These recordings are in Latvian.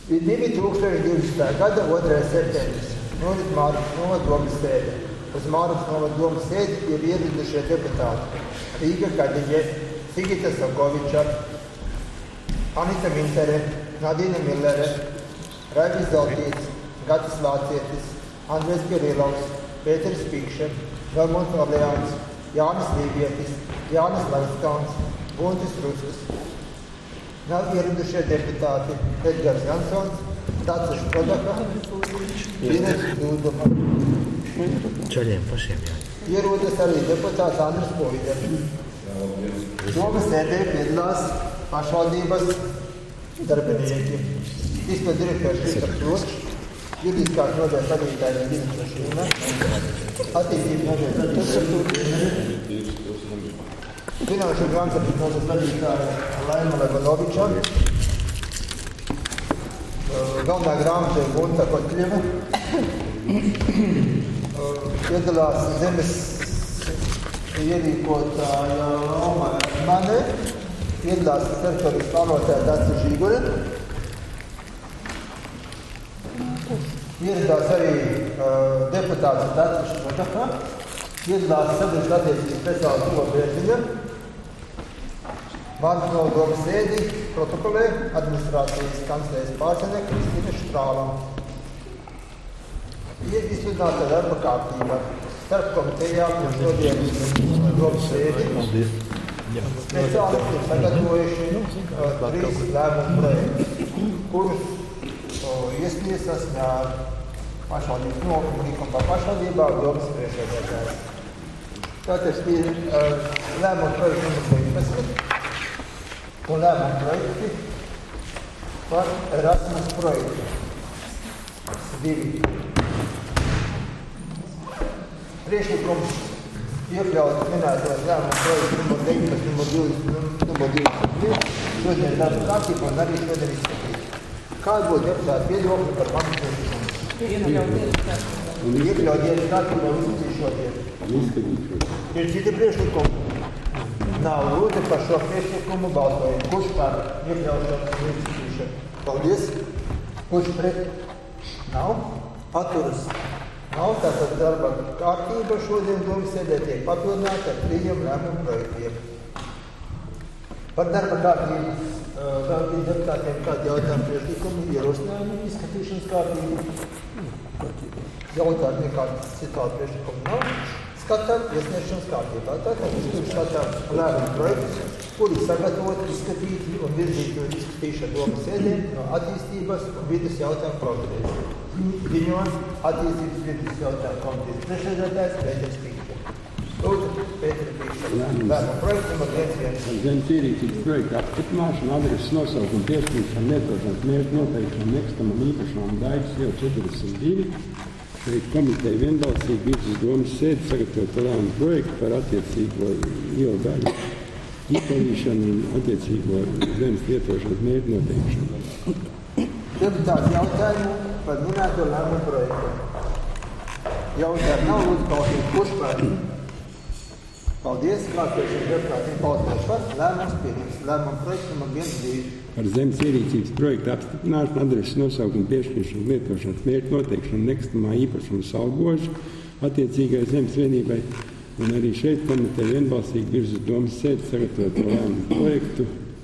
Ir 2020. gada 2. septembris. Norit Mārupas novada domas sēde. Uz Mārupas novada domas sēdi ir ieradušie deputāti. Rīga Kaģeģe, Sigita Sokoviča, Anita Mintere, Nadīna Millere, Raivis Zeltītis, Gatis Vācietis, Andrejs Kirilovs, Pēteris Pikše, Helmuts Orleāns, Jānis Lībietis, Jānis Laistons, Guntis Ruskas. Nav ieradušie deputāti Edgars Jansons, Tācis Škodaka, Ines Dūduma. Čaļiem pašiem jā. Ierodas arī deputāts Andris Poiders. Domas sēdē piedalās pašvaldības darbinieki. Izpildu direktors Kristaps Kročs, juridiskās nodaļas vadītāja Dīna Šīna, attīstības nodaļas vadītāja Finanšu un grāmatvedības nodaļas vadītāja Laima Levadoviča, galvenā grāmatveža Gunta Kotļeva, piedalās zemes ierīkotāja Oma Mane, piedalās teritorijas plānotāja Dace Žīgure, ieradās arī deputāts Dace Škodaka, piedalās sabiedriskas attiecības speciālists Uvo Bērziņa, Mārupas novada domas sēdi protokolē administrācijas kanclējas pārsēdē Kristīna Štrāla. Ir izsludināta darba kārtība starp komitejām un šodienas domas sēdi. Speciālisti ir sagatavojuši 3 lēmumu projektus, kurus iesniedz saskaņā ar pašvaldības nolīgumu par pašvaldībām domas priekšsēdētājs. Tātad ir lēmumu projekts numur 19 un lēmumu projekti par Erasmus projektu 2. Priekšlikums iekļaut minētos lēmumu projektu numur 19, numur 20, numur 22, šodien darba kārtība un arī šodien izskatīt. Kāda būtu deputāta viedokļi par pamatspriekšlikumu? Iekļaut dienas kārtībā un izskatīt šodien. Ir citi priekšlikumi? Nav lūdzu par šo priekšlikumu balsojumu. Kurš par iekļaušanu un izskatīšanu? Paldies. Kurš pret? Nav. Atturas? Nav. Tātad darba kārtība šodien domas sēdē tiek papildināta ar 3 lēmumu projektiem. Par darba kārtības deputātiem kādi jautājumi priekšlikumu ierosinājumu izskatīšanas kārtību. Jautājumi nekādas citādi priekšlikumu nav. Skatām iesniegšanas kārtībā. Tātad vispirms skatām lēmumu projektus, kuri sagatavot, izskatīti un virzīti uz izskatīšanu domas sēdē no attīstības un vides jautājumu progresa. Ziņojums attīstības vides jautājumu komitejas priekšsēdētājs Pēteris Pikše. Lūdzu, Pēteri Pikše. Lēmumu projekts numur 1. Zemes ierīcības projekta apstiprināšana, adreses nosaukuma piesprīšana, lietošanas mērķu noteikšana nekustamam īpašumam Daigas iela 42. Šeit komiteja vienbalsīgi virzas domas sēdi sagatavot lēmumu projektu par attiecīgo ielu daļu izpildīšanu un attiecīgo zemes lietošanas mērķu noteikšanu. Deputāti jautājumu par minēto lēmumu projektu. Jautājumu nav lūdzu balsīt. Kurš par? Paldies. Kārtošiem deputātiem balsot par. Lēmums pieņems. Lēmumu projektu numur 1. Par zemes ierīcības projektu apstiprināšanu, adreses nosaukuma piešķiršanu, lietošanas mērķu noteikšanu nekustamā īpašuma Salgoža attiecīgai zemes vienībai. Un arī šeit komiteja vienbalsīgi virzas domas sēdi sagatavot lēmumu projektu.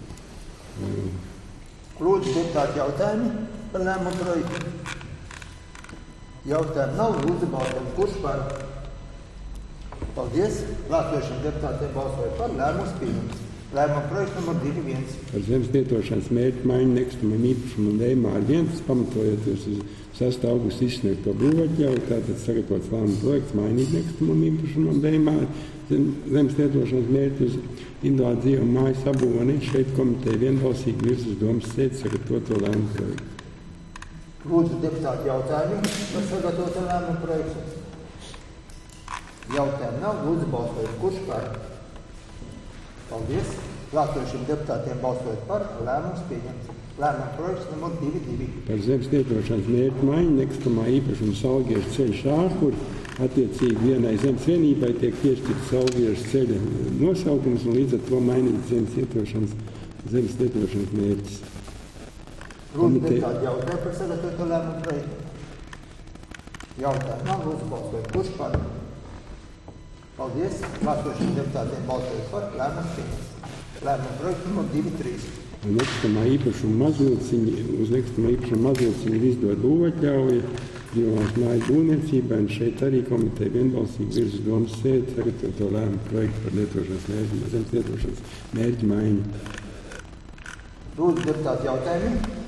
Lūdzu, deputāti jautājumi par lēmumu projektu. Jautājumu nav. Lūdzu, balsot. Kurš par? Paldies. Latviešiem deputātiem balsoja par. Lēmums pieņems. Lēmumu projekts numur 2.1. Par zemes lietošanas mērķu maiņu nekustamam īpašumam Veimāra 1, pamatojoties uz 6. augusta izsniegto brīvotļauju, tātad sagatavots lēmumu projekts mainīt nekustamam īpašumam Veimāra zemes lietošanas mērķu uz individuālu dzīvu mājas aboni. Šeit komiteja vienbalsīgi virzas domas sēdi sagatavoto lēmumu projektu. Lūdzu, deputāti jautājumi par sagatavoto lēmumu projektu. Jautājumu nav. Lūdzu, balsojot. Kurš par? Paldies. Latviešiem deputātiem balsojot par. Lēmums pieņemts. Lēmumu projekts numur 2.2. Par zemes lietošanas mērķu maiņu nekustamā īpašuma Salgiežu ceļš A, kur attiecīgi vienai zemes vienībai tiek piešķirts Salgiežu ceļa nosaukums un līdz ar to mainīt zemes lietošanas mērķis. Lūdzu, deputāti, jautājumu par sagatavoto lēmumu projektu. Jautājumu nav, lūdzu, balsojam. Kurš par? Paldies. Klāsošiem deputātiem balsojot par lēmumu pieņemts. Lēmumu projektu numur 2-3. Uz nekustamā īpašuma mazvilciņu ir izdot būvatļauja dzīvās mājas būvniecībai, un šeit arī komiteja vienbalsīgi virza domas sēdi sagatavoto lēmumu projektu par zemes lietošanas mērķu maiņu. Lūdzu, deputāti, jautājumi?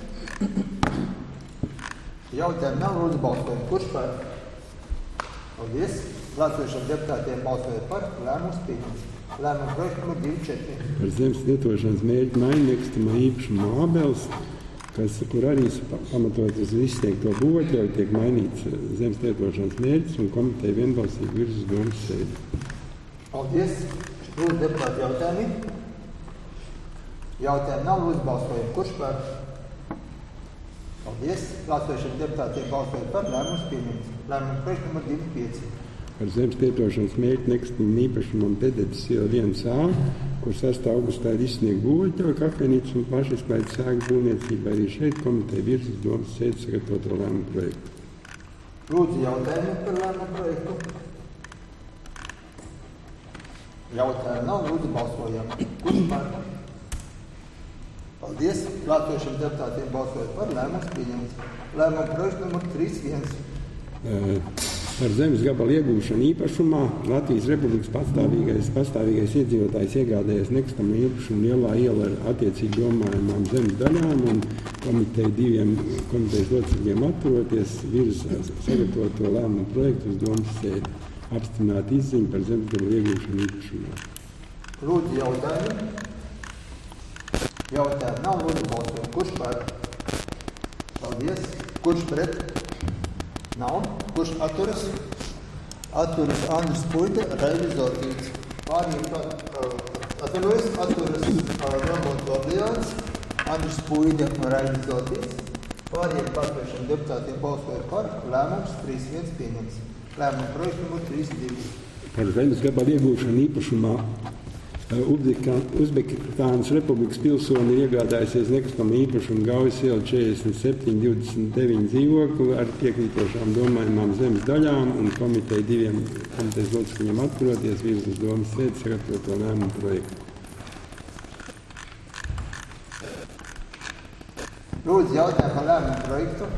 Jautājumu nav, lūdzu, balsojam. Kurš par? Paldies. Klāsošiem deputātiem balsojot par lēmumus pieņemts. Lēmumu projektu numur 2-4. Par zemes lietošanas mērķu maiņu nekustamā īpašuma ābeles, kur arī pamatot uz izsniegto būvatļauju, tiek mainīts zemes lietošanas mērķis, un komiteja vienbalsīgi virza domas sēdi. Paldies. Lūdzu, deputāti, jautājumi? Jautājumu nav, lūdzu, balsojam. Kurš par? Paldies. Klāsošiem deputātiem balsojot par lēmumus pieņemts. Lēmumu projektu numur 2-5. Par zemes lietošanas mērķu nekustamam īpašumam Pedētas iela 1A, kur 6. augustā ir izsniegta būvatļauja kafejnīcas un pašizpildes ēku būvniecībai. Arī šeit komiteja virza domas sēdi sagatavoto lēmumu projektu. Lūdzu, jautājumu par lēmumu projektu. Jautājumu nav, lūdzu, balsojam. Kurš par? Paldies. Klātošiem deputātiem balsojot par lēmumus pieņemts. Lēmumu projektu numur 3-1. Par zemes gabalu iegūšanu īpašumā Latvijas Republikas pastāvīgais iedzīvotājs iegādājies nekustamo īpašumu lielā iela ar attiecīgi domājumām zemes daļām, un komitejas locekļiem atturoties virza sagatavoto lēmumu projektu uz domas sēdi. Apstiprināt izziņu par zemes gabalu iegūšanu īpašumā. Lūdzu, jautājumi? Jautājumu nav, lūdzu, balsojam. Kurš par? Paldies. Kurš pret? Nav. Kurš atturas? Atturas Andris Puide, Raivis Zotīts. Atturas Ramons Orleāns, Andris Puide un Raivis Zotīts. Pārējiem pārspējušiem deputātiem balsoja par lēmums 3-1 pieņemts. Lēmumu projektu numur 3-2. Par zemes gabalu iegūšanu īpašumā Uzbekistānas Republikas pilsoni ir iegādājusies nekustamo īpašumu Gaujas iela 47-29 dzīvokli ar piekrītošām domājumām zemes daļām, un komitejas locekļiem atturoties virza uz domas sēdi sagatavoto lēmumu projektu. Lūdzu, jautājumu par lēmumu projektu.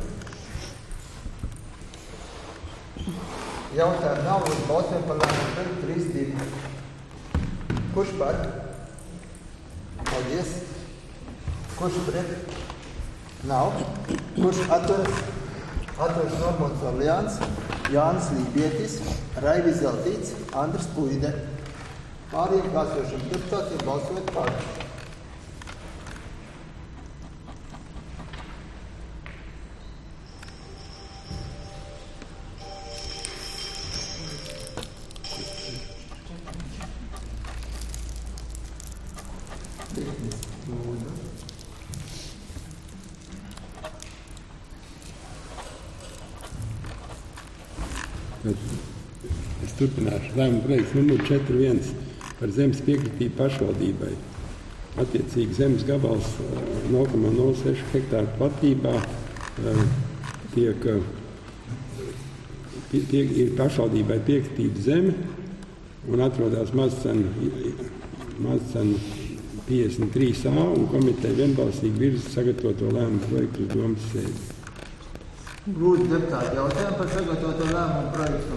Jautājumu nav, lūdzu, balsojam par lēmumu projektu 3-2. Kurš par? Paldies. Kurš pret? Nav. Kurš atturas? Atturas Ramons Orleāns, Jānis Lībietis, Raivis Zeltīts, Andris Puide. Pārējiem klāsošiem deputātiem balsojot par. Es turpināšu. Lēmumu projekts numur 4-1 par zemes piekritību pašvaldībai. Attiecīgi zemes gabals 0,06 hektāru platībā ir pašvaldībai piekritīta zeme un atrodas mazcenu 53A, un komiteja vienbalsīgi virza sagatavoto lēmumu projektu uz domas sēdi. Lūdzu, deputāti, jautājumu par sagatavoto lēmumu projektu.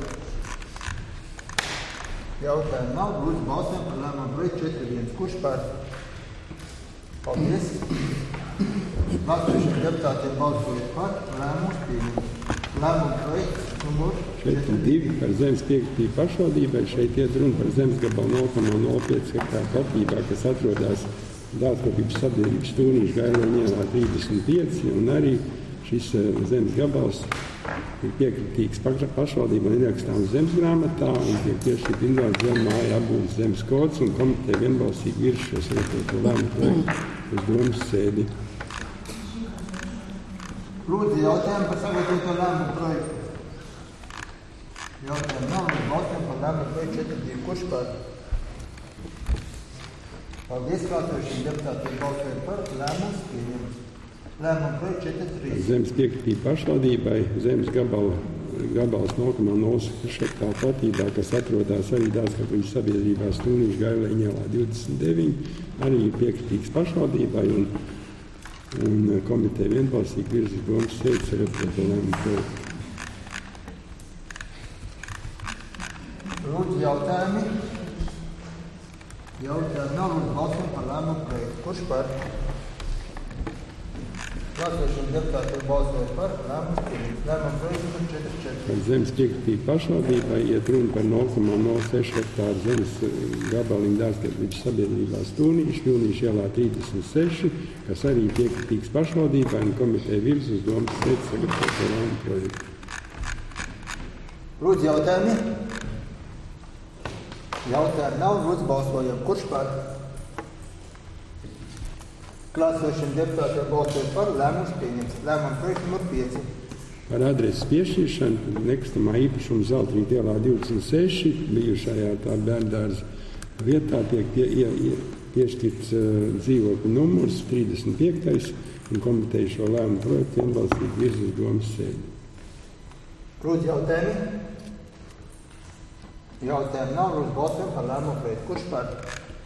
Jautājumu nav, lūdzu, balsojam par lēmumu projektu 4-1. Kurš par? Paldies. Latviešu deputātiem balsojot par lēmumu pieņemt. Lēmumu projekts numur 4-2 par zemes piekritību pašvaldībai. Šeit iet runa par zemes gabalu 0,05 hektāru platībā, kas atrodas Dārzkopības sabiedrības Stūrniņš Gailiņa ielā 35, un arī šis zemes gabals ir piekritīgs pašvaldībai un ierakstāms zemes grāmatā, un tiek piešķirta individuāla zeme māja apbūves zemes kods, un komiteja vienbalsīgi virza šo sagatavoto lēmumu projektu uz domas sēdi. Lūdzu, jautājumu par sagatavoto lēmumu projektu. Jautājumu nav, mēs balsojam par lēmumu projektu 4-2. Kurš par? Paldies, klātošiem deputātiem balsojot par lēmumus pieņemts. Lēmuma projekts 4.3. Zemes piekritība pašvaldībai, zemes gabals 0,06 hektāru platībā, kas atrodas arī Dārzkapļu sabiedrībā Stūnīša Gailēņa ielā 29, arī ir piekritīgs pašvaldībai, un komiteja vienbalsīgi virzīs domas sēdes ar aptvērt lēmumu projektu. Lūdzu, jautājumi? Jautājumi nav, lūdzu, balsojam par lēmumu projektu. Kurš par? Klāsošiem deputātiem balsoja par lēmumu pieņemts. Lēmumu projektu 4.4. Par zemes piekritību pašvaldībai iet runa par 0,06 hektāru zemes gabaliņu Dārzkapļu sabiedrībā Stūnīša, Vilnīša ielā 36, kas arī piekritīgs pašvaldībai, un komiteja virzīs domas sēdes sagatavot lēmumu projektu. Lūdzu, jautājumi? Jautājumu nav, lūdzu, balsojam. Kurš par? Klāsošiem deputātiem balsoja par lēmumu pieņemts. Lēmumu projekts numur 5. Par adreses piešķiršanu nekustamā īpašuma Zeltrīta ielā 26, bijušajā tā bērndārza vietā tiek piešķirts dzīvokļu numurs 35. un komiteja šo lēmumu projektu vienbalsīgi virzīs domas sēdi. Lūdzu, jautājumi? Jautājumu nav, lūdzu, balsojam par lēmumu projektu. Kurš par?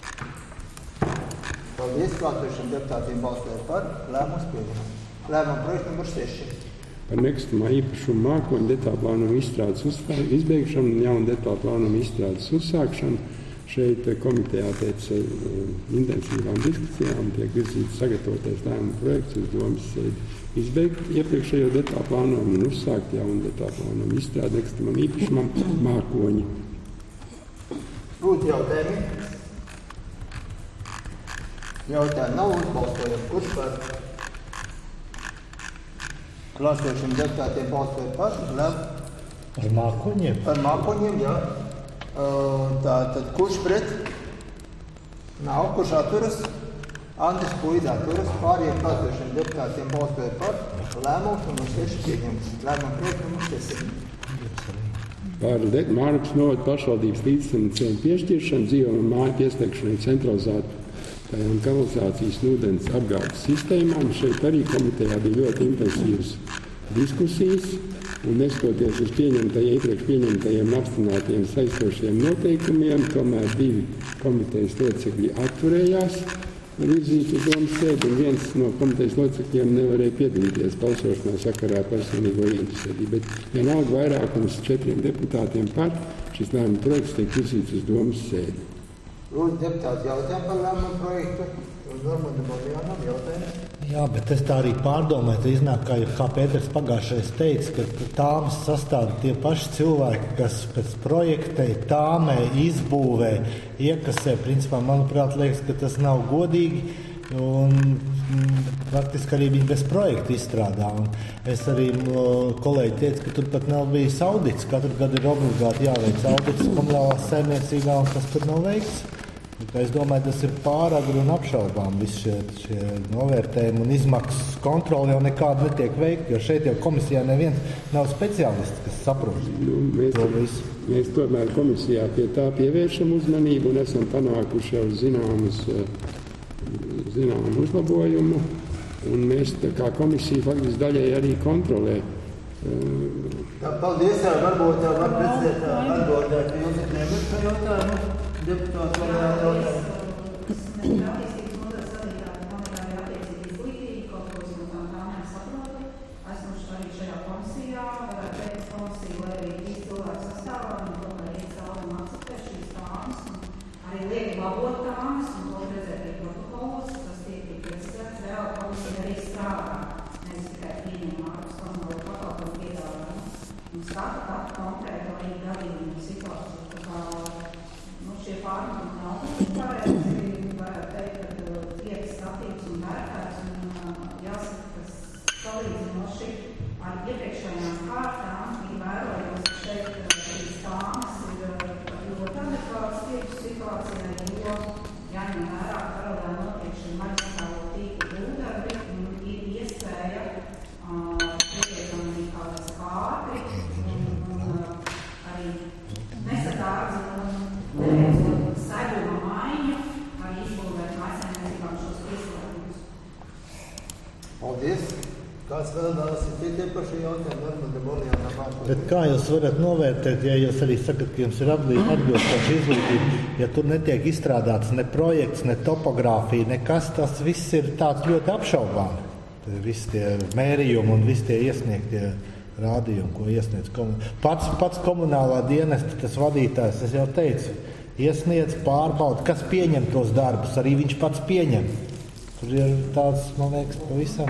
Paldies, klātošiem deputātiem balsoja par lēmumu pieņemts. Lēmumu projekts numur 6. Par nekustamā īpašuma mākoņu detālu plānumu izstrādes izbeigšanu un jaunu detālu plānumu izstrādes uzsākšanu. Šeit komitejā pēc intensīvām diskusijām tiek virzīts sagatavotais lēmumu projekts uz domas sēdi. Izbeigt iepriekšējo detālu plānumu un uzsākt jaunu detālu plānumu izstrādi nekustamam īpašumam mākoņi. Lūdzu, jautājumi? Jautājumu nav, lūdzu, balsojam. Kurš par? Klāsošiem deputātiem balsoja par lēmumu? Par mākoņiem? Par mākoņiem, jā. Tātad, kurš pret? Nav, kurš atturas? Andris Puidā atturas. Pārējiem klāsošiem deputātiem balsoja par lēmumu numur 6 pieņemts. Lēmumu projektu numur 10. Par Mārupas novada pašvaldības līdzfinansējumu piešķiršanu dzīvojamo māju pieslēgšanai centralizētajām kanalizācijas un ūdens apgādes sistēmām. Šeit arī komitejā bija ļoti intensīvas diskusijas, un neskatoties uz iepriekš pieņemtajiem un apstiprinātiem saistošiem noteikumiem, tomēr 2 komitejas locekļi atturējās virzīt uz domas sēdi, un viens no komitejas locekļiem nevarēja piedalīties balsošanā sakarā ar personīgo interesētību. Bet vienalga vairākums 4 deputātiem par šis lēmuma projekts tiek virzīts uz domas sēdi. Lūdzu, deputāti, jautājumu par lēmumu projektu. Normāli Boljānam jautājumu. Jā, bet es tā arī pārdomāju, tad iznāk, kā Pēters pagājušais teica, ka tāmas sastāda tie paši cilvēki, kas pēc projektēja, tāmē, izbūvē, iekasē. Principā, manuprāt, liekas, ka tas nav godīgi, un praktiski arī viņi bez projekta izstrādā. Un es arī kolēģi teicu, ka tur pat nav bijis audits. Katru gadu ir obligāti jāveic audits komunālās saimniecībā, un tas tur nav veikts. Es domāju, tas ir pāragri un apšaubām visi šie novērtējumi un izmaksas kontroli jau nekāda netiek veikta, jo šeit jau komisijā neviens nav speciālists, kas saprot to visu. Mēs tomēr komisijā pie tā pievēršam uzmanību un esam panākuši jau zināmu uzlabojumu, un mēs tā kā komisija faktiski daļai arī kontrolē. Paldies, varbūt var precizēt atbildēt, ka jums ir nevis par jautājumu. Deputāti, vēl jautājumu. Attīstības nodaļas vadītāji komitejā ir attiecīgi izglītīgi, kaut ko es no tām tāmēm saprotu. Esmu arī šajā komisijā, varētu teikt komisiju, lai arī 3 cilvēku sastāvā, un tomēr viens caurumā akceptē šīs tāmas, un arī liek labot tāmas, un to redzēt ir protokolos, tas tiek precizēts, reāli komisija arī strādā, nevis tikai pieņem ārpus komunālo pakalpojumu piedāvājumu, un skata katru konkrētu arī gadījumu situāciju. Šie pārmetumi nav vispārējais, varētu teikt, ka tiek skatīts un vērtēts, un jāsaka, ka salīdzinoši ar iepriekšējām kārtām ir vērojams, ka šeit šīs tāmas ir ļoti adekvātas tirgus situācijai, jo jāņem vērā paralēli notiek šī maģistrālo tīklu būvdarbi, un ir iespēja pietiekami kādas ātri un arī nesatārzi un seguma maiņa var izbūvēt mājsaimniecībām šos pieslēgumus. Paldies. par šo jautājumu Normanda Boljāna mācot. Bet kā jūs varat novērtēt, ja jūs arī sakat, ka jums ir atbilstoša izglītība, ja tur netiek izstrādāts ne projekts, ne topogrāfija, nekas, tas viss ir tāds ļoti apšaubāmi. Visi tie mērījumi un visi tie iesniegtie rādījumi, ko iesniedz pats komunālā dienesta, tas vadītājs, es jau teicu, iesniedz, pārbauda, kas pieņem tos darbus, arī viņš pats pieņem. Tur ir tāds, man liekas, pavisam.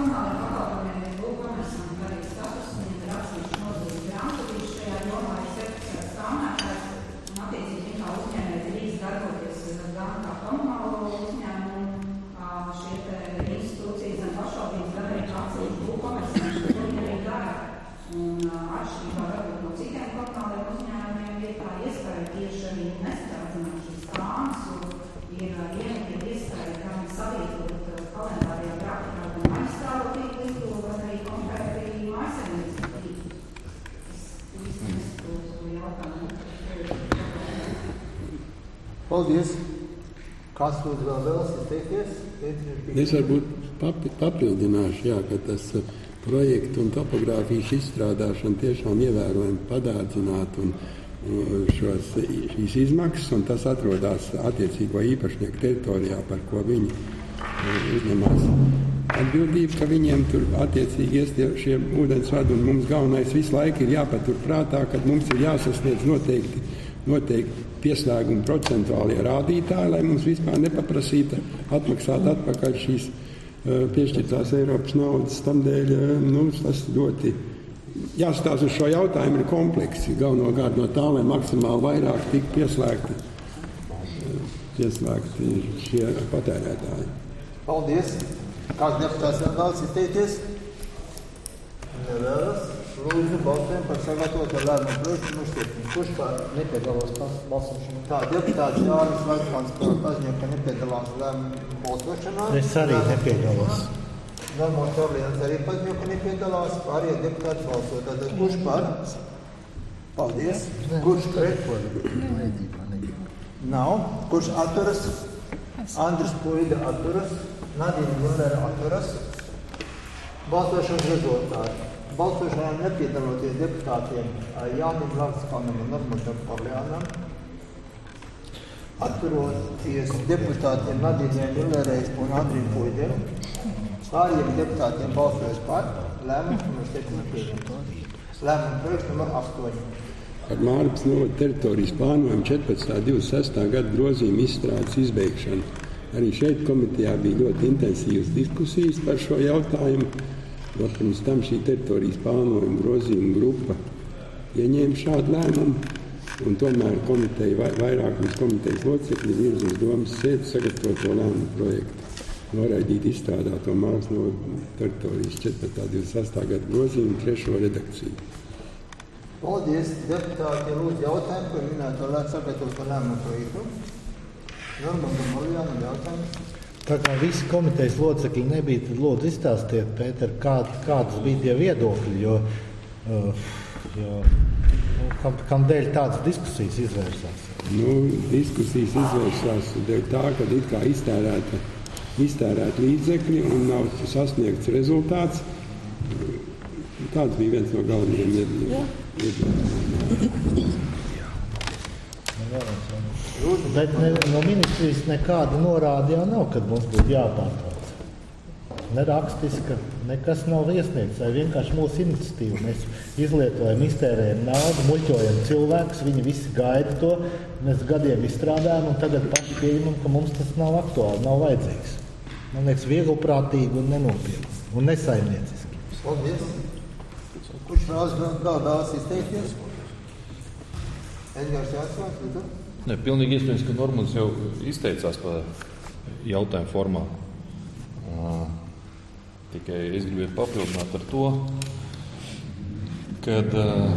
Paldies. Kas lūdzu vēl vēlas izteikties? Es varbūt papildināšu, jā, ka tas projektu un topogrāfijas izstrādāšana tiešām ievērojami padārdzinātu un šīs izmaksas, un tas atrodas attiecīgo īpašnieku teritorijā, par ko viņi uzņemās atbildību, ka viņiem tur attiecīgi ies šie ūdensvadi, un mums galvenais visu laiku ir jāpatur prātā, ka mums ir jāsasniedz noteikti pieslēguma procentuālie rādītāji, lai mums vispār nepaprasītu atmaksāt atpakaļ šīs piešķirtās Eiropas naudas. Tamdēļ tas ļoti jāstāsta uz šo jautājumu ir kompleksi. Galvenokārt no tā, lai maksimāli vairāk tik pieslēgti šie patērētāji. Paldies. Kāds deputāts vēl vēlas izteikties? Nevēlas. Lūdzu, balsojam par sagatavotu lēmumu projektu uzskatīt. Kurš par nepiedalās balsošanā? Tā, deputāts Jānis Vaļkmans paziņo, ka nepiedalās lēmumu balsošanā. Es arī nepiedalos. Normāls Orlians arī paziņo, ka nepiedalās. Pārējie deputāti balso. Tātad kurš par? Paldies. Kurš pret? Nav. Kurš atturas? Andris Puida atturas. Nadīna Lundera atturas. Balsošanas rezultāti. Balsošanā nepiedaloties deputātiem Jānim Lakskanam un Normandam Boljānam, atturoties deputātiem Nadīnai Mullerei un Andrim Puidem, pārējiem deputātiem balsojas par lēmumu numur 7 pieņemt. Lēmumu projekts numur 8. Par Mārpas novada teritorijas plānojumu 14.26. gada grozījuma izstrādes izbeigšanu. Arī šeit komitejā bija ļoti intensīvas diskusijas par šo jautājumu. Pirms tam šī teritorijas plānojuma grozījuma grupa ieņēma šādu lēmumu, un tomēr vairākums komitejas locekļi virza uz domas sēdi sagatavot to lēmumu projektu, noraidīt izstrādāto Mārpas novada teritorijas 14.26. gada grozījumu 3. redakciju. Paldies, deputāti, lūdzu jautājumu par minēto sagatavoto lēmumu projektu. Normandam Boljānam jautājums. Tā kā visi komitejas locekļi nebija, tad lūdzu izstāstiet, Pēter, kādas bija tie viedokļi, jo kam dēļ tādas diskusijas izvērsās? Diskusijas izvērsās dēļ tā, ka it kā iztērēt līdzekļi un nav sasniegts rezultāts. Tāds bija viens no galvenajiem iebildumu. Bet no ministrijas nekāda norāde jau nav, kad mums būtu jāpārtrauc. Nerakstiska, nekas nav iesniegts, vai vienkārši mūsu iniciatīva. Mēs izlietojam, iztērējam naudu, muļķojam cilvēkus, viņi visi gaida to, mēs gadiem izstrādājam un tagad paši pieņemam, ka mums tas nav aktuāli, nav vajadzīgs. Man liekas, vieglprātīgi un nenopietni un nesaimnieciski. Paldies. Kurš vēlas izteikties? Edgars Jāsvārds, tu? Ne, pilnīgi iespējams, ka Normunds jau izteicās par jautājumu formā. Tikai es gribētu papildināt ar to, kad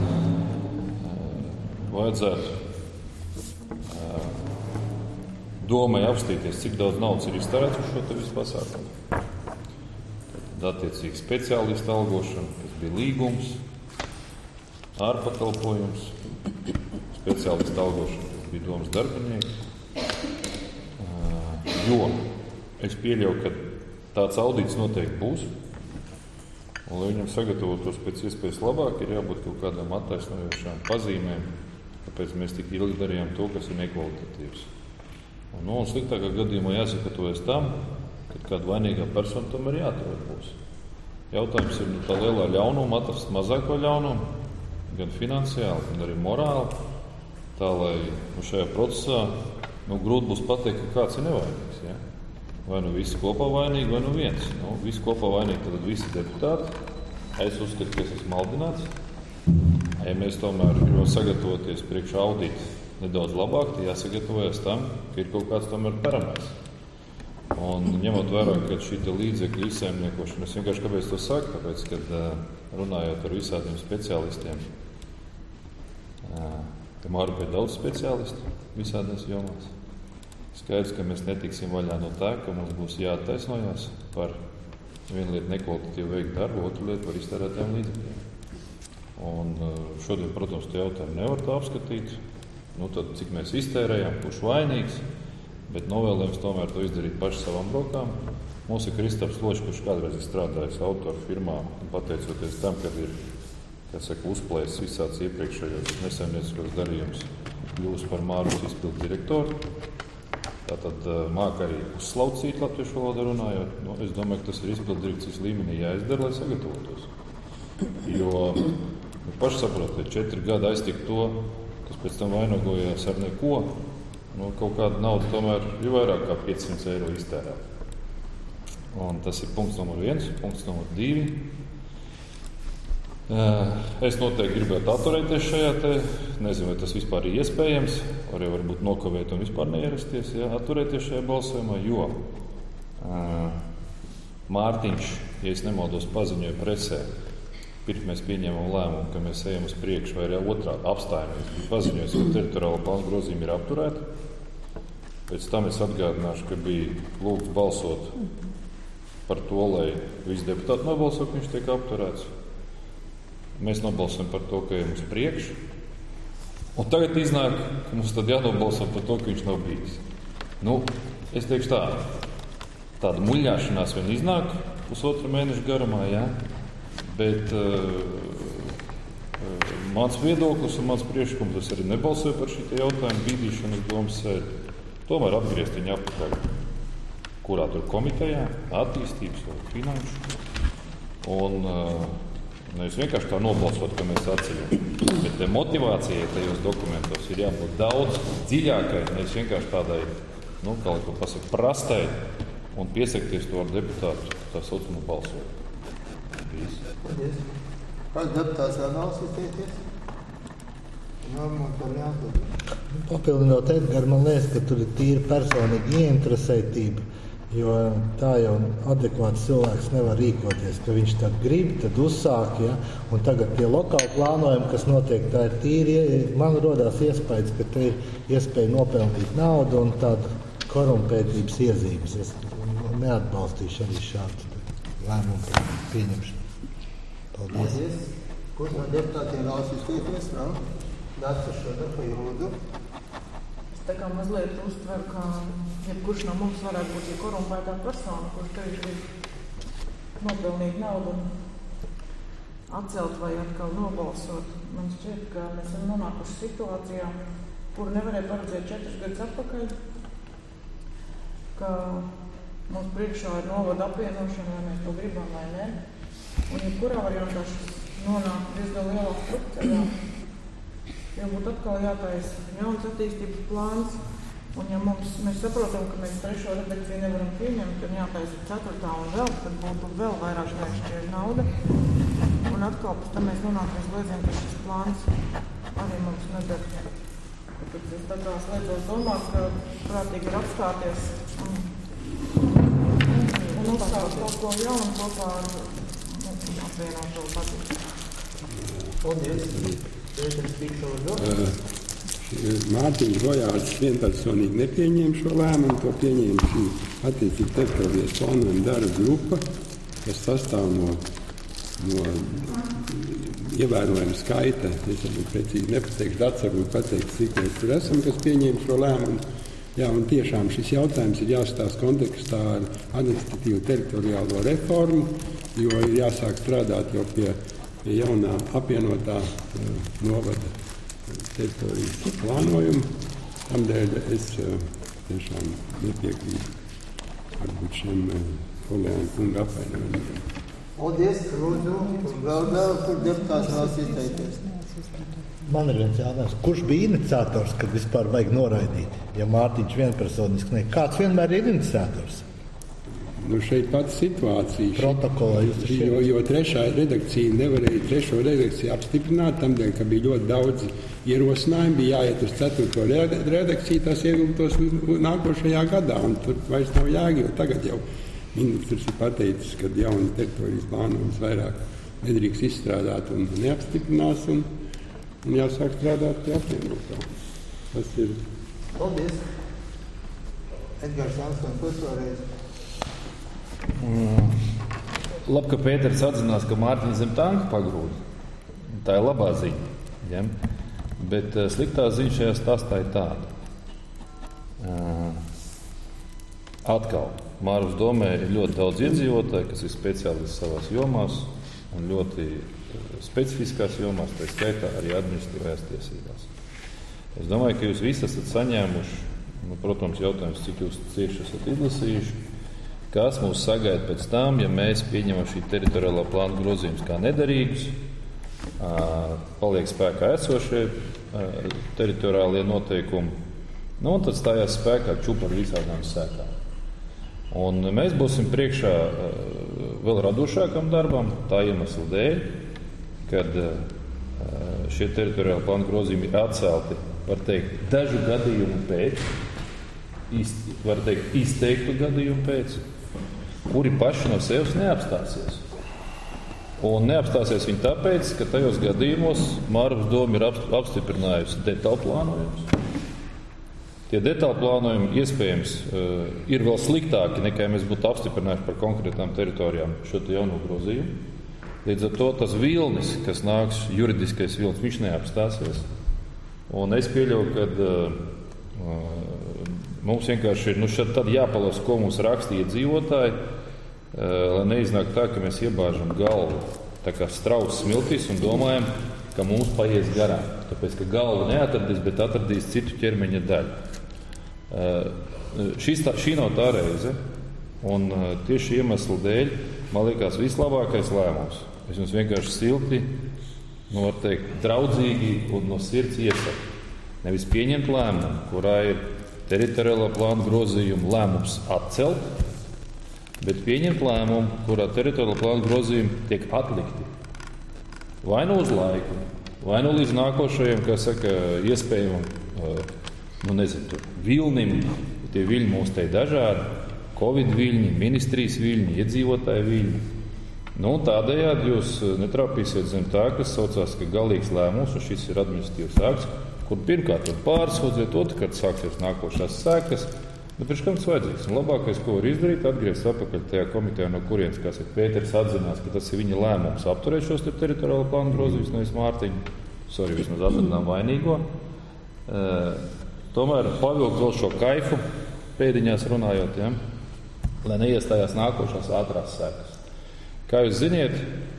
vajadzētu domai apstīties, cik daudz naudas ir iztērēts uz šo te visu pasākumu. Tad attiecīgi speciālistu algošana, kas bija līgums, ārpakalpojums, speciālistu algošana, kas bija domas darbinieki. Jo es pieļauju, ka tāds audits noteikti būs. Un, lai viņam sagatavotos pēc iespējas labāk, ir jābūt kaut kādām attaisnojošām pazīmēm, kāpēc mēs tik ilgi darījām to, kas ir nekvalitatīvs. Un sliktākā gadījumā jāsagatavojas tam, kad kāda vainīgā persona tomēr jāatrod būs. Jautājums ir tā lielā ļaunuma atrast mazāko ļaunumu, gan finansiāli, gan arī morāli, tā lai šajā procesā grūti būs pateikt, ka kāds ir nevainīgs. Ja? Vai visi kopā vainīgi, vai viens. Visi kopā vainīgi, tad visi deputāti. Es uzskatu, ka es esmu maldināts. Ja mēs tomēr gribam sagatavoties priekš audita nedaudz labāk, tad jāsagatavojas tam, ka ir kaut kāds tomēr paramērs. Un ņemot vērā, ka šī līdzekļu izsaimniekošana, es vienkārši kāpēc to saku, tāpēc, kad runājot ar visādiem speciālistiem, Māru pie daudz speciālistu visādās jomās. Skaidrs, ka mēs netiksim vaļā no tā, ka mums būs jāattaisnojās par vienu lietu nekvalitatīvu veikt darbu, otru lietu par iztērētiem līdzekļiem. Un šodien, protams, to jautājumu nevar tā apskatīt. Tad, cik mēs iztērējām, kurš vainīgs, bet novēlējums tomēr to izdarīt paši savām rokām. Mums ir Kristaps Ločs, kurš kādreiz ir strādājis autoru firmā, un pateicoties tam, kad ir uzplēsis visāds iepriekšējos nesaimnieciskos darījumus, kļūst par Mārus izpildu direktoru. Tātad māca arī uzslaucīt latviešu valodā runājot. Es domāju, ka tas ir izpildu direkcijas līmenī jāizdara, lai sagatavotos. Jo paši saprotiet, 4 gadi aiztika to, kas pēc tam vainagojās ar neko. Kaut kāda nauda tomēr ir vairāk kā 500 eiro iztērēt. Un tas ir punkts numur 1, punkts numur 2. Es noteikti gribētu atturēties šajā te, nezinu, vai tas vispār ir iespējams, arī varbūt nokavēt un vispār neierasties, atturēties šajā balsojumā, jo Mārtiņš, ja es nemaldos, paziņoja presē, pirms mēs pieņēmām lēmumu, ka mēs ejam uz priekšu, vai arī otrādi apstājamies, bija paziņojis, ka teritoriāla plāna grozījumi ir apturēti. Pēc tam es atgādināšu, ka bija lūgts balsot par to, lai visi deputāti nobalso, ka viņš tiek apturēts. Mēs nobalsojam par to, ka ejam uz priekšu. Un tagad iznāk, ka mums tad jānobalso par to, ka viņš nav bijis. Es teikšu tāda muļļāšanās vien iznāk pusotru mēnešu garumā, jā. Bet mans viedoklis un mans priekšlikums, es arī nebalsoju par šī jautājumu bīdīšanas domas sēdi. Tomēr atgriezt viņu atpakaļ, kurā tur komitejā, attīstības vai finanšu. Un nevis vienkārši tā nobalsot, ka mēs atceļam. Bet motivācijai tajos dokumentos ir jābūt daudz dziļākai, nevis vienkārši tādai, kā lai to pasaka, prastai un piesakties to ar deputātu tā saucamu balsojumu. Paldies. Kāds deputāts vēl nav izteikties? Papildinot Edgars, man liekas, ka tur ir tīri personīgi ieinteresētība, jo tā jau adekvāts cilvēks nevar rīkoties, ka viņš tad grib, tad uzsāk, ja? Un tagad tie lokāli plānojumi, kas notiek, tā ir tīri, man rodās iespējas, ka te ir iespēja nopelnīt naudu un tādu korumpētības iezīmes. Es neatbalstīšu arī šādu lēmumu par pieņemšanu. Paldies. Kurš no deputātiem vēlas izteikties? Nav? Dācis šodien pa jūdu. Es tā kā mazliet uztveru, ka jebkurš no mums varētu būt korumpētā persona, kurš tevi grib nopelnīt naudu un atcelt vai atkal nobalsot. Man šķiet, ka mēs esam nonākuši situācijā, kuru nevarēja paredzēt 4 gadus atpakaļ, ka mums priekšā ir novada apvienošana, vai mēs to gribam vai ne. Un jebkurā variantā nonāk diezgan lielā strupceļā. Jo būtu atkal jātaisa jauns attīstības plāns, un ja mēs saprotam, ka mēs 3. redakciju nevaram pieņemt, un jātaisa 4. un vēl, tad būtu vēl vairāk jāizšķir nauda. Un atkal pēc tam mēs nonākam slēdzienam, ka šis plāns arī mums nedara. Tad es tā kā slēdzos domāt, ka prātīgi ir apstāties un uzsākt kaut ko jaunu kopā ar apvienoto patību. Paldies. Mārtiņš Bojārs vienpersonīgi nepieņēma šo lēmumu, to pieņēma šī attiecīgi teritorijas plānojuma darba grupa, kas sastāv no ievērojama skaita. Es varbūt precīzi nepateikšu, Dats varbūt pateiks, cik mēs tur esam, kas pieņēma šo lēmumu. Jā, un tiešām šis jautājums ir jāstāsta kontekstā ar administratīvu teritoriālo reformu, jo ir jāsāk strādāt jau pie jaunā apvienotā novada teritorijas plānojuma. Tamdēļ es tiešām nepiekrītu varbūt šiem Olēna kunga apvainojumiem. Paldies, lūdzu, vēl kur deputāts vēlas izteikties. Man ir viens jautājums, kurš bija iniciators, kad vispār vajag noraidīt? Ja Mārtiņš vienpersoniski ne, kāds vienmēr ir iniciators? Nu, šeit pats situācija. Protokolā jūs jo trešā redakcija nevarēja trešo redakciju apstiprināt, tamdēļ, ka bija ļoti daudz ierosinājumu, bija jāiet uz 4. redakciju, tas ievilktos nākošajā gadā, un tur vairs nav jēga, jo tagad jau ministrs ir pateicis, ka jauni teritorijas plānojums vairāk nedrīkst izstrādāt un neapstiprinās, un jāsāk strādāt pie apvienotā. Tas ir. Paldies. Edgars Jansons, pusvēlreiz. Labi, ka Pēters atzinās, ka Mārtiņa zem tanka pagrūda. Tā ir labā ziņa. Ja? Bet sliktā ziņa šajā stāstā ir tāda. Atkal, Mārvas domē ir ļoti daudz iedzīvotāji, kas ir speciālisti savās jomās un ļoti specifiskās jomās, tā skaitā arī administratīvajās tiesībās. Es domāju, ka jūs visi esat saņēmuši, protams, jautājums, cik jūs cieši esat izlasījuši, kas mūs sagaida pēc tam, ja mēs pieņemam šī teritoriālā plāna grozījumus kā nedarīgus, paliek spēkā esošie teritoriālie noteikumi, un tad stājās spēkā čupa ar visādām sēkām. Un mēs būsim priekšā vēl radošākam darbam, tā iemesla dēļ, kad šie teritoriāli plāna grozījumi ir atcelti, var teikt, dažu gadījumu pēc, var teikt, izteiktu gadījumu pēc, kuri paši no sevis neapstāsies. Un neapstāsies viņi tāpēc, ka tajos gadījumos Mārvas doma ir apstiprinājusi detaļu plānojumus. Tie detaļu plānojumi iespējams ir vēl sliktāki, nekā mēs būtu apstiprinājuši par konkrētām teritorijām šo jauno grozījumu. Līdz ar to tas vilnis, kas nāks, juridiskais vilnis, viņš neapstāsies. Un es pieļauju, ka mums vienkārši ir šad tad jāpalas, ko mums rakstīja dzīvotāji, lai neiznāk tā, ka mēs iebāžam galvu tā kā strauss smiltīs un domājam, ka mums paies garām. Tāpēc, ka galvu neatradīs, bet atradīs citu ķermeņa daļu. Šī nav tā reize, un tieši iemeslu dēļ man liekas vislabākais lēmums. Es jums vienkārši silti, var teikt, draudzīgi un no sirds iesaku. Nevis pieņemt lēmumu, kurā ir teritoriālā plāna grozījuma lēmums atcelt, bet pieņemt lēmumu, kurā teritoriālā plāna grozījumi tiek atlikti. Vai nu uz laiku, vai nu līdz nākošajam, kā saka, iespējamam, vilnim, tie viļņi mums te ir dažādi, Covid viļņi, ministrijas viļņi, iedzīvotāju viļņi. Tādējādi jūs netrāpīsiet zem tā, kas saucās, ka galīgs lēmums, un šis ir administratīvs akts, kur pirmkārt pārsūdziet, otrkārt sāksies nākošās sēkas, bet priekš kam tas vajadzīgs? Un labākais, ko var izdarīt, atgriezt atpakaļ tajā komitejā, no kurienes, kā saka, Pēters atzinās, ka tas ir viņa lēmums apturēt šos teritoriālo plānu grozījumus, nevis Mārtiņu. Vismaz atradām vainīgo. Tomēr pavilkt vēl šo kaifu pēdiņās runājot, ja? Lai neiestājās nākošās ātrās sekas. Kā jūs ziniet,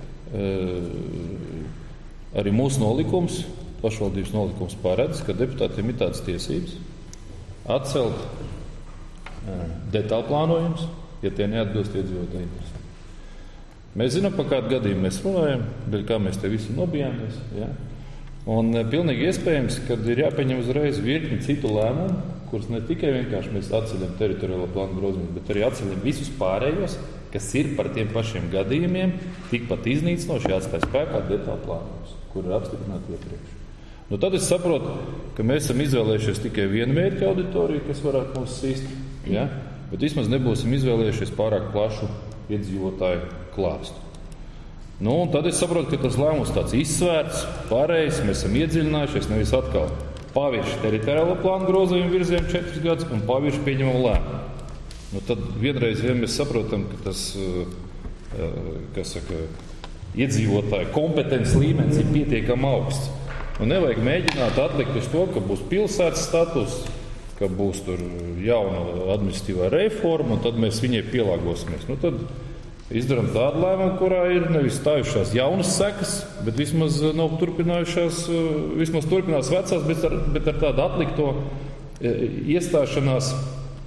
arī mūsu nolikums, pašvaldības nolikums paredz, ka deputātiem ir tādas tiesības atcelt detaļu plānojumus, ja tie neatbilst iedzīvotāju interesēm. Mēs zinām, par kādu gadījumu mēs runājam, bet kā mēs te visi nobijāmies. Ja? Un pilnīgi iespējams, ka ir jāpieņem uzreiz virkni citu lēmumu, kurus ne tikai vienkārši mēs atceļam teritoriālo plānu grozījumus, bet arī atceļam visus pārējos, kas ir par tiem pašiem gadījumiem, tikpat iznīcinoši jāatstāj spēkā detaļu plānojumus, kur ir apstiprināti iepriekš. Tad es saprotu, ka mēs esam izvēlējušies tikai vienu mērķa auditoriju, kas varētu mūs sist, ja? Bet vismaz nebūsim izvēlējušies pārāk plašu iedzīvotāju klāstu. Un tad es saprotu, ka tas lēmums tāds izsvērts, pareizs, mēs esam iedziļinājušies, nevis atkal pavirši teritoriālo plānu grozījumu virziem 4 gadus un pavirši pieņemam lēmumu. Tad vienreiz mēs saprotam, ka tas, kas saka, iedzīvotāju kompetences līmenis ir pietiekami augsts. Nevajag mēģināt atlikt uz to, ka būs pilsētas status, ka būs tur jauna administratīvā reforma, un tad mēs viņai pielāgosimies. Nu, tad izdarām tādu lēmumu, kurā ir nevis stājušās jaunas sekas, bet vismaz nav turpinājušās, vismaz turpinās vecās, bet ar tādu atlikto iestāšanās,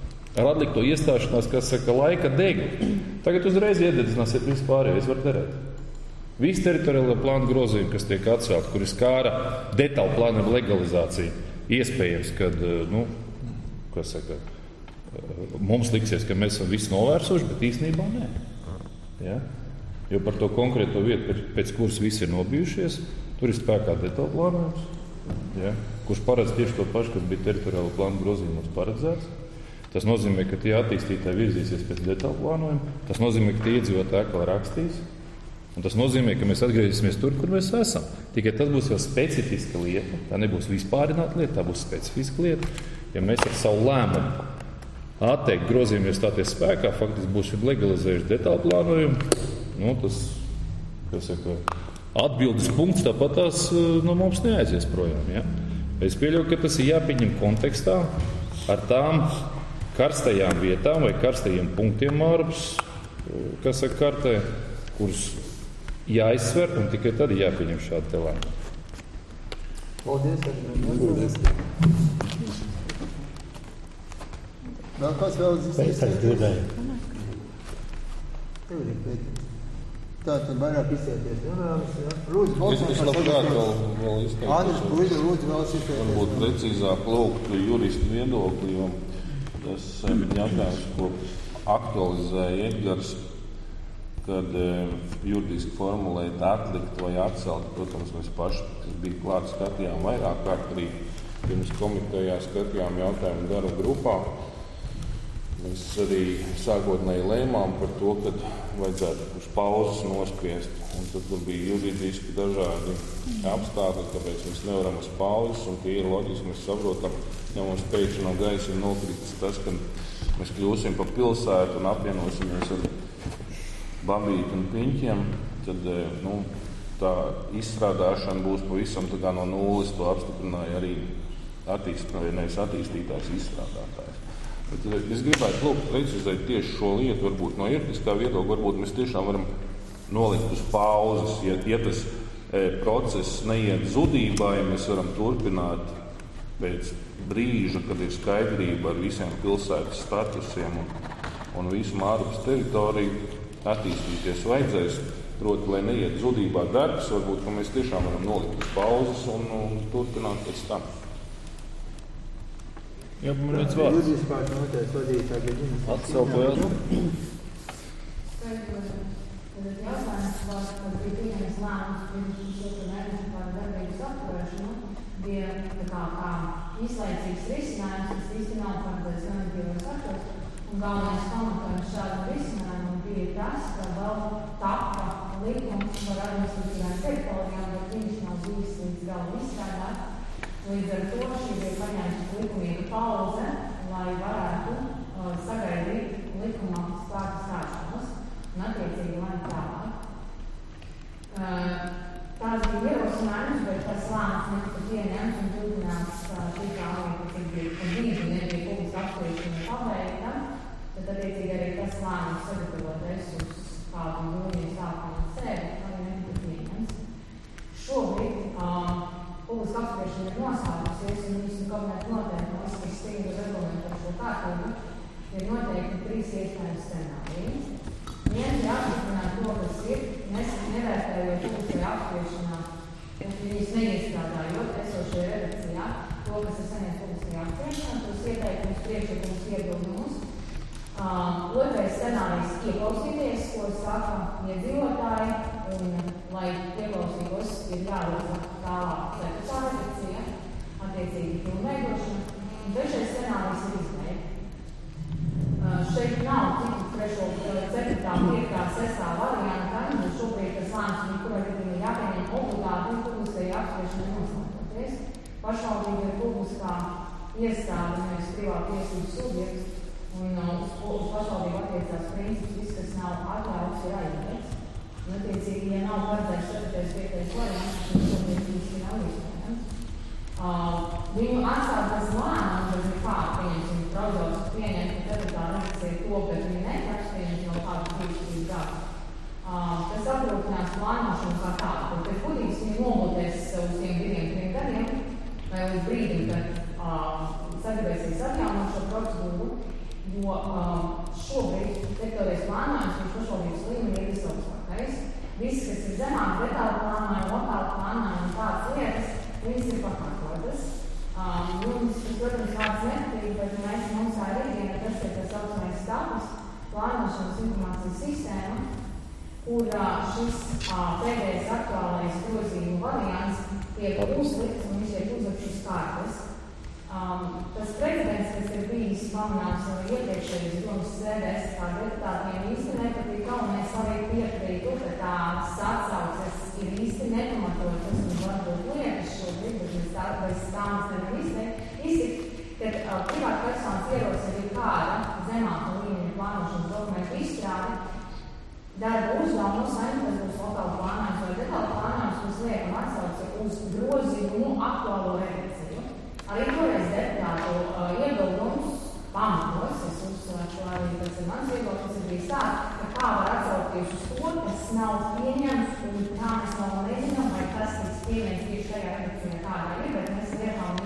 kas saka, laika degli. Tagad uzreiz iededzināsiet vispārējais, var terēt. Visi teritoriālā plāna grozījumi, kas tiek atcelti, kuri skāra detālu plāna legalizāciju, iespējams, kad, mums liksies, ka mēs esam visu novērsuši, bet īstenībā nē. Ja? Jo par to konkrēto vietu, pēc kuras visi ir nobijušies, tur ir spēkā detālu plānojums, ja? Kurš paredz tieši to pašu, kas bija teritoriālā plāna grozījumos paredzēts. Tas nozīmē, ka tie attīstītāji virzīsies pēc detālu plānojuma. Tas nozīmē, ka tie iedzīvotāji atkal rakstīs. Un tas nozīmē, ka mēs atgriezīsimies tur, kur mēs esam. Tikai tas būs jau specifiska lieta. Tā nebūs vispārināta lieta, tā būs specifiska lieta. Ja mēs ar savu lēmumu atteikt grozījumi iestāties spēkā, faktiski būsim legalizējuši detālu plānojumu. Tas, atbildes punkts tāpat tās mums neaizies projām. Ja? Es pieļauju, ka tas ir jāpieņem kontekstā ar tām karstajām vietām vai karstajiem punktiem ārpus, kas saka kartē, kurus jāizsver, un tikai tad ir jāpieņem šādi te lēmumi. Paldies. Vēl kāds vēl izsēties? Tātad vairāk izsēties. Lūdzu, es labprāt vēl izteiktu. Andris Puiļa, lūdzu, vēl izsēties. Varbūt precīzāk lūgtu juristu viedokli, jo tas jautājums, ko aktualizēja Edgars, kad juridiski formulēt atlikt vai atcelt, protams, mēs paši, kas bija klāt, skatījām vairāk kārt arī pirms komitejā skatījām jautājumu darba grupā. Mēs arī sākotnēji lēmām par to, kad vajadzētu uz pauzes nospiest. Un tad bija juridiski dažādi apstākļi, kāpēc mēs nevaram uz pauzes, un tie ir loģiski, mēs saprotam, ja mums pēkšņi no gaisa ir nokritis tas, ka mēs kļūsim pa pilsētu un apvienosimies ar Babīti un Piņķiem, tad tā izstrādāšana būs pavisam tā kā no nulles, to apstiprināja arī attīstītājs izstrādātājs. Bet es gribētu precizēt tieši šo lietu, varbūt no juridiskā viedokļa, varbūt mēs tiešām varam nolikt uz pauzes, ja tas process neiet zudībā, ja mēs varam turpināt pēc brīža, kad ir skaidrība ar visiem pilsētas statusiem un visu ārpus teritoriju, attīstīties vajadzēs, proti, lai neiet zudībā darbs, varbūt, ka mēs tiešām varam nolikt uz pauzes un turpināt pēc tam. Jā, man viens vārds. Juridiskās noteikti vadītāji Virģinas. Atceltu vēl. Jautājums var, kad bija pieņems lēmums pirms šo mēnešu par darbības apturēšanu, bija kā izlaicīgs risinājums, kas īsti nav paredzēts normatīvos aktos. Un galvenais pamatojums šādam risinājumam bija tas, ka vēl tapa likums par administratīvām teritorijām, bet viņš nav bijis līdz galu izstrādāt. Līdz ar to šī bija paņemta likumīga pauze, lai varētu sagaidīt likuma spēku stāšanos un attiecīgi lēmt tālāk. Tās bija ierosinājums, bet tas lēmums netika pieņemts un turpinās šī kā arī, kas bija brīži nebija publiski apspriešana pabeigta, tad attiecīgi arī tas lēmums sagatavoties uz kādu jūniju sākumu sēdi, arī netika pieņemts. Šobrīd publiska apspriešana ir nosākusies un visi kabineti noteikti, kas stingri reglamentē šo kārtību, ir noteikti 3 iespējami scenāriji. Viens ir apstiprināt to, kas ir, nevērtējot publiskajā apspriešanā, un viņus neiestrādājot esošajā redakcijā, to, kas ir saņemts publiskajā apspriešanā, tos ieteikumus, priekšlikumus, iebildumus. Otrais scenārijs ieklausīties, ko saka iedzīvotāji, un, lai ieklausītos, ir jālūdza tālāk ceturtā redakcija, attiecīgi pilnveidošana. Un trešais scenārijs ir izmēģi. Šeit nav citu 3., 4., 5., 6. variantā, un šobrīd tas lēmums, kurai gadījumā jāpieņem obligāti publiskajā apspriešanai noslēdzoties. Pašvaldība ir publiskā iestāde, nevis privāta tiesību subjekts, un uz pašvaldību attiecās princips, viss, kas nav atļauts, ir aizliegts. Un attiecīgi, ja nav paredzēts 4., 5. variants, tad šobrīd īsti nav iespējams. Viņu atstātas lēmums, bet ir kā kur šis pēdējais aktuālais grozījumu variants tiek uzlikts un viņš tiek uzlikts uz kārtas. Tas precedents, kas ir bijis pamanāms jau iepriekšējos domas sēdēs, kā deputātiem īsti nepatika, un es arī piekrītu, ka tās atsauces ir īsti nepamatotas un varbūt liekas šobrīd, bet bez tāmas nevar iztikt, kad privāta personas ierosina kāda zemāka līmeņa plānošanas dokumentu izstrāde, darba uzdevumu saņemt, tas būs lokāli plānojums vai detāli plānojums, mums liekam atsauci uz grozījumu aktuālo redakciju. Arī toreiz deputātu iebildums pamatos, es uzsvēru, arī tas ir mans iebildes, ir bijis tā, ka kā var atsaukties uz to, kas nav pieņemts, un kā mēs vēl nezinām, vai tas tiks pieņemts tieši tajā redakcijā kādā ir, bet mēs liekam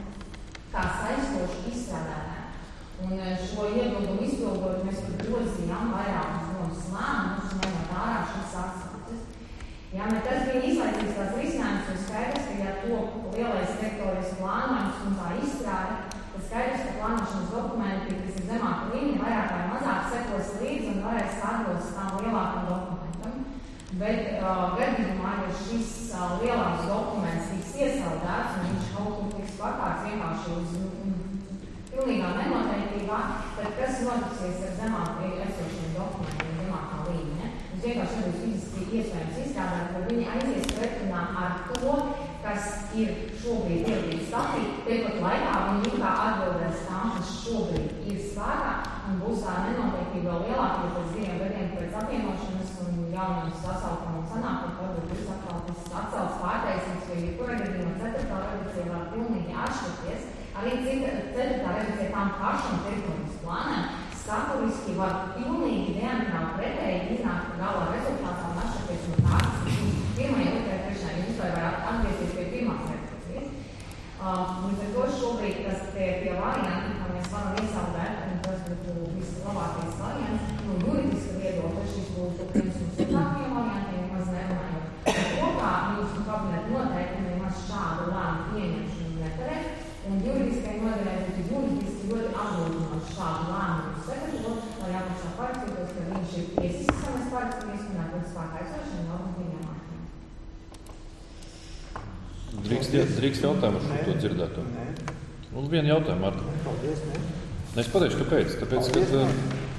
kā saistoši izstrādātā. Un šo iebildumu izpildot, mēs pat grozījām vairākus domas lēmumus, ņemot ārā šīs atsauces. Jā, bet tas bija izlaicīgs tās risinājums, un skaidrs, ka ja to lielais teritorijas plānojums un tā izstrāde, tad skaidrs, ka plānošanas dokumenti, kas ir zemāka līmeņa, vairāk vai mazāk sekos līdzi un varēs atbilst tām lielākam dokumentam. Bet gadījumā, ja šis lielāks dokuments tiks iesaldēts un viņš kaut kur tiks pakārts vienkārši uz pilnīgā nenoteiktībā, tad kas notiksies ar zemāku esošiem dokumentiem zemākā līmeņa? Mums vienkārši nebūs fiziski iespējams izstrādāt, ka viņi aizies pretrunā ar to, kas ir šobrīd ieradības statī, tepat laikā viņi kā atbildēs tām, kas šobrīd ir spēkā, un būs tā nenoteiktība vēl lielāka, jo pēc 2 gadiem pēc apvienošanas un jaunības sasaukumu sanākot, varbūt būs atkal tas atsauc pārteicums, ka jebkurā gadījumā 4. redakcija var pilnīgi atšķirties. Arī 4. redakcija tām pašam teritorijas plānēm saturiski var pilnīgi diametrāli pretēji iznākt galā rezultātā un atšķirties no tās, kas 1. un 2. trešajā vispār var atgriezties pie 1. redakcijas. Līdz ar to šobrīd tas pie varianti, kā mēs varam iesaldēt, un tas būtu vislabākais variants, no juridiska viedokļa šis būtu viens no sliktākajiem variantiem, maz nerunājot. Kopā mūsu kabinetu noteikumi maz šādu lēmu pieņemšanu neparēt, un juridiskai nodaļai būtu juridiski ļoti atbildinoši šādu lēmumu sagatavot, lai jāpašā parakstītos, ka viņš ir tiesisks samas parakstījies un atbilst spēkā esošiem normatīviem aktiem. Drīkst jautājumu ar šo to dzirdēto? Un vienu jautājumu, Marta. Paldies, ne? Es pateikšu, kāpēc? Tāpēc, ka...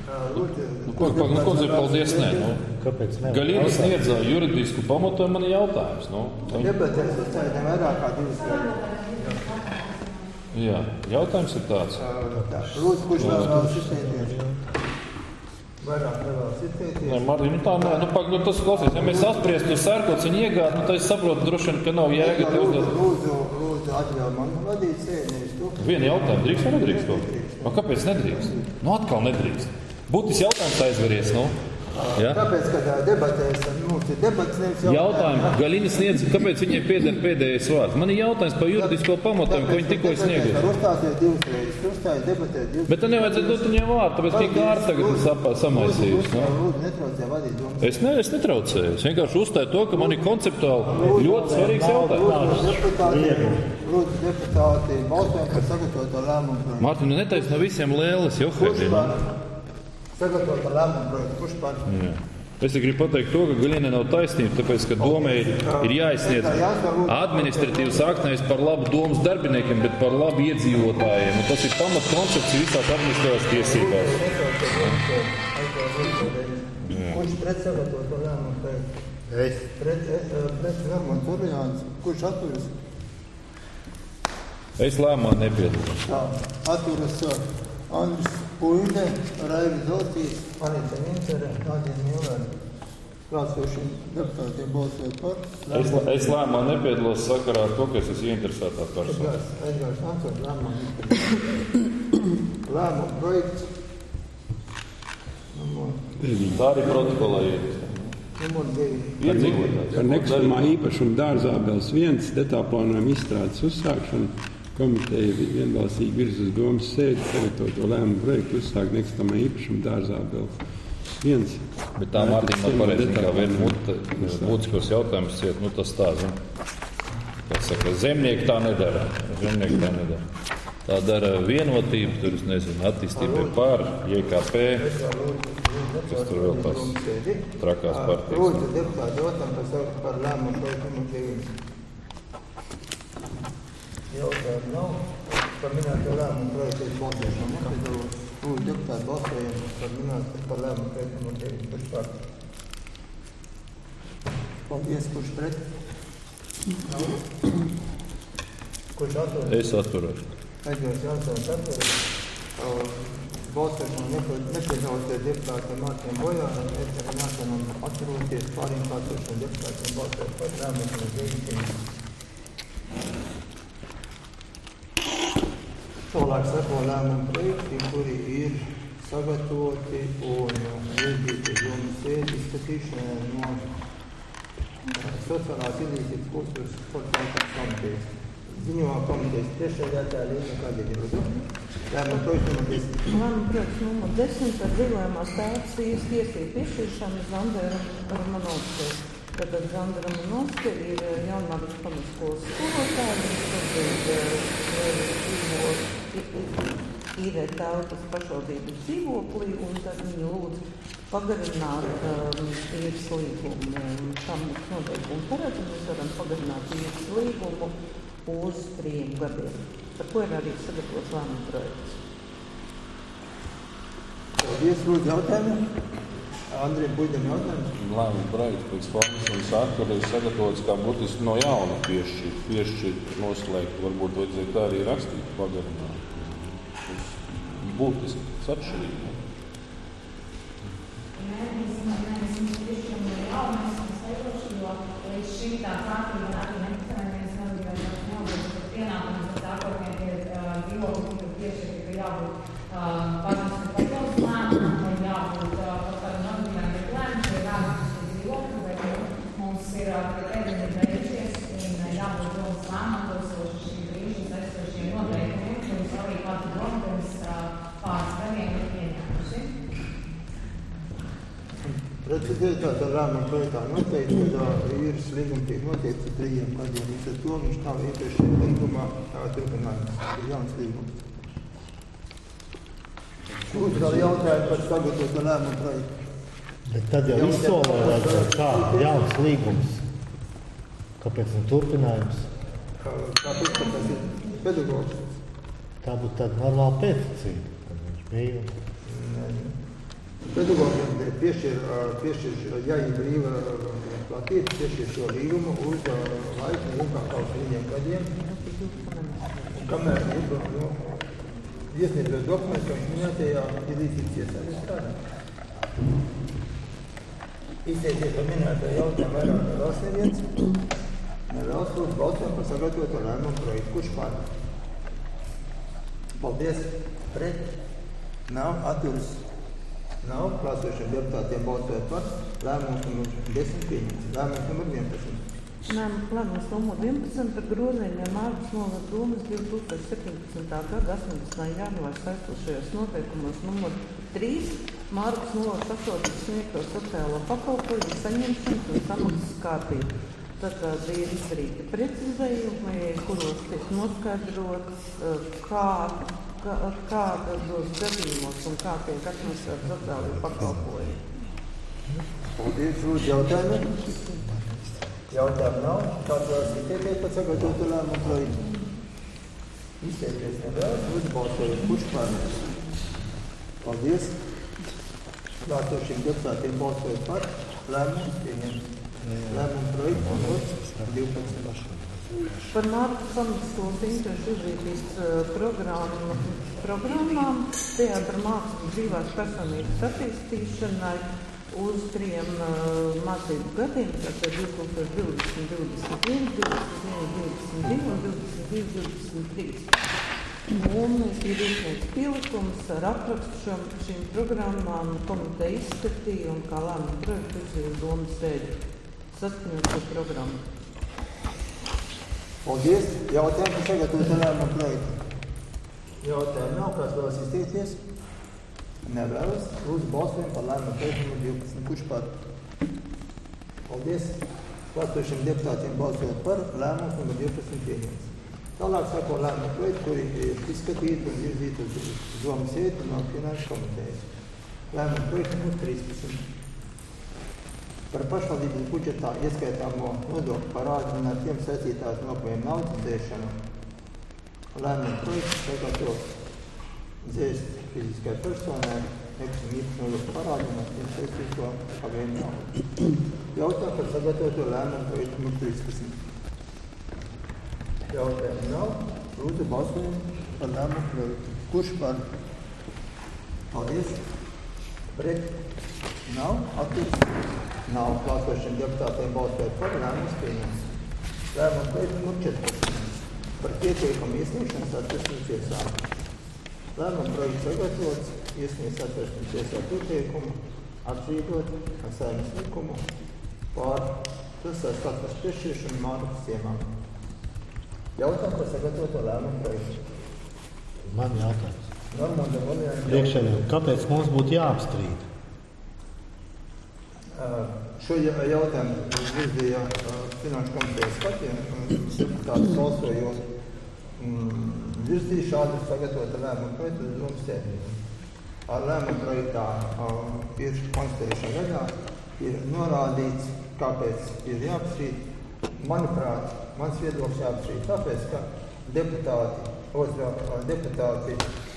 Ko dzir paldies, nē? Kāpēc ne? Galīna sniedza juridisku pamatojumu, man ir jautājums. Debatēs uzstājdām vairāk kā 2 gadus. Jā, jautājums ir tāds. Lūdzu, kurš vēl izteikties? Vairāk vēl izteikties? Nē, Marija, tā nē, tas klausies, ja mēs apspriestu sērkots un iegāt, tad es saprotu droši vien, ka nav jēga tev uzdot. Lūdzu, atļauj man vadīt sēdēs tu. Vienu jautājumu, drīkst vai nedrīkst to? Kāpēc nedrīkst? Atkal nedrīkst. Būtis jautājums aizveries, Ja? Tāpēc, ka debatēs, mums ir debats, nevis jautājumu. Galina sniedz, kāpēc viņai pieder pēdējais vārds? Man ir jautājums par juridisko pamatojumu, ko viņi tikko sniegus. Uzstāties 2 reizes, uzstājas debatēt 2 reizes. Bet tad nevajadzētu dot viņai vārdu, tāpēc ka kārs tagad samaisījus. Lūdzu, netraucē vadīt domas. Es netraucēju. Es vienkārši uzstāju to, ka man ir konceptuāli ļoti svarīgs jautājums. Lūdzu, deputāti, balsojam par sagatavoto lēmumu. Mārtiņ, netaisno visiem lēles, jo Sagatavot par lēmumu projektu, kurš par? Es gribu pateikt to, ka Galīnai nav taisnība, tāpēc, ka domai ir jāizsniedz administratīvs akts nevis par labu domas darbiniekiem, bet par labu iedzīvotājiem. Un tas ir pamat koncepts visās administratīvās tiesībās. Kurš pret sagatavoto lēmumu projektu? Es. Pret Hermans Orjāns. Kurš atturas? Es lēmumā nepiedalos. Tā, atturas Andris Puinde, Raivis Zoltīs, Anita Mintere, Nādien Milēni. Klātsošiem deputātiem balsot par. Es lēmumā nepiedalos sakarā ar to, ka es esmu ieinteresētā persona. Edgars Ansons, lēmumu projekts. Tā arī protokolā ir. Numur 2. Iedzīvotājs. Par nekustamā īpašuma dārzābels 1 detālplānojuma izstrādes uzsākšanu komiteja vienbalsīgi virz uz domas sēdi sagatavoto lēmumu projektu uzsākt nekustamā īpašuma dārzābels 1. Bet tā Mārtiņa man pareizi kā viens mūtiskos jautājumus ciet, tas tā, kā saka, zemnieki tā nedara. Tā dara vienotību, tur, es nezinu, attīstībai par JKP, kas tur vēl tās trakās partijas. Lūdzu, deputāti, jautājums par lēmumu projektu 9. Jautājumu nav. Par minēto lēmumu projektu balsošanu. Lūdzu, deputāti, balsojam par lēmumu projektu 9. Kurš par? Paldies, kurš pret? Kurš atturas? Es atturos. Pēdējos jautājums atturas. Balsošanu nepiedalīties deputātiem Mārtiņam Bojāram, Ēteram Jāsanam atturoties, pāriem pārtošanu deputātiem balsot par lēmumu 9. Tālāk seko lēmumu projekti, kuri ir sagatavoti un iedīti domu sēdi izskatīšanai no sociālās izglītības kultūras sporta jautājumu komitejas. Ziņojumā komitejas priekšsēdētāja Līga Kaļģeļa. Lēmumu projektu numur 10. Lēmumu projekts numur 10 par dzīvojamās telpas tiesību piešķiršanu Zandera Romanovskai. Tātad Zandera Romanovska ir Jaunmāras pamatskolas skolotāja, ir telpas pašvaldības dzīvoklī, un tad viņi lūdz pagarināt īres līgumu. Tam noteikumi paredz, un mēs varam pagarināt īres līgumu uz 3 gadiem. Par ko ir arī sagatavots lēmumu projekts. Paldies, lūdzu, jautājumu. Andriem Buļģam jautājums. Lēmumu projekts pēc formas un satura ir sagatavots kā būtiski no jauna piešķirt, noslēgt. Varbūt vajadzēja tā arī rakstīt, pagarināt. Tas būtiski atšķirīgi. Nē, mēs piešķiram no jauna, mēs esam steiguši, jo līdz šī tā kārtība arī nepastāvēs nevar pienākums ar sākotnēm pie dzīvokļu, kur piešķirti, ka jābūt pazīstami papildus lēmumam, vai jābūt kaut kādam nozīmēm regulējumam, vai jābūt uz dzīvokļu, vai mums ir termiņi beigušies un jābūt domas lēmumam, atbilstoši šī brīža aizstošiem noteikumiem, kurus arī pati doma pirms pāris gadiem ir pieņēmusi. Precizētāt ar lēmumu projektā noteikti, kad īres līguma tiek noteikti 3 gadiem. Līdz ar to viņš nav iepriekš līgumā turpinājums. Ir jauns līgums. Lūdzu, vēl jautājumu par sagatavotu lēmumu projektu. Bet tad jau izsolē, kā jauns līgums. Kāpēc ne turpinājums? Kāpēc, ka tas ir pedagogs? Tā būtu tāda normāla pēcacība, kad viņš bija. Pedagogiem piešķir jāņem brīva platība, piešķir šo līgumu uz laiku ilgāk kaut 3 gadiem. Un kamēr iesniedzot dokumentu, ka viņš minētajā ir līdzīgs iestādes strādā. Izteicies par minētajā jautājumu vairāk nevēlas neviens. Nevēlas lūdzu balsot par sagatavoto lēmumu projektu. Kurš pār? Paldies. Pret? Nav. Atturas? Nav. Klāsošiem deputātiem balsojot par lēmumu numur 10 pieņemts. Lēmums numur 11. Lēmums numur 11 par grozījumiem Mārgas novada domas 2017. gada 18. janvāra saistošajos noteikumos numur 3 Mārgas novada pašvaldības sniegto sociālo pakalpojumu saņemšanas un samaksas kārtību. Tad ir izdarīti precizējumi, kuros tiek noskaidrots, kādos gadījumos un kā tiek atmaksāti sociālie pakalpojumi. Paldies, lūdzu, jautājumu. Jautājumu nav. Kāds vēlas izteikties par sagatavotu lēmumu projektu? Izteikties nevēlas. Lūdzu, balsojot. Kurš pār? Paldies. Klātošiem deputātiem balsojot par lēmumu pieņemt. Lēmumu projektu numur 12. Par Mārgas pamatskolas interešu izglītības programmām, teātra mākslas brīvās personības attīstīšanai uz 3 mācību gadiem, tātad 2020, 21, 22 un 22, 23. Un ir iesniegts pielikums ar aprakstu šīm programmām, komiteja izskatīja un kā lēmumu projektu izvirza domas sēdi saskaņot šo programmu. Paldies. Jautājumu sagatavot lēmumu projektu. Jautājumu nav. Kāds vēlas izteikties? Nevēlas. Lūdzu, balsojam par lēmumu projektu numur 12. Kurš par? Paldies. Klātošiem deputātiem balsojot par lēmumu numur 12 pieņemts. Tālāk sako lēmumu projektu, kuri ir izskatīti un virzīti uz domas sēdi no finanšu komitejas. Lēmumu projektu numur 13. Par pašvaldības budžetā ieskaitāmo nodokļu parādu un ar tiem saistītās nopējiem naudas dzēšanu. Lēmumu projektu sagatavot dzēst fiziskai personai, nekustam īpaši nodokļu parādu un ar tiem saistīto pagaidu naudu. Jautā par sagatavoto lēmumu projektu numur 13. Jautājumu nav. Lūdzu, balsojam par lēmumu projektu. Kurš par? Paldies. Pret? Nav. Attiec? Nav. Klāsošiem deputātiem balsojot par lēmumu pieņemts. Lēmumu projektu numur 14. Par pieteikumu iesniegšanu Satversmes tiesā. Lēmumu projektu sagatavots, iesniegts Satversmes tiesā pieteikumu, apstrīdot ar Saeimas likumu pār pilsētas statusa piešķiršanu Mārupas ciemām. Jautājums par sagatavoto lēmumu projektu. Man jautājums. Normāli, Priekšēdēļ, kāpēc mums būtu jāapstrīd? Šo jautājumu virzīja finanšu komitejas skatiem, deputāti balsojot virzīja šādu sagatavotu lēmumu projektu uz domas sēdi. Ar lēmumu projektā ir konstatējušā gadā ir norādīts, kāpēc ir jāapstrīd. Manuprāt, mans viedoklis jāapstrīd tāpēc, ka deputāti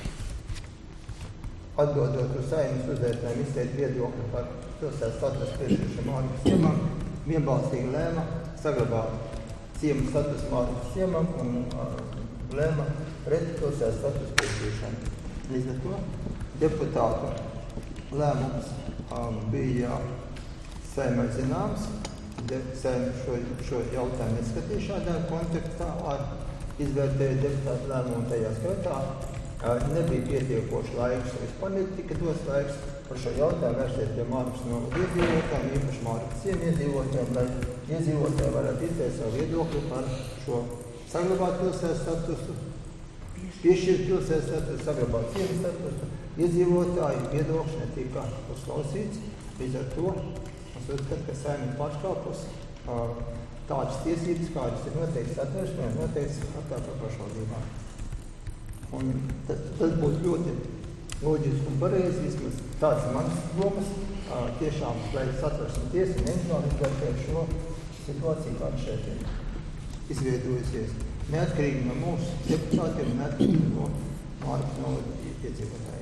atbildot uz Saeimas uzdevumiem izteikt viedokli par pilsētas statusa piešķiršanu Mārupas ciemam, vienbalsīgi lēma saglabāt ciemu statusu Mārupas ciemam un lēma pret pilsētas statusa piešķiršanu. Līdz ar to deputātu lēmums bija Saeimai zināms. Saeima šo jautājumu neskatīja šādā kontekstā ar izvērtēju deputātu lēmumu tajā skaitā. Nebija pietiekoši laiks, vispār netika dos laiks par šo jautājumu vērsties pie Mārupas novada iedzīvotājiem, īpaši Mārupas ciemu iedzīvotājiem, lai iedzīvotāji varētu izteikt savu viedokli par šo saglabāt pilsētas statusu, piešķirt pilsētas statusu, saglabāt ciemu statusu. Iedzīvotāju viedoklis netika uzklausīts, līdz ar to es uzskatu, ka Saeima pārkāpus tādas tiesības, kādas ir noteikts Satversmē un noteikts aktā par pašvaldībām. Un tas būtu ļoti loģiski un pareizi, vismaz tāds ir mans domas, tiešām, lai Satversmes tiesa neizvēl izvērtēt šo situāciju, kāda šeit ir izveidojusies. Neatkarīgi no mūsu deputātiem, neatkarīgi no Mārupas novada iedzīvotājiem.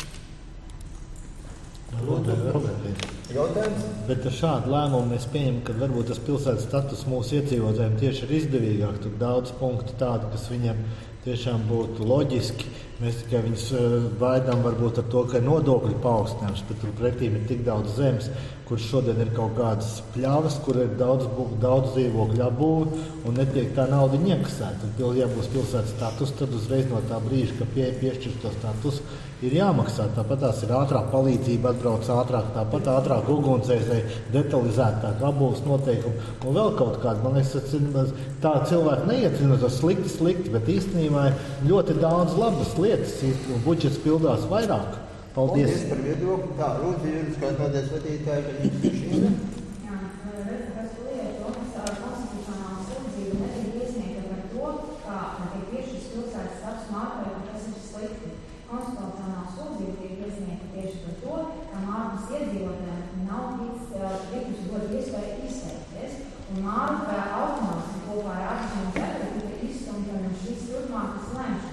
Jautājums? Bet ar šādu lēmumu mēs pieņemam, ka varbūt tas pilsētas status mūsu iedzīvotājiem tieši ir izdevīgāk. Tur daudz punktu tādu, kas viņam tiešām būtu loģiski. Mēs tikai viņus baidām varbūt ar to, ka ir nodokļu paaugstinājums, bet tur pretīm ir tik daudz zemes, kur šodien ir kaut kādas pļavas, kur ir daudz dzīvokļu apbūvi un netiek tā nauda iekasēta. Ja būs pilsētas status, tad uzreiz no tā brīža, ka piešķirs to status, ir jāmaksā. Tāpat tās ir ātrāk palīdzība, atbrauc ātrāk, tāpat ātrāk ugunsdzēsēji, detalizētāk apbūves noteikumi un vēl kaut kādi. Man liekas, tā cilvēki neiecina tas slikti, bet īstenībā ļoti daudz labas lietas un budžets pildās vairāk. Paldies par viedokli. Tā, lūdzu, juridiskās nodaļas vadītāji, ka jums ir šī. Jā, redzu, kas lietu, konstitucionāla sūdzība netiek iesniegta par to, kā tiek piešķirts pilsētas status Mārupai, un tas ir slikti. Konstitucionāla sūdzība tiek iesniegta tieši par to, ka Mārupas iedzīvotājiem nav tikusi dot iespēju izteikties, un Mārupai automātiski kopā ar atšķirību tika izstumta no šīs turpmākas lemšanas.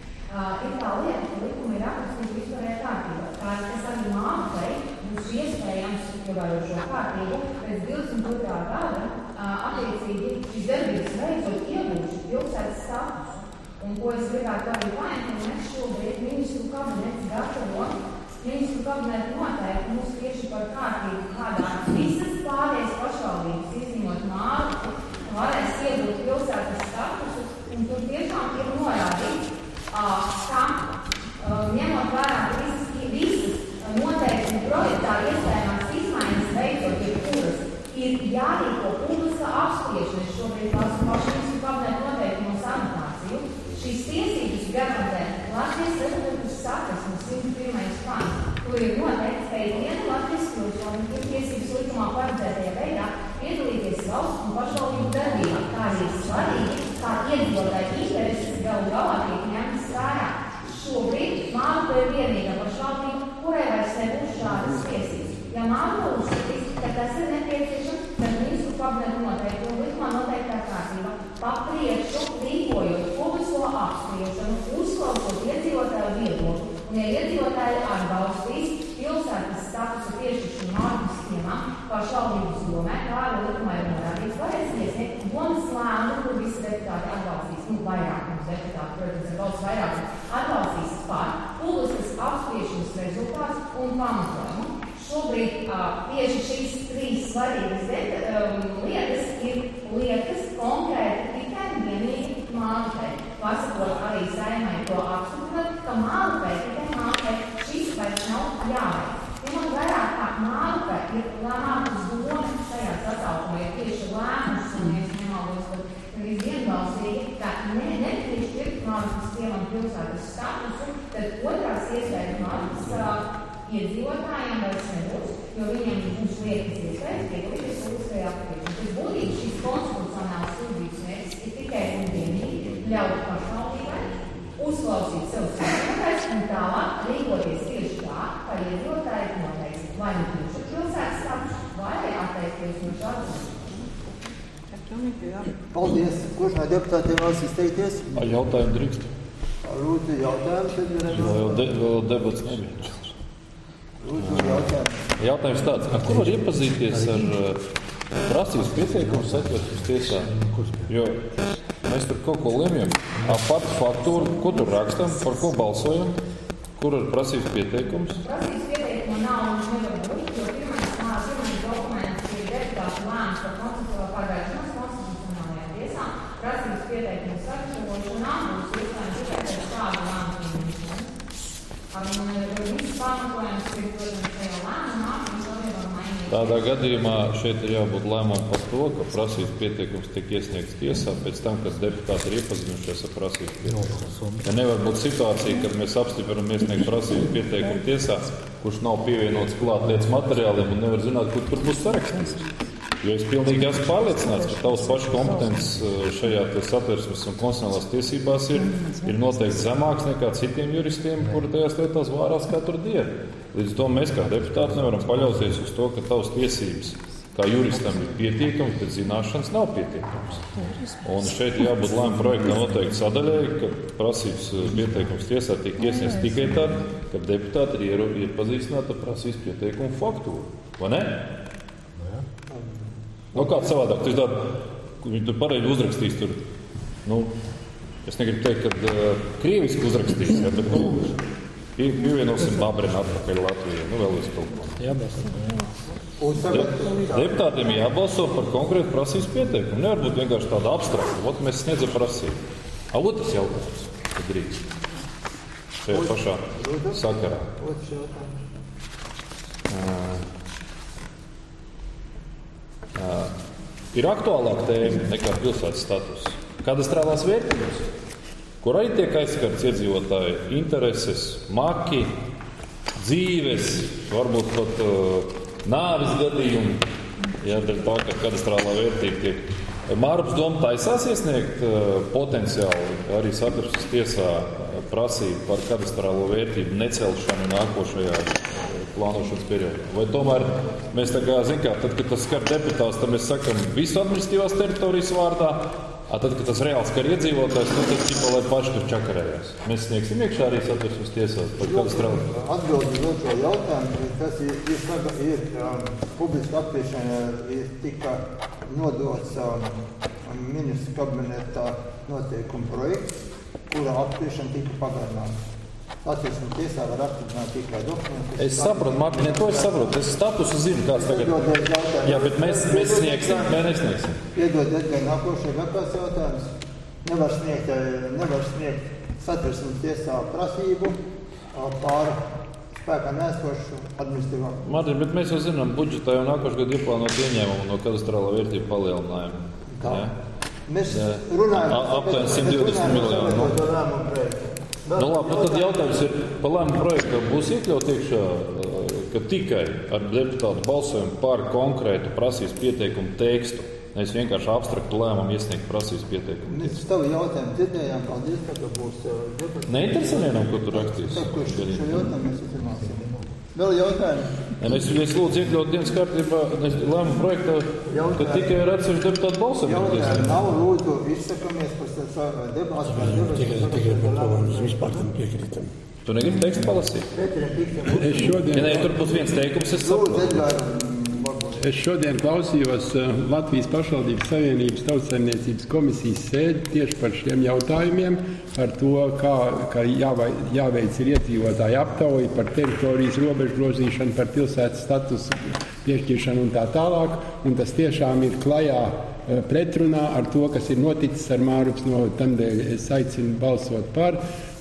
Ir tā lieta, ka likuma ir aprakstīta vispārējā kārtībā. Tā ir, kas arī Mārupai būs iespējams ievērot šo kārtību pēc 22. gada attiecīgi šīs darbības veicot iegūst pilsētas statusu. Un ko es gribētu arī paņemt, ka mēs šobrīd ministru kabinets gatavo ministru kabinetu noteikumus tieši par kārtību, kādā visas pārējās pašvaldības, izņemot Mārupu, varēs iegūt pilsētas statusu, un tur tiešām ir norādīts, ka ņemot vērā visas noteikumi projektā iespējamās izmaiņas veicot jebkuras, ir jārīko publiska apspriešana. Es šobrīd lasu pašu ministru kabinetu noteikumu anotāciju. Šīs tiesības garantē Latvijas Republikas Satversmes 101. pants, kur ir noteikts, ka ir viena Latvijas pilsoņa tiesības likumā paredzētajā veidā piedalīties valsts un pašvaldību darbībā. Tā ir svarīgi, kā iedzīvotāju interesi deputāti atbalstīs, vairākums deputāti, protams, ar balsu vairākumu, atbalstīs par publiskas apspriešanas rezultātus un pamatojumu. Šobrīd tieši šīs 3 svarīgas lietas ir lietas konkrēti tikai vienīgi Mālupei. Pasakot arī Saeimai to apstiprināt, ka Mālupei, tikai Mālupei šis vairs nav jāveic. Ņemot vērā, kā Mālupei ir lēmātas domas šajā sasaukumā, ir tieši lēmums, un es nemaldos, ka ir vienbalsīgi, ka netieši pirkt Mālupas Cievam pilsētas statusu, tad otrās iespējas Mālupas iedzīvotājiem vairs nebūs, jo viņiem būs liekas iespējas piedalīties publiskajā apspriešanā. Tas būtībā šīs konstitucionālās sūdzības mērķis ir tikai un vienīgi ļaut pašvaldībai uzklausīt savus iedzīvotājus un tālāk rīkoties tieši tā, kā iedzīvotāji noteiks, vai nu kļūst pilsētas status, vai atteikties no šādas. Paldies. Kurš no deputātiem vēlas izteikties? Jautājumu drīkst. Lūdzu, jautājums. Vēl debats nebija. Jautājums tāds, kur var iepazīties ar prasības pieteikumu Satversmes tiesā? Jo mēs tur kaut ko lemjam, pati faktūru, ko tur rakstam, par ko balsojam, kur ir prasības pieteikums? Prasības pieteikuma nav un nevar būt, jo pirmais dokuments ir deputātu lēmums par konstitucionālo pārvēršanos konstitucionālajā tiesā. Prasības pieteikuma sagatavošanā būs iespējams tikai pēc šādu lēmumu. Tādā gadījumā šeit ir jābūt lēmumam par to, ka prasības pieteikums tiek iesniegts tiesā pēc tam, kad deputāti ir iepazinušies ar prasības pieteikumu. Ja nevar būt situācija, kad mēs apstiprinām iesniegt prasības pieteikumu tiesā, kurš nav pievienots klāt lietas materiāliem un nevar zināt, kur tur būs sarakstīts. Jo es pilnīgi esmu pārliecināts, ka tavs pašu kompetences šajā Satversmes un konstitucionālās tiesībās ir noteikti zemāks nekā citiem juristiem, kuri tajās lietās vārās katru dienu. Līdz to mēs kā deputāti nevaram paļauties uz to, ka tavs tiesības kā juristam ir pietiekams, bet zināšanas nav pietiekams. Un šeit jābūt lēmuma projektā noteikti sadaļai, ka prasības pieteikums tiesā tiek iesniegts tikai tad, kad deputāti ir iepazīstināti ar prasības pieteikumu faktūru. Vai ne? Kāds savādāk, viņi tur pareizi uzrakstīs tur, es negribu teikt, ka krieviski uzrakstīs, ja, bet, pievienosim Babrinu atpakaļ Latvijai, vēl visu kaut ko. Deputātiem jābalso par konkrētu prasības pieteikumu. Nevar būt vienkārši tāda abstrakta, mēs sniedzam prasību. Otrs jautājums, kad drīkst. Šajā pašā sakarā. Otrs jautājums. Ir aktuālāka tēma nekā pilsētas status. Kadastrālās vērtības, kur arī tiek aizskarts iedzīvotāju intereses, maki, dzīves, varbūt pat nāves gadījumi, dēļ tā, ka kadastrālā vērtība tiek. Mārupas doma taisās iesniegt potenciāli arī Satversmes tiesā prasību par kadastrālo vērtību necelšanu nākošajā plānošanas periodā. Vai tomēr mēs tad, kad tas skar deputāts, tad mēs sakam visu administratīvās teritorijas vārdā, tad, kad tas reāli skar iedzīvotājs, tad ķipa, lai paši tur čakarējās. Mēs sniegsim iekšā arī Satversmes tiesās par kadastrālo. Atbildi uz otro jautājumu, tas ir publiska apspriešana, ir tika nodots ministru kabinetā noteikuma projekts, kura apspriešana tika pagarināta. Satversmes tiesā var apstiprināt tikai dokumentus. Es saprotu, Mārtiņ, to es saprotu. Es statusu zinu, kāds tagad. Jā, bet mēs sniegsim, vai nesniegsim? Piedodiet, gan nākošais vēl kāds jautājums. Nevar sniegt Satversmes tiesā prasību pār spēkā neesošu administratīvā. Mārtiņ, bet mēs jau zinām, budžetā jau nākošu gadu ieplānot ieņēmumu no kadastrālā vērtību palielinājumu. Tā. Mēs runājam aptuveni 120 miljonu. Labi, tad jautājums ir, par lēmumu projektu būs iekļaut iekšā, ka tikai ar deputātu balsojumu par konkrētu prasības pieteikumu tekstu, nevis vienkārši abstraktu lēmumu iesniegt prasības pieteikumu. Mēs tavu jautājumu dzirdējām, paldies, ka būs deputāti. Neinteresē vienam, ko tur rakstīs? Šo jautājumu mēs izrunāsim. Vēl jautājumi? Es lūdzu iekļaut dienas kārtībā lēmumu projektā, ka tikai ar atsevišķu deputātu balsojumu. Jautājumi nav, lūdzu, izsakamies par debātu. Tikai par to mums vispār tam piekrītam. Tu negribi tekstu palasīt? Pēteriem tiksim. Ja tur būs viens teikums, es saprotu. Lūdzu, Edgāram, varbūt Es šodien klausījos Latvijas pašvaldības savienības tautsaimniecības komisijas sēdi tieši par šiem jautājumiem, par to, kā jāveic ir iedzīvotāju aptauja, par teritorijas robežu grozīšanu, par pilsētas statusu piešķiršanu un tā tālāk. Un tas tiešām ir klajā pretrunā ar to, kas ir noticis ar Mārups novaду. Tādēļ es aicinu balsot par.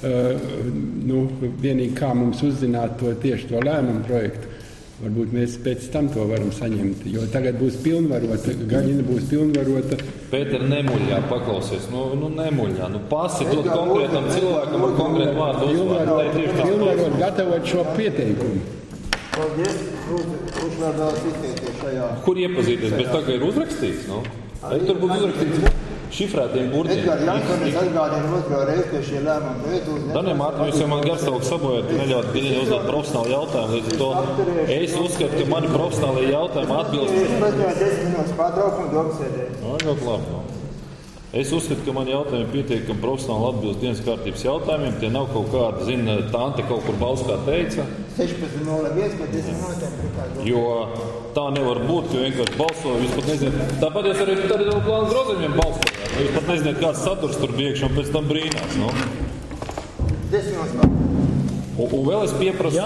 Vienīgi kā mums uzzināt tieši to lēmumu projektu. Varbūt mēs pēc tam to varam saņemt, jo tagad būs pilnvarota, Gaļina būs pilnvarota. Pēter, nemuļā, paklausies, nemuļā, pasit dot konkrētam cilvēkam ar konkrētu vārdu uzvārdu. Pilnvarot, gatavot šo pieteikumu. Paldies, kurš vēl vēlas izteikties šajā? Kur iepazīties, bet tā kā ir uzrakstīts, tur būtu uzrakstīts šifrētiem burtiem. Edgars Jankonis atgādina otro reizi, ka šie lēmumi veidu uz... Daniel Mārtiņš, jūs jau man garstāvāk sabojāt, ka neļaut Gaļina uzdot profesionāli jautājumu. Līdz ar to es uzskatu, ka mani profesionāli jautājumi atbilst... Jūs paziņojāt 10 minūtes pārtraukumu domsēdē. Ļoti labi. Es uzskatu, ka mani jautājumi pietiekami profesionāli atbilst dienas kārtības jautājumiem. Tie nav kaut kāda, tante kaut kur Bauskā teica. 16.01, bet 10 minūtēm. Jo tā nevar būt, ka vienkārši balsoju. Jūs pat nezināt, tāpat jūs arī tad jau plānu grozījumiem balsojāt. Jūs pat nezināt, kāds saturs tur biekš un pēc tam brīnās. 10 minūtes. Un vēl es pieprasu,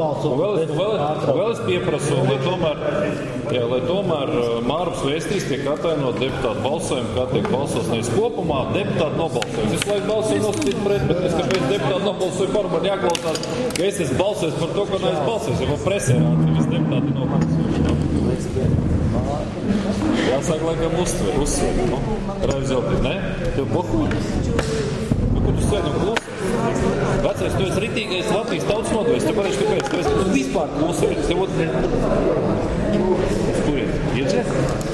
lai tomēr Mārups vēstīs tiek atainot deputātu balsojumu, kā tiek balsos nevis kopumā, deputātu nobalsojums. Es laiku balsoju nosacīt pret, bet es kāpēc deputātu nobalsoju par, man jāklausās, ka es esmu balsojis par to, ko neesmu balsojis, jo presē rādi, visi deputāti nobalsojuši. Jāsāk, laikam uzsver. Raivzelti, ne? Tev pohuļi. Kur tu sēdi un klusi? Vecais, tu esi ritīgais Latvijas tautas nodevējs. Tu pareizi, kāpēc? Tu esi vispār klusējis. Tev uz kurien? Iedzēs?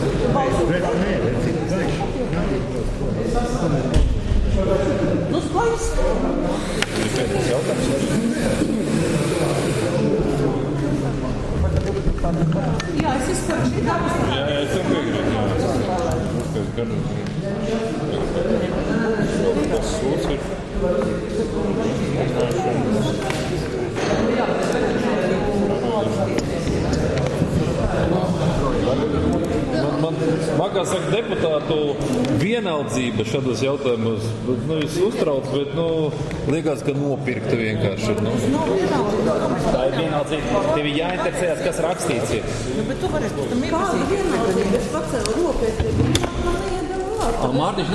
Skaļs. Ir pēdējais jautājums. Jā, es izskaru šī darbas. Jā, es tev piegrību. Tas sūds ir. Man kā saka, deputātu vienaldzība šādos jautājumos, jūs uztrauc, bet, liekas, ka nopirkta vienkārši. Tā ir vienaldzība. Tev ir jāinteresējas, kas rakstīts ir. Bet tu varēsi pēc tam iepazīt. Kāda vienaldzība? Es pacēlu rokas, Mārtiņš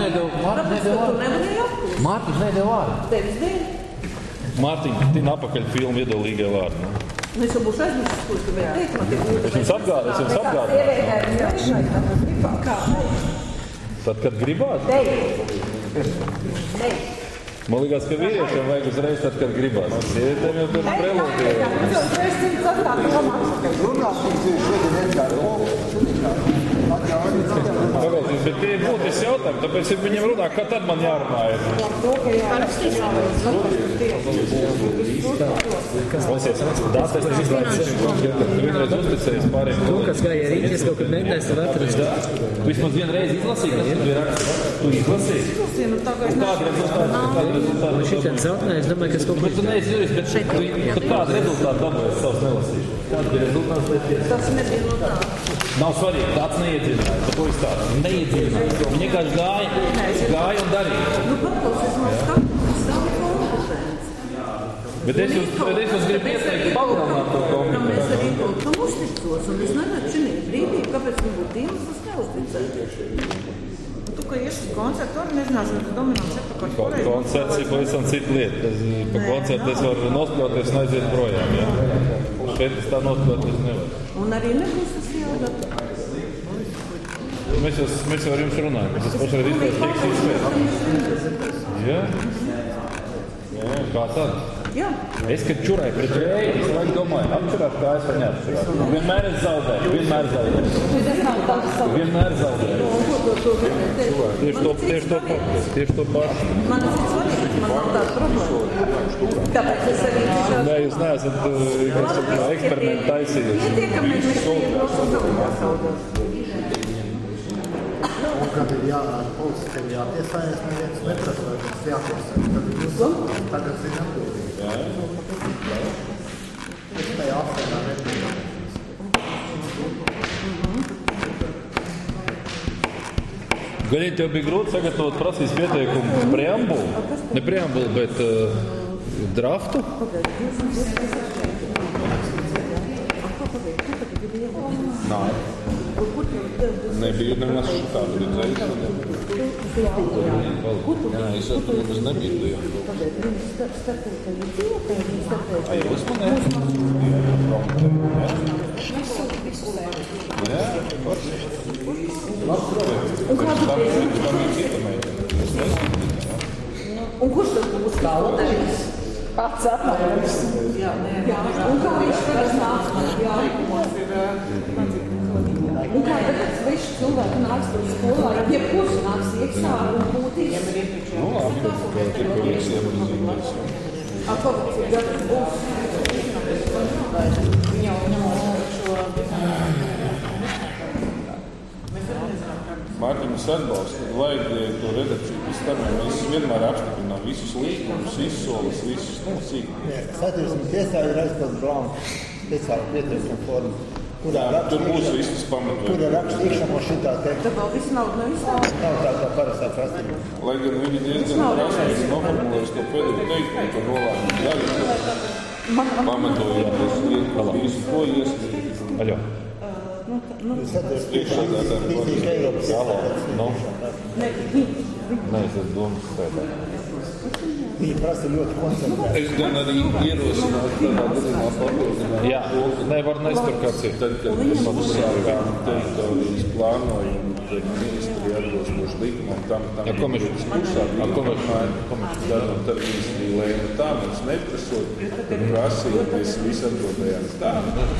nedēļ vārdu. Tevis dēļ? Mārtiņ, tina apakaļ filmu iedalīgai vārdu. Es jau būšu aizmirsis, ko tu vēl teikt. Es jums atgādāju. Tad, kad gribāt? Man liekas, ka vīriešiem vajag uzreiz tad, kad gribās. Sievietēm jau tur prelūdīja. Pagājušies, bet tie ir būtis jautājumi, tāpēc viņam runā, kā tad man jārunā ir. Klausies, dātais tas izlaidis. Tu vienreiz uzticējies pārējiem. Tu, kas gāja rīķis, kaut kad mēģinājis tad atrast. Vismaz vienreiz izlasīji, kas tu bija raksts. Tu izlasīji? Kāda rezultāta? Šitāds jautājums, es domāju, ka kaut Bet tu neesi jurist, bet kādu rezultātu dabūji savas nelasīšanas? Kāds bija rezultāts? Tas nebija no tā. Nav svarīgi, tāds neiedziļinājās, par to izstāst. Neiedziļinājās. Viņi vienkārši gāja un darīja. Paklausies no skatu, savu kompetenci. Bet es jūs gribu ieteikt palielināt to kompetenci. Mēs arī kaut kam uzticos, un es neredzu šī brīdī, kāpēc man būtu iemesls neuzticēt. Tu, ka ieši koncertu, arī nezināsim, ka dominants ir par kaut ko. Koncerts ir pavisam cita lieta. Pa koncertu es varu nospļauties un aiziet projām. Ja? Šeit es tā nospļauties nevaru. Un arī nebūs tas jādara. Mēs jau ar jums runājam. Es pašreiz izpēc teiks izpēc. Jā? Jā, kā tad? Jā. Es, kad čurēju pret Rēju, es laiku domāju, apčurāt kājas vai neapčurāt. Vienmēr es zaudēju, vienmēr zaudēju. Tieši to pašu. Man tas ir svarīgi, man nav tāda problēma. Tāpēc es arī... Nē, jūs neesat eksperimentu taisījuši. Ietiekamies, mēs saudās. Un, kad ir policiskiem jātiesājas, neviens neprasa, vai tas jātiesājas. Tad jūs tagad zināt atbildīgi. Es tajā apsvērā nebija. Ganīt, tev bija grūti sagatavot prasīs pieteikumu preambulu? Ne preambulu, bet draftu? Nā. Nebija nemaz šitādu redzējis. Jā, es jau tur nemaz nebiju. Ai, jūs man Jā, forši. Labs projekts. Un kurš tad būs galvenais? Pats atnāks. Un kā viņš tagad nāk? Un kā tagad sveši cilvēki nāks tur skolā? Jebkurš nāks iekšā un būtīs. Nu, labi, tikko visiem izzīmēs. Kāpēc gads būs? Viņa jau ņemot šo... Mārtiņas atbalsts, tad vajag to redakciju pēc tam, ja mēs vienmēr apstiprinām visus līgumus, izsoles, visus sīk. Satversmes tiesā ir aizpildu blanku speciāli pieteikuma formu, tur būs viss pamatojums. Kura raksta iekšamo šitā teksta. Tad vēl viss nav izstāvs? Nav tā parastā prasība. Lai gan viņi diezgan prasīgi noformulēs to pēdējo teikumu, to nolēmumu daļu, pamatojoties visu, ko iesniegt. Aļo. Nē, es esmu domas spētā. Viņi prasa ļoti koncentrēt. Es gan arī ierosinātu tādā gadījumā papildināt. Jā, nevar nestur kāds ir. Tad, kad mēs uzsākām teritorijas plānojumu, tad ministri atbilstoši likumam tam ir uzsākām. Tad ministri lēma tā, mums neprasot, tad prasīja, mēs visi atbildējām tā.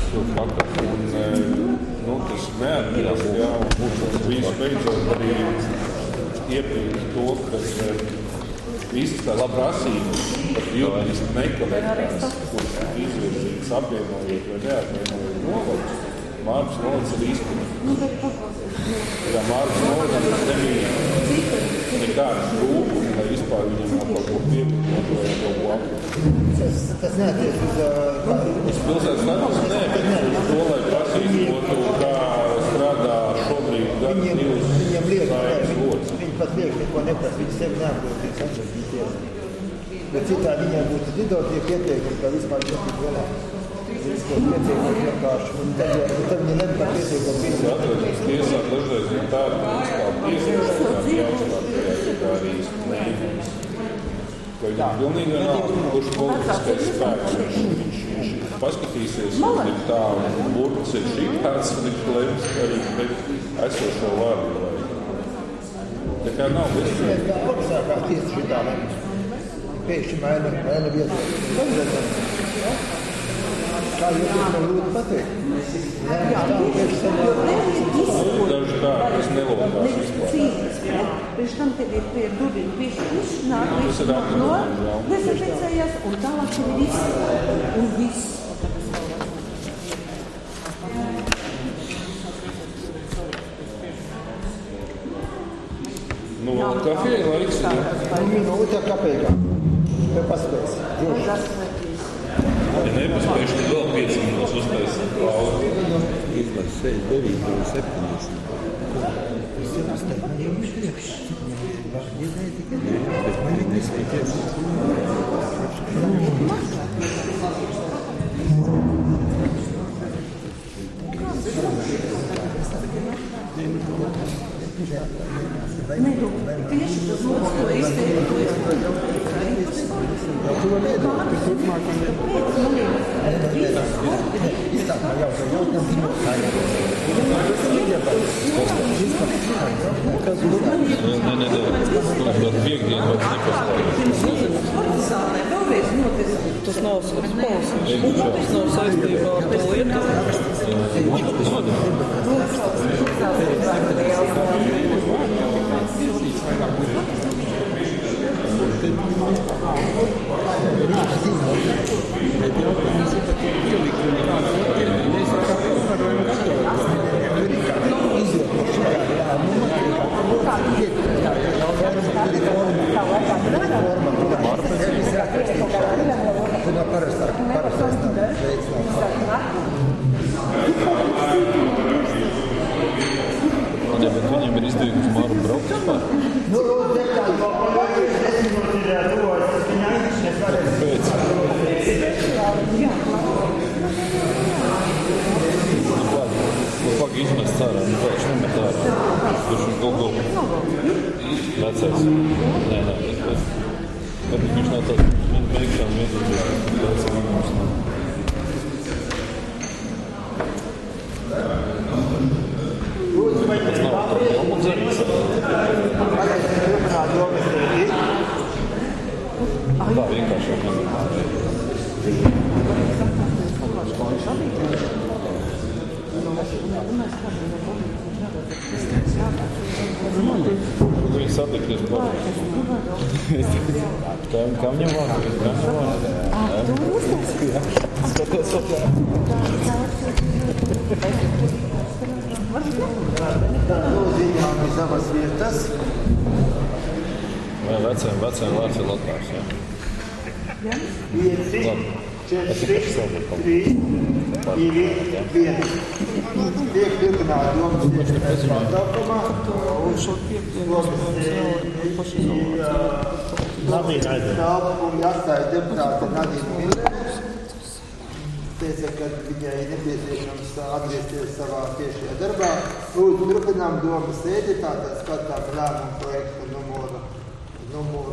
Un tas neatbilst, jā, un visu beidzot arī iepildi to, kas visas tās prasības, pat juridiski nekorektās, kuras izvirzītas apvienojot vai neapvienojot novads, Mārpas novads ir īstenībā. Ja Mārpas novads nebija nekādas trūkumi, lai vispār viņam kaut ko piepildot vai kaut ko apvienot. Tas neatiec uz pilsētas status, nē, bet uz to, lai prasītu, kā strādā šobrīd gadu divus saimas lods. Viņi pat liek neko neprasa, viņi sevi neapgrūtīs atšķirīgi tiesa. Bet citā viņai būtu didotie pieteikumi, kā vispār nebija galā. Pieteikumi vienkārši, un tad viņi lem par pieteikumu pirmā. Atveidās tiesā dažreiz ir tāda, ka vispār tiesīšanās jāuzstāpējās, kā arī nelikums. Ka viņam pilnīgi vienalga, kurš politiskais spēks viņš paskatīsies, un ir tā, un burts ir šitāds, un ir lems arī pret esošo vārdu. Tā kā nav vispār. Augstākā tiesa šitā lems. Pēkšņi maina vietu. Kā jūs man lūdzu pateikt? Jā, pēkšņi daži tā, kas nelokās vispār. Priekš tam tev ir pie durvīm piešķiņš, nāk visu no dezinficējas, un tālāk tev ir viss. Un viss. Nu, kafija laiks. Minūte kapēkā. Tev paspēc. Ja nepaspējuši, tad vēl 5 minūtes uztaisīt klaudu. Izlaiž 6, 9 un 70. Tieši tas mums, ko izteikt, Tas nav saistībā ar to lietu. Ja, bet viņiem ir izdarīts Māru braukt. vecais. Nē, bet viņš nav tāds beigšām vienkārši mums nav. Tas nav Elmudzerīs. Tā vienkārši viņi satikties par kam viņam vārdu? Skaties apjā. Zīmām ir savas vietas. Vai veciem vārds ir Latvijas, jā? 5, 4, 3, 2, 1. Tiek turpināta domas iekšējā pārtraukumā. Un šo telpu jāstāja deputāte Nadīna Millere. Teica, ka viņai nepieciešams atgriezties savā tiešajā darbā. Lūdzu, turpinām domas sēdi, tātad skatām lēmumu projektu numuru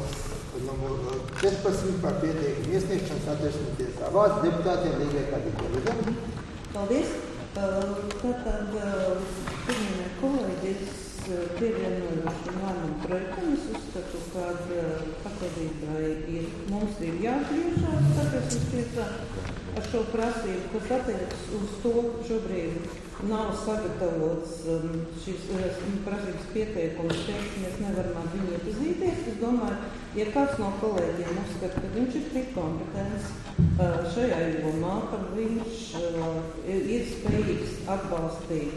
16 par pieteikumu iesniegšanu satversmes tiesā. Vārds deputātiem Līgai Kadīkai. Paldies. Tātad pirmie kolēģis pievienojuši lēmumu projektam. Es uzskatu, ka paklausītāji mums ir jāatgriežās satversmes tiesā ar šo prasību, kas attiecas uz to, šobrīd nav sagatavots šīs prasības pieteikums teksts, mēs nevaram ar viņu iepazīties. Es domāju, ja kāds no kolēģiem uzskata, ka viņš ir tik kompetents šajā jomā, ka viņš ir spējīgs atbalstīt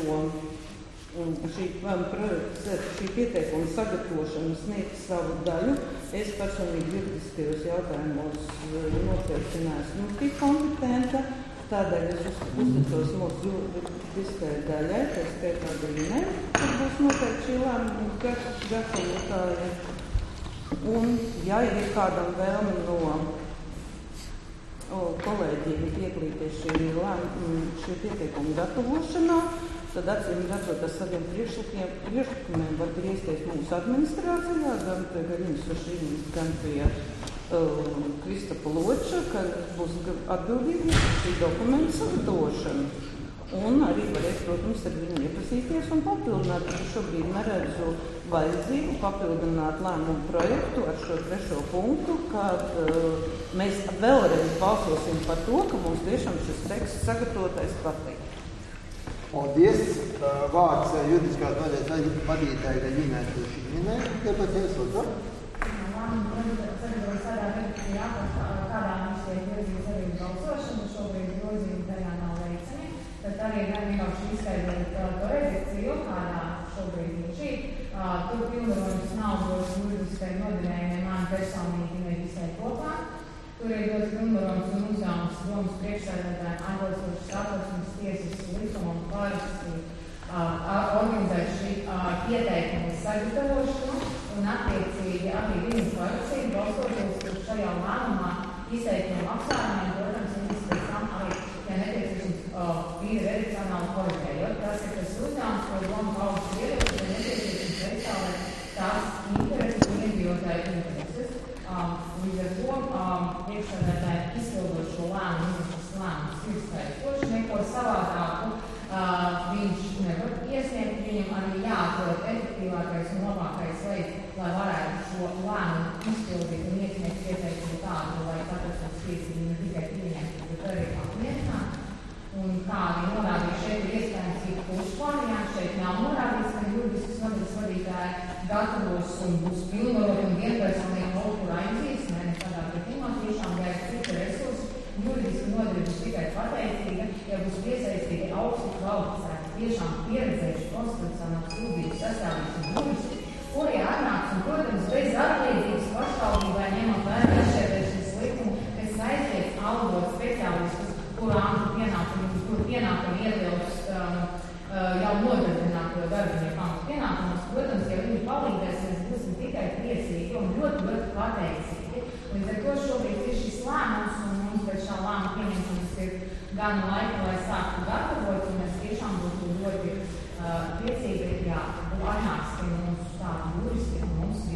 šī pieteikuma sagatavošanu, sniegt savu daļu. Es personīgi juridiskajos jautājumos noteikti neesmu tik kompetenta, tādēļ es uzticos mūsu juridiskajai daļai, tā skaitā Grīnai, kad būs noteikti šī lēmuma gatavotāja. Un, ja ir kādam vēlme no kolēģiem piedalīties šī pieteikuma gatavošanā, tad acīm redzot ar saviem priekšlikumiem var griezties mūsu administrācijā, gan pie Gariņas Sašīnas, gan pie Kristapa Loča, kad būs atbildīgi par šī dokumenta sagatavošanu. Un arī varēs, protams, ar viņu iepazīties un papildināt, ka šobrīd neredzu vajadzību papildināt lēmumu projektu ar šo 3. punktu, kad mēs vēlreiz balsosim par to, ka mums tiešām šis teksts sagatavotais patīk. Paldies. Vārds juridiskās nodaļas vadītāja Reģinai Sašīnai. Debatēs lūdzu. Kādā mums tiek grozījums arī balsošana, šobrīd grozījumi tajā nav veicami, tad arī vienkārši izskaidrot to redakciju, kādā šobrīd ir šī. Tur pilnvarojums nav dots juridiskai nodaļai ne man personīgi, ne visai kopā. Tur ir dots pilnvarojums un uzdevums domas priekšsēdētājiem atbilstoši satversmes tiesas likumam pārrakstīt, organizēt šī pieteikuma sagatavošanu un attiecīgi arī viņu pārrakstīt, balstoties uz šajā lēmumā izteiktiem apsvērumiem, protams, viņas pēc tam arī, ja nepieciešams, tīri redakcionāli korģējot. Tas ir tas uzdevums, ko doma paudas viedokļus, ja nepieciešams aizstāvēt tās intereses un iedzīvotāju intereses. Līdz ar to priekšsēdētāji izpildot šo lēmumu, izpildot lēmumu sirdsskaitoši, neko savādāku viņš nevar iesniegt. Viņam arī jāatrod efektīvākais un labākais veids, lai varētu šo lēmumu izpildīt un iesniegt pieteikumu tādu, lai satversmes tiesa viņu ne tikai pieņemtu, bet arī apmierināt. Un kā viņi norādīja, šeit ir iespējams ir pušplānījāt, šeit nav norādīts, ka juridiskas nodaļas vadītāji gatavos un būs pilnvarot un vienpersonīgi kaut kur aizies, nekādā gadījumā tiešām jāiet cita resursi. Juridiska nodaļa būs tikai pateicīga, ja būs piesaistīti augsti kvalificēti, tiešām pieredzējuši konstitucionāli sūdības sastāvības juristi, kuri atnāks un, protams, bez atlīdzības pašvaldībai ņemot vērā izšķirdēšanas likumu, kas aizliedz algot speciālistus, kur pienākumi ietilpst jau nodarbināto darbinieku pamatu pienākumus. Protams, ja viņi palīdzēs, mēs būsim tikai priecīgi un ļoti, ļoti pateicīgi. Līdz ar to šobrīd ir šis lēmums, un mums pēc šā lēmuma pieņemšanas ir gana laika, lai sāktu gatavot, un mēs tiešām būtu ļoti priecīgi, ja atnāks pie mums tādu juristi, un mums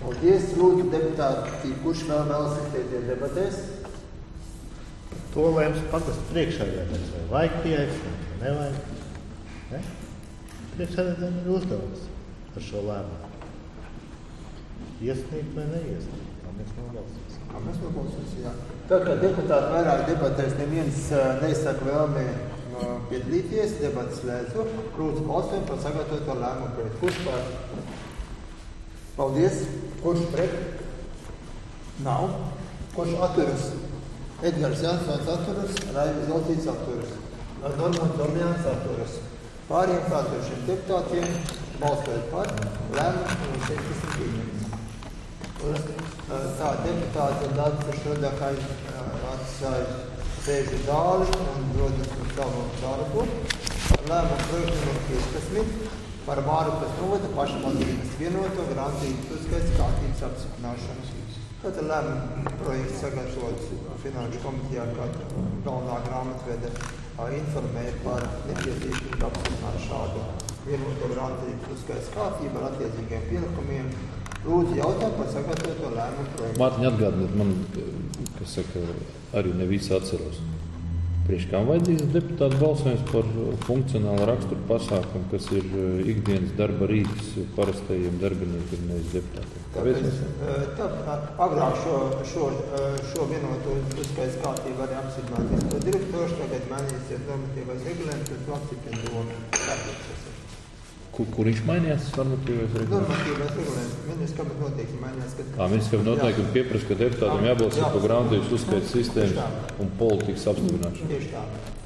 Paldies, lūdzu, deputāti, kurš vēl vēlas izteikties debatēs? To lēms pagastu priekšsēdētājs, vai vajag pieeikst, vai nevajag. Ne? Priekšsēdētājiem ir uzdevums par šo lēmumu. Iesniegt vai neiesniegt, kā mēs nobalsīsim. Tā kā deputāti vairāk debatēs neviens neizsaka vēlmi piedalīties, debatas slēdzu, lūdzu balsojam par sagatavoto lēmumu pret. Kurš par? Paldies. Kurš pret? Nav. Kurš atturas? Edgars Jansons atturas, Raivis Zoltīts atturas, Normons Domjāns atturas. Pāriem tātošiem deputātiem balsojot par lēmumu un teikt, kas ir pieņemts. Tā deputāte Dāca Šrodakai atstāja sēžu zāli un dodas uz savu darbu. Lēmumu projektu numur 15 par Mārupas novada pašvaldības vienoto grāmatīgas uzskaits kārtības apstiprināšanu. Tātad lēmumu projekts sagatavots Finanšu komitejā, kā galvenā grāmatvede informēja par nepieciešamību apstiprināt šādu vienoto grāmatīgas uzskaits kārtību ar attiecīgiem pielikumiem. Lūdzu jautājumu par sagatavoto lēmumu projektu. Mārtiņ, atgādināt man, kas saka, arī ne visi atceros. Priekš kām vajadzīgs deputātu balsojums par funkcionālu raksturu pasākumu, kas ir ikdienas darba rīks parastajiem darbiniekiem, nevis deputātiem? Agrāk šo vienoto uzskaits kārtību arī apstiprināt to direktoru, tagad mainīsies normatīvais regulējums, tad to apstiprina doma. Kur viņš mainījās normatīvais regulējums? Normatīvais regulējums. Ministrs kabineta noteikti mainījās. Ministrs kabineta noteikti pieprasa, ka deputātiem jābalso par grāmatības uzskaits sistēmas un politikas apstiprināšanu. Tieši tā.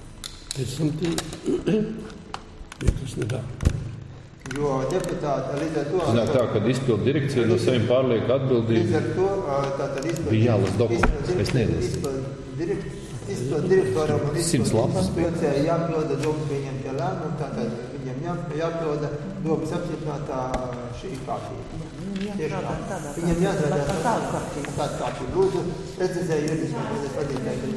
Tas nedā. Jo deputāti līdz ar to... Zināt tā, kad izpildu direkcija no saviem pārliek atbildību. Līdz ar to tātad bija jālas dokuments. Es neielasīju. Izpildu direktoram un 100 lapas. Pilcēja jāpilda domas viņiem tie lēmumi, tātad viņiem jāpilda domas apstiprinātā šī kārtība. Tieši tā. Viņiem jāzādā tādu kārtību. Lūdzu, precizēju juridiskā vadītāju.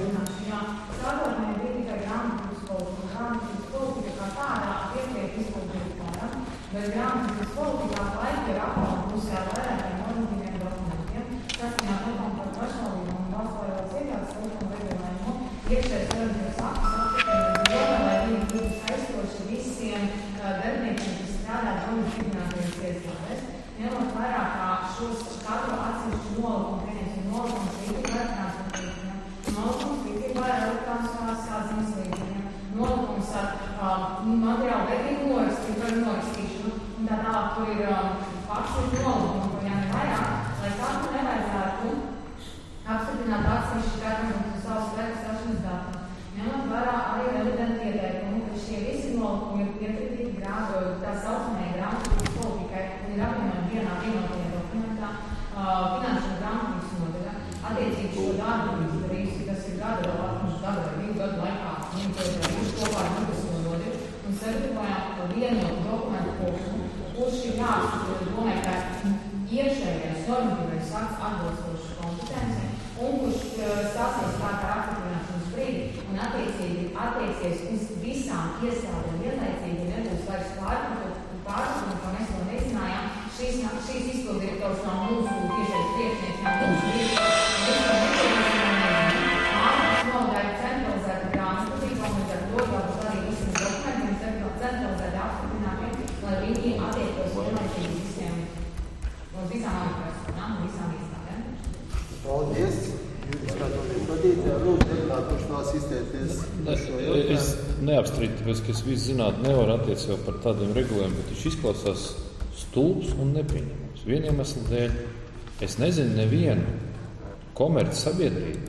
Sākotnēji bija tikai grāmatības politika kā tādā pietiek izpildu direktoram, bet grāmatības politikā laika ir apmēram pusē vairākiem normatīviem dokumentiem, saskaņā likuma par pašvaldību un valsts pārvaldes iekļautas likuma regulējumu, iekšējais normatīvas aktus apstiprina doma, lai viņi būtu aizstoši visiem darbiniekiem, kas strādā domas dibinātajās iestādēs, ņemot vērā, kā šos katru atsevišķu nolikumu, pieņemsim nolikums rītībā ar transportītiem, nolikums rītībā ar elektroniskās saziņas līdzekļiem, nolikums ar materiālu vērtību norakstīšanu, un tā tālāk tur ir faktiski nolikumi, ko jāņem vairāk, lai katru nevajadzētu apstiprināt atsevišķi darbiniekus uz savas vērtas rašanas datu. Ņemot vērā arī revidenta ieteikumu, ka šie visi nolikumi ir piekritīgi tā saucamajai grāmatības politikai un ir apvienot vienā vienotajā dokumentā finanšu un grāmatības nodaļā. Attiecīgi šo darbu izdarījusi, kas ir gada vai 2 gadu laikā, viņi to ir darījuši kopā ar nodaļas nodaļu un certifikājām vienotu dokumentu kopumu, kurš ir jāapstiprina domē, ka iekšējais normatīvais akts atbilstoši kompetenci un kurš stāsies spēkā apstiprināšanas brīdi un attiecīgi attiecies uz visām iestādēm vienlaicīgi nebūs vairs pārpratumi, ka mēs to nezinājām. Šīs izpildu direktors nav mūsu tiešais priekšnieks, nav mūsu priekšnieks. Mēs to nezinājām. Mākslinieks nodaļa centralizēta grāmatvedība, un līdz ar to jābūt arī visiem dokumentiem centralizēti apstiprinātiem, lai viņi attiektos vienlaicīgi visiem uz visām amatpersonām un visām iestādēm. Paldies! Juridiskā domnības vadītāja, lūdzu deputāti, kurš vēlas izteikties par šo jautājumu. Es neapstrīdu, tāpēc, ka es visu zināt nevaru attiecībā par tādiem regulējumiem, bet viņš izklausās stulbs un nepieņemams. Vienu iemeslu dēļ es nezinu nevienu komerci sabiedrību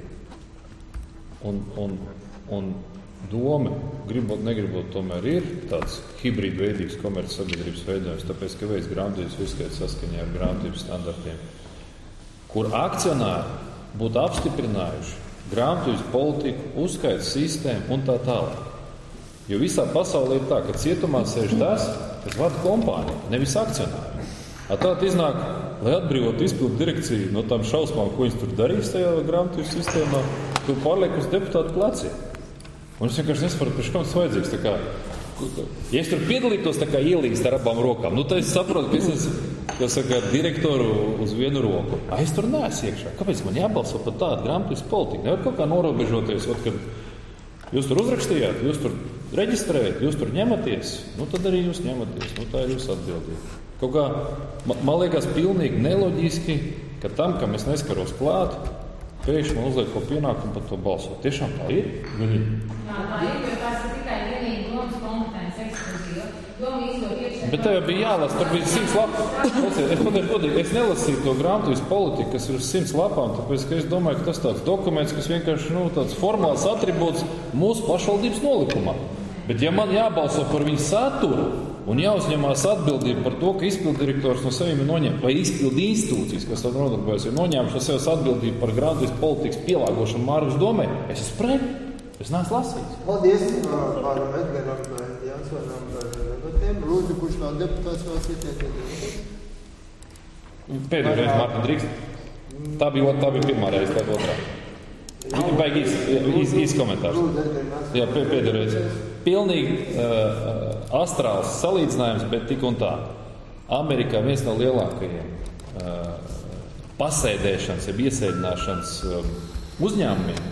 un doma, gribot, negribot, tomēr ir tāds hibrīd veidīgs komerci sabiedrības veidojums, tāpēc, ka veids grāmatības uzskaits saskaņā ar grāmatības standartiem, kur akcionāri būtu apstiprinājuši grāmatības politiku, uzskaits sistēmu un tā tālāk. Jo visā pasaulē ir tā, ka cietumā sēž tas, kas vada kompāniju, nevis akcionāri. Tātad iznāk, lai atbrīvotu izpildu direkciju no tām šausmām, ko viņas tur darīs tajā grāmatības sistēmā, tu pārliek uz deputātu pleciem. Un es vienkārši nesaprotu, priekš kam tas vajadzīgs. Ja es tur piedalītos ielīgst ar abām rokām, tad es saprotu, ka es esmu kas saka, direktoru uz vienu roku. Es tur neesmu iekšā. Kāpēc man jābalso par tādu grāmatvežas politiku? Nevar kaut kā norobežoties, kad jūs tur uzrakstījāt, jūs tur reģistrējat, jūs tur ņematies, tad arī jūs ņematies. Tā ir jūsu atbildība. Kaut kā, man liekas, pilnīgi neloģiski, ka tam, kam es neskaros klāt, pēkšņi man uzliek ko pienākumu par to balsot. Tiešām tā ir? Jā, tā ir, jo tās ir tikai vienīgi domas kompetence ekskluzīva. Doma izdot iekšē. Bet tev bija jālasa, tur bija 100 lapas. Es nelasīju to grāmatvežas politiku, kas ir uz 100 lapām, tāpēc, ka es domāju, ka tas tāds dokuments, kas vienkārši tāds formāls atribūts mūsu pašvaldības nolikumā. Bet ja man jābalso par viņu saturu un jāuzņemās atbildība par to, ka izpilddirektors no sevim ir noņēmis, vai izpildu institūcijas, kas tad nodarbojas, ir noņēmuši no sevis atbildību par grāmatvežas politikas pielāgošanu Mārgas domē, es esmu pret. Es neesmu lasījis. Paldies pāram Edgaram Jansonam par debatēm. Lūdzu, kurš nav deputāts, vēl ieteicies? Pēdējo reizi, Mārtiņ, drīkst? Tā bija pirmā reize, tā otrā. Baigi īs komentārs. Jā, pēdējo reizi. Pilnīgi astrāls salīdzinājums, bet tik un tā. Amerikā viens no lielākajiem pasēdēšanas, jeb iesēdināšanas uzņēmumiem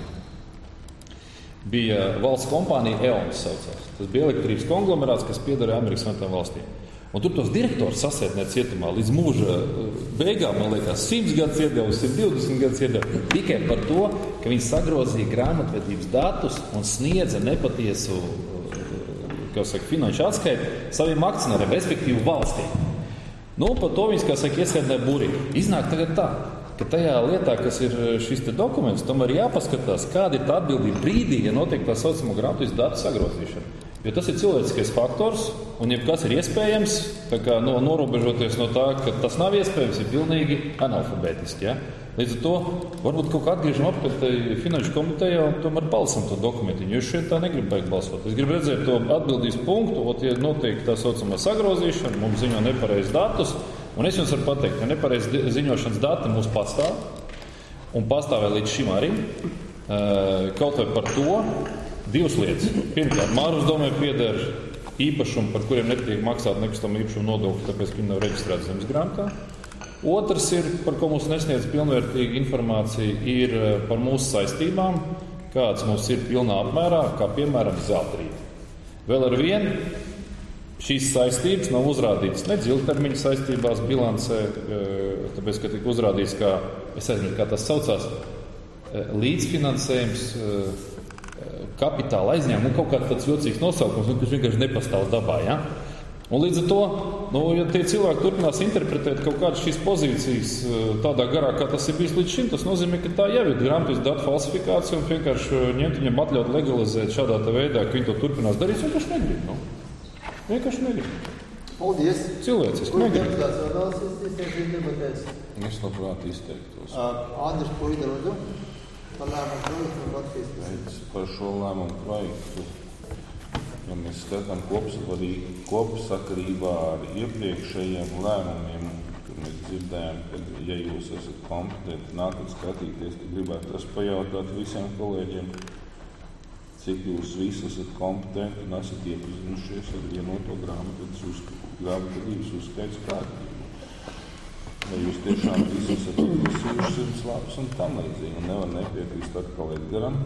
bija valsts kompānija EONS saucās. Tas bija elektrības konglomerāts, kas piederēja Amerikas Savienotām valstīm. Un tur tos direktors sasēdināja cietumā līdz mūža beigām, man liekas, 100 gadus iedeva, 120 gadus iedeva. Tikai par to, ka viņi sagrozīja grāmatvedības datus un sniedza nepatiesu, finanšu atskaiti saviem akcionāriem, respektīvi valstī. Par to viņas, iesēdināja burī. Iznāk tagad tā, ka tajā lietā, kas ir šis te dokuments, tomēr jāpaskatās, kāda ir tā atbildība brīdī, ja notiek tā saucamo grāmatvežas datu sagrozīšana. Jo tas ir cilvēciskais faktors, un jebkas ir iespējams, norobežoties no tā, ka tas nav iespējams, ir pilnīgi analfabētiski. Ja? Līdz ar to varbūt kaut kā atgriežam apkārt finanšu komitejā un tomēr balsam to dokumentu. Jo es šeit tā negribu beigt balsot. Es gribu redzēt to atbildības punktu, ja notiek tā saucamā sagrozīšana, mums ziņo nepareiz datus, un es jums varu pateikt, ka nepareiz ziņošanas dati mums pastāv, un pastāvēja līdz šim arī, kaut vai par to divas lietas. Pirmkārt, Mārgas domē pieder īpašumu, par kuriem netiek maksāt nekustamo īpašumu nodokļu, tāpēc, ka viņi nav reģistrēti zemes grāmatā. Otrs ir, par ko mums nesniedz pilnvērtīga informācija, ir par mūsu saistībām, kādas mums ir pilnā apmērā, kā piemēram zeltrība. Vēl ar vienu šīs saistības nav uzrādītas ne ilgtermiņa saistībās bilancē, tāpēc, ka tika uzrādīts, kā tas saucās, līdzfinansējums, kapitāla aizņēmumu, kaut kāds tāds jocīgs nosaukums, kas vienkārši nepastāv dabā. Ja? Un līdz ar to, ja tie cilvēki turpinās interpretēt kaut kādas šīs pozīcijas tādā garā, kā tas ir bijis līdz šim, tas nozīmē, ka tā jau ir grāmatvežas datu falsifikācija un vienkārši ņemt viņam atļaut legalizēt šādā veidā, ka viņi to turpinās darīt, vienkārši negrib. Vienkārši negrib. Paldies. Cilvēciski negrib. Es labprāt izteiktos. Andris Puida, lūdzu. Par lēmumu projektu un Latvijas. Par šo lēmumu projektu. Ja mēs skatām kopsakarībā ar iepriekšējiem lēmumiem, kad mēs dzirdējām, ka, ja jūs esat kompetenti, nākat skatīties, tad gribētu tas pajautāt visiem kolēģiem, cik jūs visi esat kompetenti un esat iepazinušies ar vienoto grāmatvedības uzskaits kārtību. Vai jūs tiešām visi esat izlasījuši 100 lapas un tam līdzīgi, un nevar nepiekrist atkal Edgaram,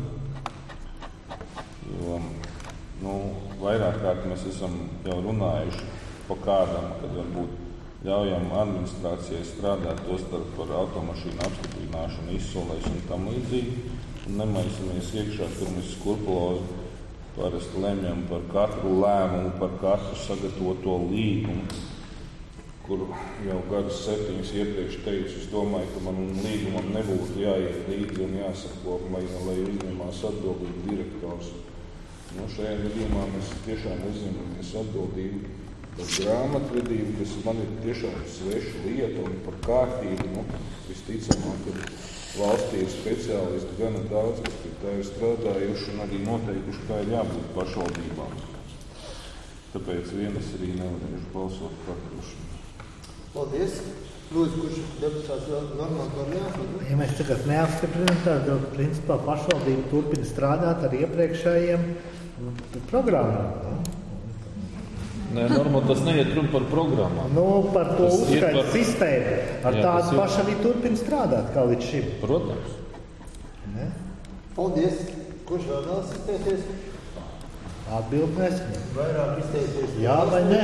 jo vairāk kārt mēs esam jau runājuši pa kādam, kad varbūt ļaujam administrācijai strādāt tostarp par automašīnu apstiprināšanu, izsolēšanu un tam līdzīgi, un nemaisamies iekšā, kur mēs skrupulozi parasti lemjam par katru lēmumu, par katru sagatavoto līgumu, kur jau gadus 7 iepriekš teicu, es domāju, ka man līgumam nebūtu jāiet līdzi un jāsako, lai uzņemās atbildību direktors. Šajā gadījumā mēs tiešām uzņemamies atbildību par grāmatvedību, kas man ir tiešām sveša lieta un par kārtību. Visticamāk, ka valstī ir speciālisti gana daudz, kas pie tā ir strādājuši un arī noteikuši, kā ir jābūt pašvaldībām. Tāpēc vienas arī nevarēšu balsot par atdošanu. Paldies. Lūdzu, kurš deputāts vēl normāli to neapstiprināt? Ja mēs tagad neapstiprinām, tad principā pašvaldība turpina strādāt ar iepriekšējiem programmām. Nē, normāli tas neiet runa par programmām. Nu, par to Tas iet uzskaitu par- sistēmu. Ar Jā, tādu tas ir- pašu arī turpina strādāt, kā līdz šim. Protams. Ne? Paldies. Kurš vēl vēlas izteikties? Atbild nesaņem. Vairāk izteikties? Jā vai nē?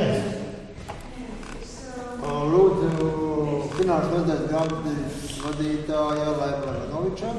Lūdzu, finanšu nodaļas grāmatvedības vadītāja Laima Ranoviča.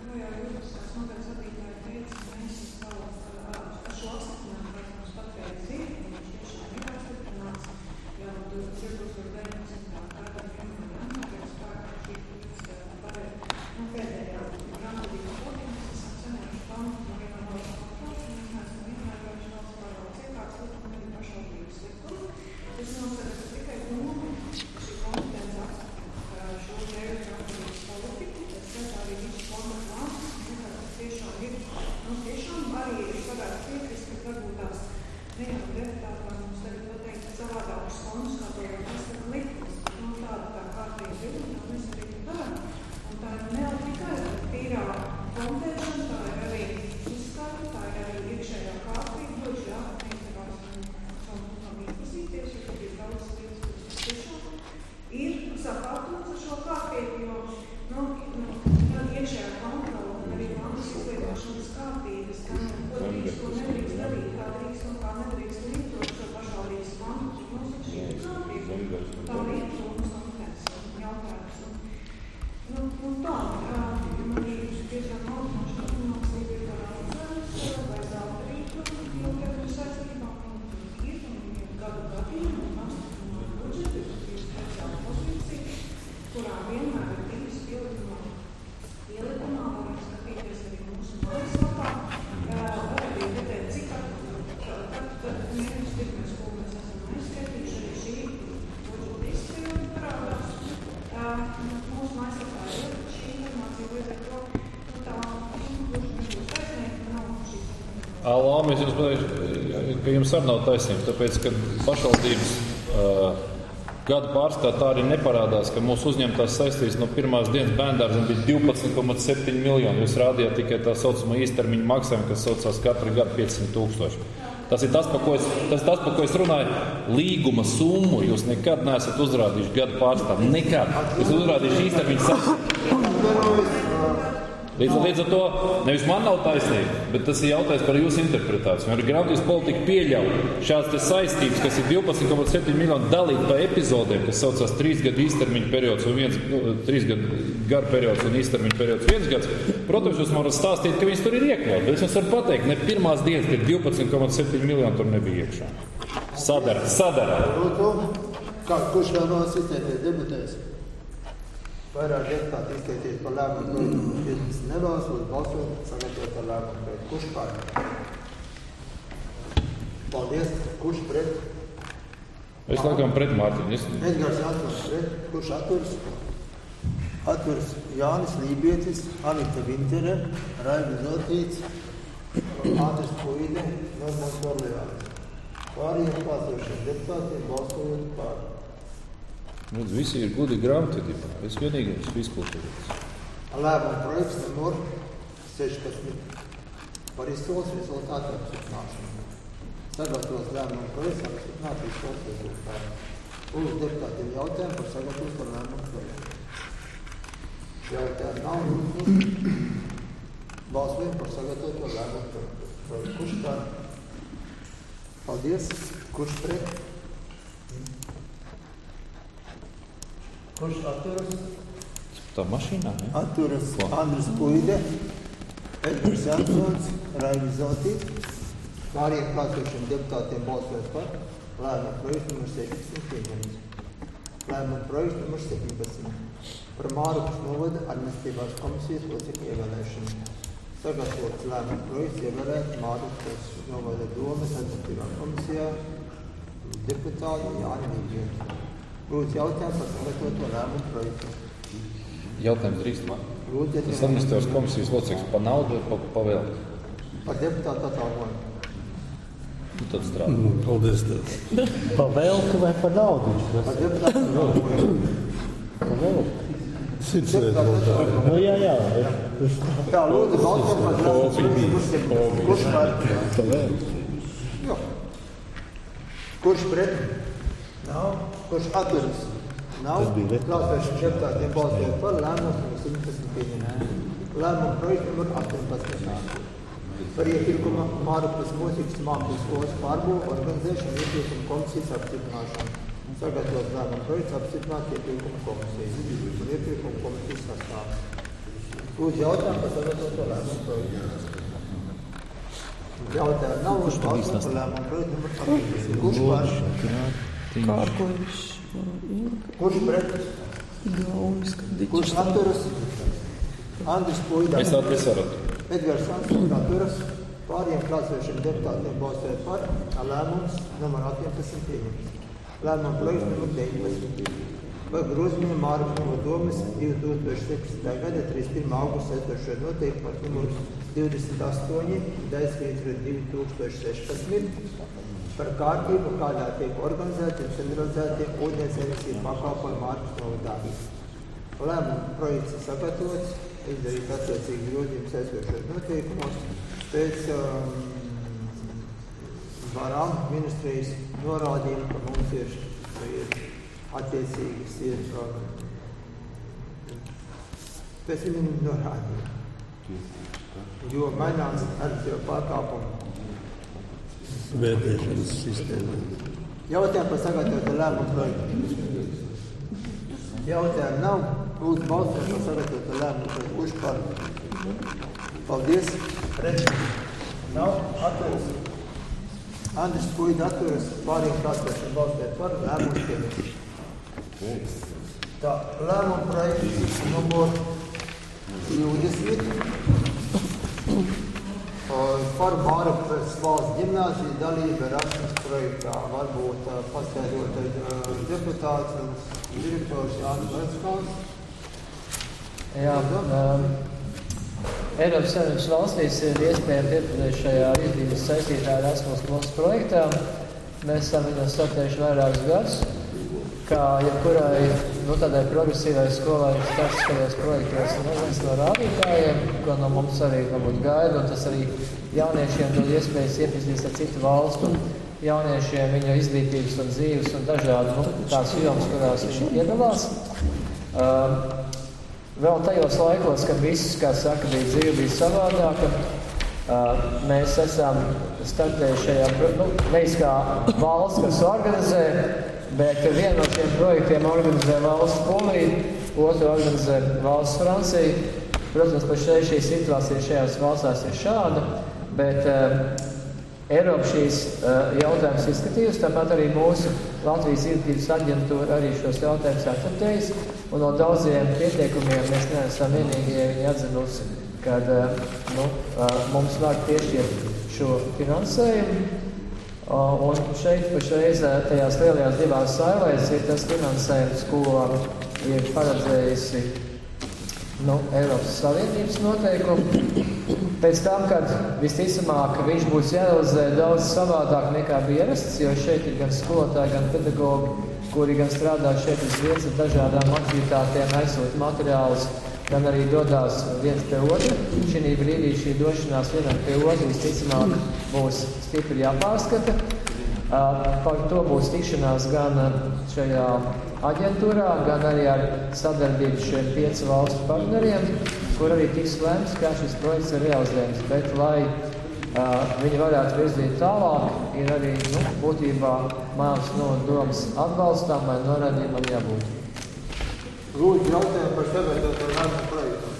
Alāmis, jums pateikšu, ka jums arī nav taisnība, tāpēc, ka pašvaldības gada pārskatā tā arī neparādās, ka mūsu uzņemtās saistības no pirmās dienas bērndārziem bija 12,7 miljoni. Jūs rādījāt tikai tā saucamo īstermiņu maksājumu, kas saucās katru gadu 500 000. Tas ir tas, par ko es runāju. Līguma summu jūs nekad neesat uzrādījuši gada pārskatā. Nekad. Jūs uzrādījuši īstermiņu saistības. Līdz ar to nevis man nav taisnība, bet tas ir jautājums par jūsu interpretāciju. Arī grāmatvedības politika pieļauj šādas saistības, kas ir 12,7 miljoni dalīt pa epizodēm, kas saucās 3 gadu īstermiņa periods un 3 gadu gara periods un īstermiņa periods 1 gads. Protams, jūs varat stāstīt, ka viņas tur ir iekļaut, bet es jums varu pateikt, ne pirmās dienas, ka 12,7 miljoni tur nebija iekšā. Sadara. Kurš vēl vēl izteikties debatēs? Vairāk deputāti izteikties par lēmumu projektu 15 nevēlas, uz balsot, sagatavot par lēmumu projektu. Kurš pār? Paldies. Kurš pret? Es laikam pret Mārtiņu. Edgars Jansons pret. Kurš atturas? Atturas Jānis Lībietis, Anita Vintere, Raivis Zotīts, Andris Puide, Normons Orleāns. Pārējiem klātošiem deputātiem balsojot pār. Visi ir gudi grāmatvedībā. Es vienīgais izkultūrīts. Lēmuma projekts numur 16 par izsoles rezultātu apstiprināšanu. Sagatavos lēmuma projekts apstiprināt izsoles rezultātu. Uz deputātiem jautājumu par sagatavos par lēmuma projektu. Jautājumu nav. Balsojam par sagatavoto lēmuma projektu. Kurš pār? Paldies. Kurš pret? Kurš atturas? Tā mašīnā, ne? Atturas Andris Puide, Edgars Jansons, Raivis Zotīts. Pārējiem klātošiem deputātiem balsojot par lēmuma projektu numur 16 pieņemts. Lēmuma projektu numur 17 par Mārupas novada administratīvās komisijas locekļu ievēlēšanu. Sagatavots lēmuma projekts ievēlēt Mārupas novada domes administratīvā komisijā deputātu Jāni Lībietu. Lūdzu jautājumu par sagatavoto lēmumu projektu. Jautājums drīkst man. Lūdzu, Tas administratīvās komisijas loceklis pa naudu vai pa velti? par deputātu atalgojumu. Nu, tad strādā. Paldies. Pa velku vai pa naudu? Par deputātu atalgojumu. Pa velku. Nu, jā. Tā, lūdzu, balsot par lēmumu projektu. Kurš par? Pa velku. Jā. Kurš pret? Nav. Kurš atturas? Nav. Klātējušiem deputātiem balsojot par lēmumu 17 pieņemts. Lēmumu projektu numur 18. Par iepirkuma Mārupes mūzikas mākslas skolas pārbūvu organizēšanu iepirkuma komisijas apstiprināšanu. Sagatavot lēmumu projektu apstiprināt iepirkuma komisijas un iepirkuma komisijas sastāvs. Lūdzu jautājumu par sagatavoto lēmumu projektu. Jautājumu nav, uz balsot par lēmumu projektu numur 18. Kurš par? Kārkovičs. Kurš pret? Kurš atturas? Andris Puidā. Es atvesarat. Edgars Ansons atturas. Pāriem klātsošiem deputātiem balsojot par lēmums numur 18 pieņemts. Lēmumu projektu numur 19. Par grozījumiem Mārupes nodomes 2017. gada 31. augusta esošo noteikumu par numuru 28, daļsvītru 2016 par kārtību, kādā tiek organizēti un centralizēti ūdens emisiju pakalpojumu Mārupes novadā. Lēmumu projekts ir sagatavots, izdarīt attiecīgi grozījumus esošos noteikumos pēc varām ministrijas norādījumu, ka mums ir attiecīgas pēc viņu norādījumu. Jo mainās arī pārkāpumu vērtēšanas sistēma. Jautājumu par sagatavotu lēmumu projektu. Jautājumu nav. Lūdzu balsot par sagatavotu lēmumu projektu. Kurš par? Paldies. Pret. Nav. Atturas. Andris Puida atturas. Pāriem klātsošiem balsot par lēmumu pieņemts. Tā, lēmumu projekts numur 20. Par Mārupes valsts ģimnāziju dalību Erasmus projektā. Varbūt paskaidrot deputāts un direktors Jānis Veckāns. Jā, Eiropas Savienības valstīs ir iespēja piedalīties šajā izglītības saistītā Erasmus Plus projektā. Mēs esam viņu startējuši vairākus gadus. Kā jebkurai tādai progresīvai skolai startiskajos projektos ir viens no rādītājiem, ko no mums arī gaida, un tas arī jauniešiem dod iespējas iepazīties ar citu valstu jauniešiem, viņu izglītības un dzīves un dažādi tās jomas, kurās viņi piedalās. Vēl tajos laikos, kad viss, kā saka, bija dzīve, bija savādāka, mēs esam startējuši šajā, nevis kā valsts, kas organizē, bet vienu no šiem projektiem organizē valsts Polija, otru organizē valsts Francija. Protams, pašreiz šī situācija šajās valstās ir šāda, bet Eiropa šīs jautājumus izskatījusi, tāpat arī mūsu Latvijas izglītības aģentūra arī šos jautājumus akceptējusi, un no daudziem pieteikumiem mēs neesam vienīgie viņi atzinusi, kad mums var piešķirt šo finansējumu. Un šeit pašreiz tajās lielajās divās sailēs ir tas finansējums, ko ir paredzējusi Eiropas Savienības noteikumi. Pēc tam, kad visticamāk viņš būs jārealizē daudz savādāk nekā bija ierasts, jo šeit ir gan skolotāji, gan pedagogi, kuri gan strādā šeit uz vietas ar dažādām aktivitātēm, aizsūt materiālus, gan arī dodās viens pie otru. Šī brīdī šī došanās vienam pie otru visticamāk būs stipri jāpārskata. Par to būs tikšanās gan šajā aģentūrā, gan arī ar sadarbību šiem 5 valstu partneriem, kur arī tiks lēmts, kā šis projekts ir realizējams. Bet, lai viņi varētu virzīt tālāk, ir arī būtībā Mārupes nodomes atbalstām vai norādījumam jābūt. Lūdzu, jautājumu par sagatavoto lēmumu projektu.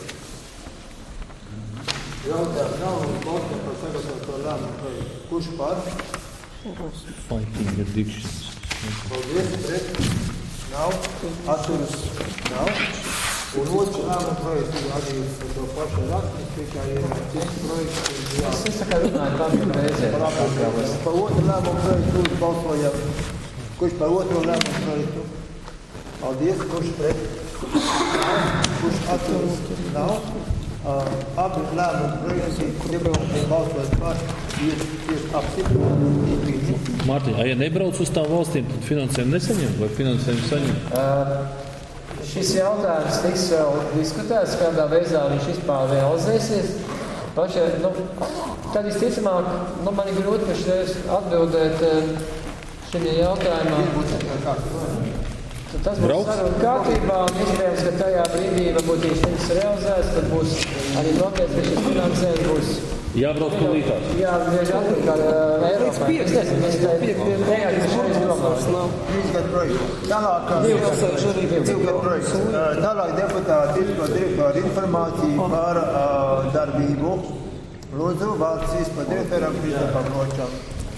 Jautājumu nav un balsojam par sagatavoto lēmumu projektu. Kurš par? Fighting addictions. Paldies, pret. Nav. Atturas. Nav. Un otru lēmumu projektu arī par to pašu rakstu, tikai ir cits projekts. Es tikai runāju par reizē. Par otru lēmumu projektu lūdzu balsojam. Kurš par otru lēmumu projektu? Paldies. Kurš pret? Kurš atturas? Nav. Abi lēmumu projekti deputātiem balsot par ir apstiprināti. Mārtiņ, ja nebrauc uz tām valstīm, tad finansējumu nesaņem vai finansējumu saņem? Šis jautājums tiks vēl diskutēts, kādā veidā viņš vispār realizēsies. Tad visticamāk, man ir grūti pašreiz atbildēt šajā jautājumā. Tas būs saruna kārtībā, un iespējams, ka tajā brīdī, varbūt, ja šis realizēs, tad būs arī noteikti, ka šis finansējums būs jābrauc pilītās. Jā, bieži atpakaļ Eiropā. Es nezinu, es teiktu, ka šeit domās. Divgad projekts. Tālāk deputāti ir par direktoru informāciju par darbību. Lūdzu, vārds par direktoram Kristapam Ločam.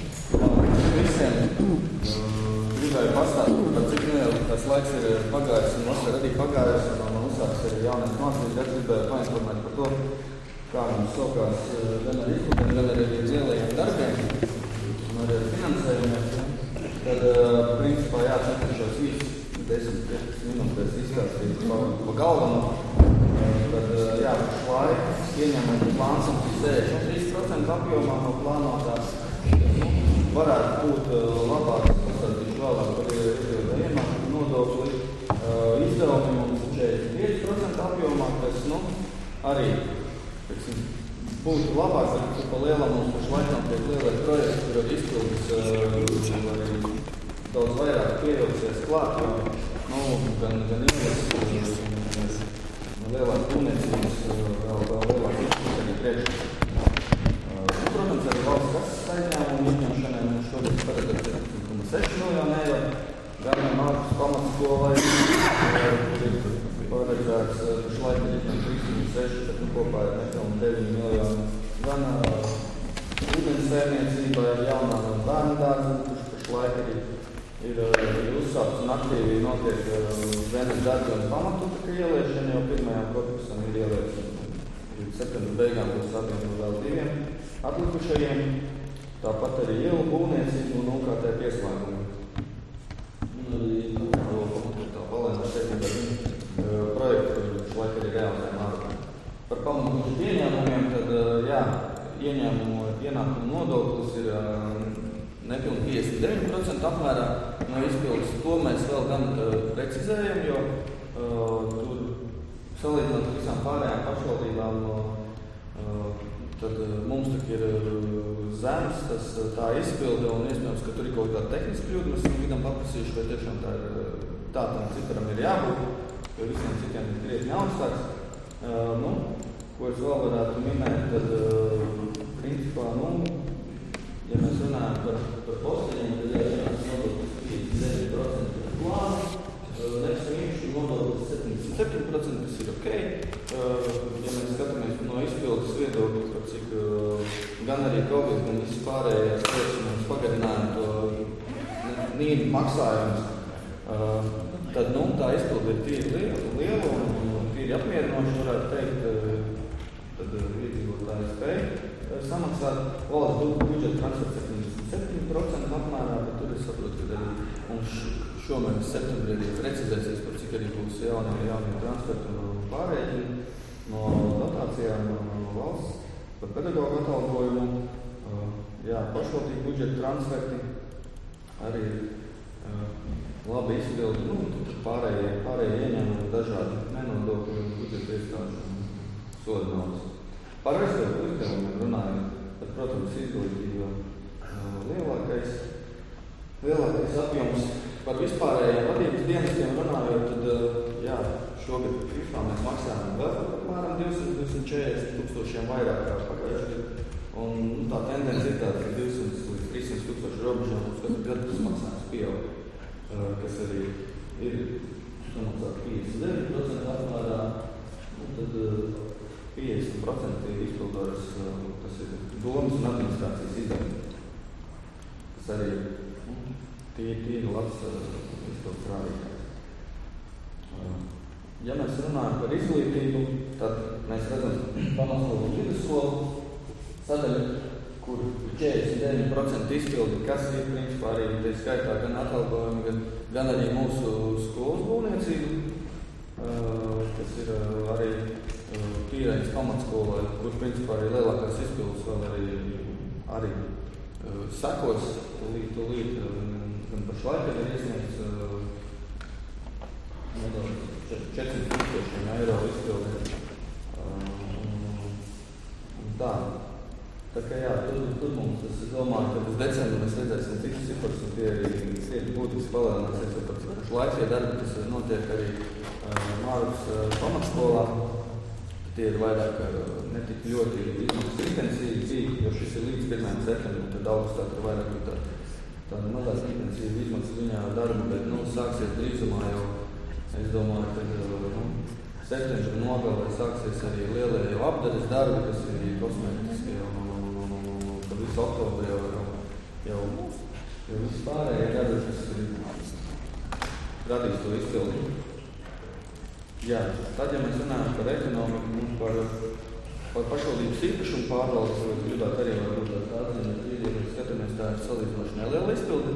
Visiem gribēju pastāstīt, par cik neilgi tas laiks ir pagājis, un mums ir arī pagājis, un man uzsāks arī jaunais mācības, bet gribēju painformēt par to, kā mums sokās gan ar izpildiem, gan arī lielajiem darbiem, un arī ar finansējumiem. Tad, principā, centīšos 10-15 minūtēs izstāstīt pa galvenu. Tad, pašlaik ieņēmumu plāns ir 63% apjomā no plānotās. Varētu būt labāk, pastāstīšu vēlāk par ienākumu nodokli. Izdevumi mums 45% apjomā, kas, arī, būtu labāk, bet pa lielam mums pašlaik nav tiek lielai projekti, kur ir izpildus arī daudz vairāk pievilksies klāt, gan ielas, lielāk būvniecības, vēl lielāk izpildus arī priekšā. Protams, arī valsts kasas aizņēmumu izņemšanai mums šodien paredzēt 7,6 miljonu eiro, gan Mārkas pamatskolai, kur ir paredzēts pašlaik ir 3,6, bet kopā ir nepilni 9 miljoni, gan ūdens sērniecībā ir jaunā bērnu dārza, kurš pašlaik ir uzsākts un aktīvi notiek zemes darbi un pamatutaka ieliešana, jau pirmajām korpusam ir ieliešana. Septembra beigām būs abiem vēl 2 atlikušajiem, tāpat arī ielu būvniecību un UKT pieslēgumu. Arī tā palēnā saistībā ar projektu, kur šlaik arī realizējam ārā. Par pamatu ieņēmumiem, tad, ienākumu nodoklis ir nepilni 59% apmērā no izpildes. To mēs vēl gan precizējam, jo tur salīdzinot ar visām pārējām pašvaldībām, tad mums tik ir zemes, tā izpilde, un iespējams, ka tur ir kaut kāda tehniska kļūda. Mēs esam vidam paprasījuši, vai tiešām tam ciparam ir jābūt, jo visiem citiem ir krietni augstāks. Ko es vēl varētu minēt, tad principā, ja mēs runājam par posteņiem, tad jāatcerās nodoklis 59% plānu, nesaimšu nodoklis 77%, kas ir ok. Ja mēs skatāmies no izpildes viedokļa, par cik gan arī Covid, gan visi pārējās lietas mums pagarināja to nīdu maksājumus, tad tā izpilde ir tīri liela un tīri apmierinoši, varētu teikt, tad iedzīvotāji spēja samaksāt. Valsts budžeta transfers 77% apmērā, bet tur es saprotu, ka arī mums šomēnes septembrī arī precizēsies, par cik arī būs jaunie transferi un pārēķini no dotācijām no valsts par pedagogu atalgojumu. Pašvaldību budžeta transferi arī labi izpildi, pārējie ieņēmumi dažādi nenodokļi un budžeta iestāžu soda naudas. Par aizstāvu uzdevumiem runājot, tad, protams, izglītība lielākais apjoms. Par vispārējiem vadības dienestiem runājot, tad, šogad Kristā mēs maksājam vēl apmēram 240 tūkstošiem vairāk kā pagājušajā gadā. Un tā tendence ir tāda, ka 200 līdz 300 tūkstoši robežām mums katru gadu tas maksājums pieaug, kas arī ir samaksāt 59% apmērā, un tad 50% ir izpildoras, tas ir domas un administrācijas izdevumi. Tas arī tīri labs izpildes rādītājs. Ja mēs runājam par izglītību, tad mēs redzam pamatskolu un vidusskolu sadaļu, kur 49% izpildi, kas ir principā arī tie skaitā gan atalgojumi, gan arī mūsu skolas būvniecību, kas ir arī tīrainas pamatskolai, kur principā arī lielākās izpildes vēl arī sekos tūlīt, gan pašlaik ir iesniegts 400 tūkstošiem eiro izpildi. Tā kā tur tur mums, es domāju, ka uz decembri mēs redzēsim citus ciparus, un tie būtiski palielināsies, jo pēc laiks, ja darbi, kas notiek arī Mārus pamatskolā, tie ir vairāk netik ļoti izmaksas intensīvi, jo šis ir līdz 1. septembrim, tad augustā tur vairāk tāda mazāk intensīva izmaksas viņā darba, bet sāksies drīzumā jau, es domāju, ka septembra nogalē sāksies arī lielie jau apdares darbi, kas ir kosmētiski pa visu oktobri jau viss pārējie darbi, kas ir radīs to izpildību. Jā, tad, ja mēs runājam par ekonomiku, mums par pašvaldības īpašumu pārvaldes, gribētu arī varbūt tā atziņa, ja mēs skatāmies, tā ir salīdzinoši neliela izpildi.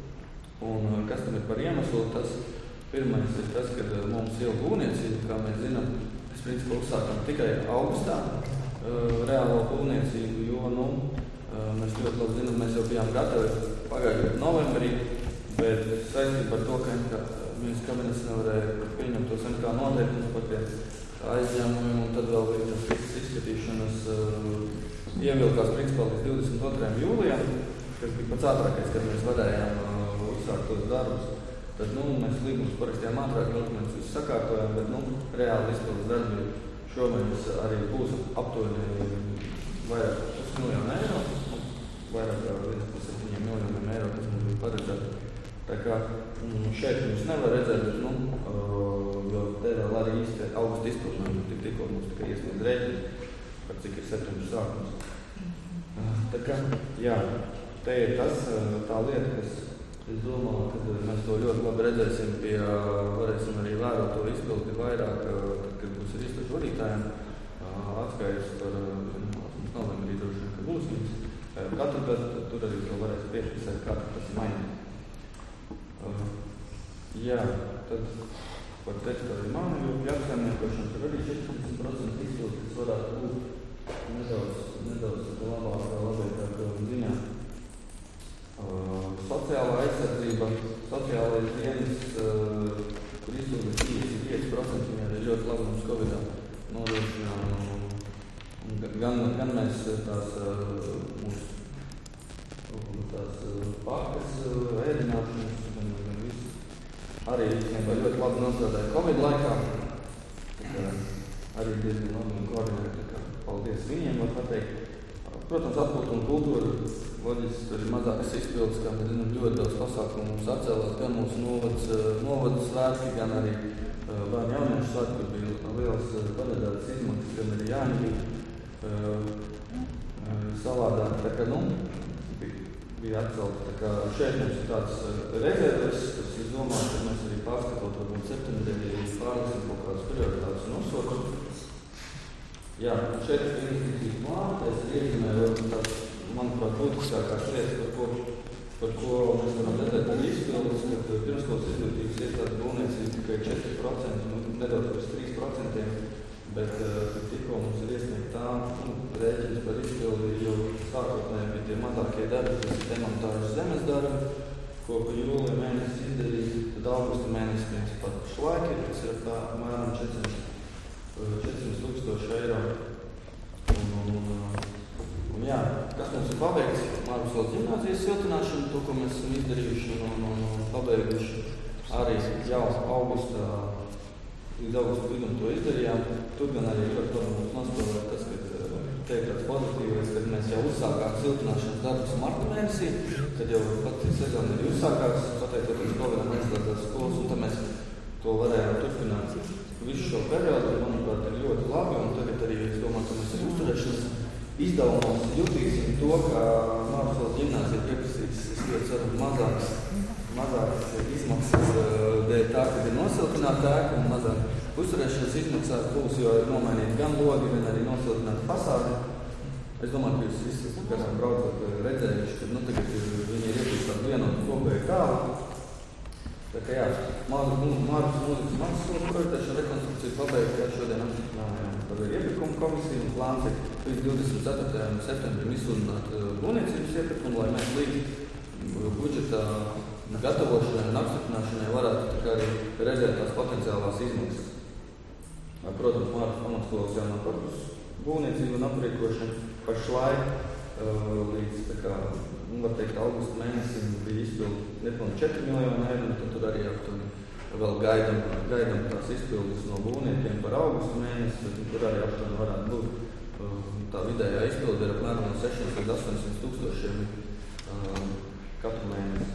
Un kas tam ir par iemeslu, tas pirmais ir tas, ka mums iela būvniecība, kā mēs zinām, mēs principā uzsākam tikai augustā reālo būvniecību, jo, mēs ļoti labi zinām, mēs jau bijām gatavi pagājušajā novembrī, bet saistībā ar to, ka ministrs kabinets nevarēja pieņemt tos MK noteikumus par tiem aizņēmumiem, un tad vēl bija tas izskatīšanas ievilkās principā līdz 22. jūlijam, kas bija pats ātrākais, kad mēs varējām uzsākt tos darbus. Tad, mēs līgumus parakstījām ātrāk, dokumentus visu sakārtojām, bet, reāli izpildes darbi šomēnes arī būs aptuveni vairāk par 1 miljonu eiro, vairāk kā 1,7 miljoniem eiro, kas mums bija paredzēts. Tā kā šeit mums nevar redzēt, bet, jo te vēl arī īsti augusta izpildījumi, tikko mums tikai iesniedz rēķini, par cik ir septembris sākums. Tā kā, jā, te ir tā lieta, kas es domāju, ka mēs to ļoti labi redzēsim varēsim arī vērot to izpildi vairāk, tad, kad būs ar izpildu vadītājiem atskaidrs par novembrī droši vien, ka būs viņas. Katru gadu tur arī to varēs piefiksēt, kā tas mainīt. Jā, tad par tekstu arī manu, jo apsaimniekošana tur arī 14% izpildi, kas varētu būt nedaudz labākā ziņā. Sociālā aizsardzība, sociālais dienas, kur izpildi 35%, viņi arī ļoti labi mums Covidā nodrošinām. Gan mēs tās mūsu pakas ēdināšanas, gan visu arī ļoti labi nostrādāja Covid laikā. Arī diezgan labi koordinēti, paldies viņiem, var pateikt. Protams, atpūta un kultūra, loģiski, tur ir mazākas izpildes, kā mēs zinām, ļoti daudz pasākumu mums atcēlās, gan mūsu novada svētki, gan arī bērnu jauniešu svētki, kur bija liels paredzētas izmaksas, gan arī Jāņi bija savādāk. Tā kā, bija atcelta. Tā kā šeit mums ir tāds rezerves, kas es domāju, ka mēs arī pārskatot, varbūt septembrī pārliksim kaut kādas prioritātes un nosokam. Jā, šeit ir investīcijas plāna, es iezīmēju tāds, manuprāt, būtiskākās lietas, par ko mēs varam redzēt ar izpildus, ka pirmskolas izglītības iestādes būvniecība tikai 4%, nedaudz pirms 3%, bet tikko mums ir iesniegt tā rēķins par izpildi, jo sākotnēji bija tie mazākie darbi, kas ir demontāžas zemes darbi, ko pa jūlija mēnesi izdarīs, tad augusta mēnesi mēs pat šlaiki, kas ir tā mēram 400,000 eiro. Un jā, kas mums ir pabeigts? Mārusvaldes ģimnāzijas siltināšana, to, ko mēs esam izdarījuši un pabeiguši arī jau augustā, līdz augusta vidum to izdarījām. Tur gan arī ļoti labi mums nospēlēt tas, ka te ir tāds pozitīvais, kad mēs jau uzsākām siltināšanas darbus marta mēnesī, kad jau pat sezona ir uzsākās, pateicoties Covidam aizslēdzās skolas, un tad mēs to varējām turpināt visu šo periodu, manuprāt, ir ļoti labi, un tagad arī es domāju, ka mēs ar uzturēšanas izdevumos jutīsim to, ka Mārusvaldes ģimnāzija pieprasīs, es ļoti ceru, mazākas izmaksas dēļ tā, kad ir nosiltināta ēka un mazāk uzturēšanas izmaksās būs, jo ir nomainīti gan logi, gan arī nosiltināti fasādi. Es domāju, ka jūs visi, kas braucat redzējuši, ka tagad viņi ir iepriekš tādu vienotu kopēju tālu. Tā kā jā, Mārus mūzikas mākslas projektēšana rekonstrukcija pabeigta, šodien apstiprinājām par iepirkumu komisiju un plāns ir līdz 24. septembrim izsludināt būvniecības iepirkumu, lai mēs līdz budžeta gatavošanai un apstiprināšanai varētu tā arī redzēt tās potenciālās izmaksas. Protams, Mārus pamatskolas jaunā korpusa būvniecība un aprīkošana pašlaik līdz, var teikt, augusta mēnesim bija izpildi nepilni 4 miljoni eiro, un tad tur arī aptuveni vēl gaidam tās izpildes no būvniekiem par augusta mēnesi, bet tur arī aptuveni varētu būt. Tā vidējā izpilde ir apmēram no 600 līdz 800 tūkstošiem katru mēnesi.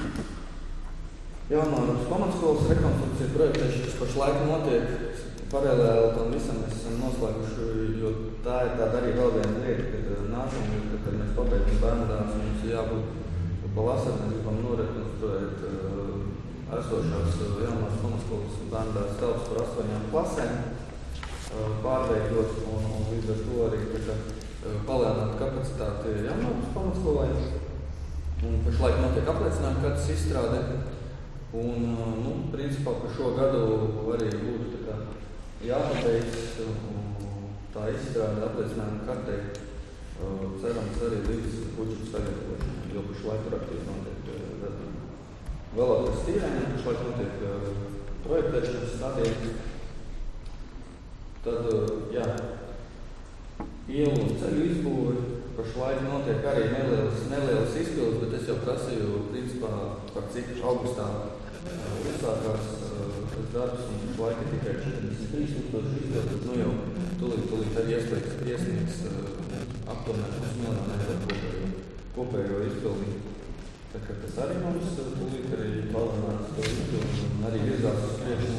Jaunāras pamatskolas rekonstrukcija projektēšanas pašlaik notiek. Paralēli tam visam mēs esam noslēguši, jo tā ir tāda arī vēl viena lieta, kad nākamajā, kad mēs pabeidzam bērnu dārzu, mums jābūt pavasarī, mēs gribam norekonstruēt esošās jaunās pamatskolas bērnu dārzu telpas par 8 klasēm, pārveidot un līdz ar to arī palielināt kapacitāti jaunākas pamatskolai. Un pašlaik notiek apliecinājuma kartes izstrāde. Un, principā par šo gadu arī būtu jāpabeidz tā izstrāde apliecinājuma kartei. Cerams arī līdz budžeta sagatavošanai, jo pašlaik tur aktīvi notiek vēl atrast tīrēņiem, pašlaik notiek projektēšanas stadija. Tad, ielu un ceļu izbūve pašlaik notiek arī nelielas izpildes, bet es jau prasīju, principā, par cik augustā uzsākās darbs, un pašlaik ir tikai 43,000 izpildes, bet jau tūlīt arī iesniegs aptuveni 1 miljonu eiro kopējo izpildi. Tā kā tas arī mums tūlīt arī palielinās to izpildi un arī virzās uz priekšu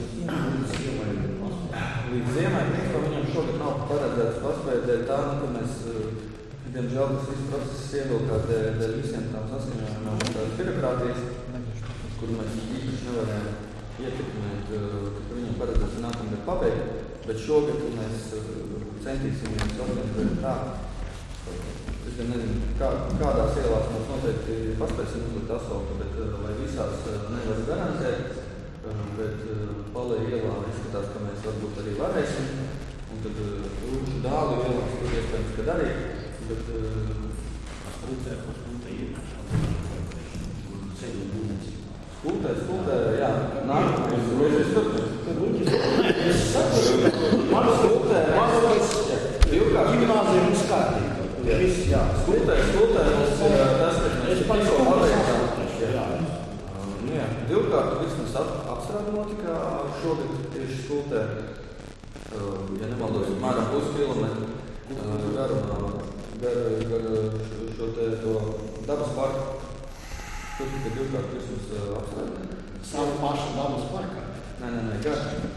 līdz ziemai. Principā viņam šogad nav paredzēts paspēt dēļ tā, ka mēs, diemžēl, tas viss process ievilkās dēļ visiem tām saskaņojumiem un tās birokrātijas, kur mēs īpaši nevarējām ietekmēt, ka viņam paredzēts nākamgad pabeigt, bet šogad mēs centīsimies organizēt tā. Es gan nezinu, kādās ielās mums noteikti paspēsim uzlikt asfaltu, bet lai visās nevar garantēt, bet Palē ielā izskatās, ka mēs varbūt arī varēsim, un tad Rūču dālu ielās tur iespējams, kad arī, bet Skultē, jā, nākamais. Gimnāzija mums kārtībā. Skultē mums tas, ka mēs tikko paveicām. Divkārtu vismaz apstrāde notika šogad tieši Skultē. Ja nemaldos, apmēram puskilometru garumā gar šo te to dabas parku. Tur tika divkārt vismaz apstrāde. Savu pašu dabas parkā? Nē, gar.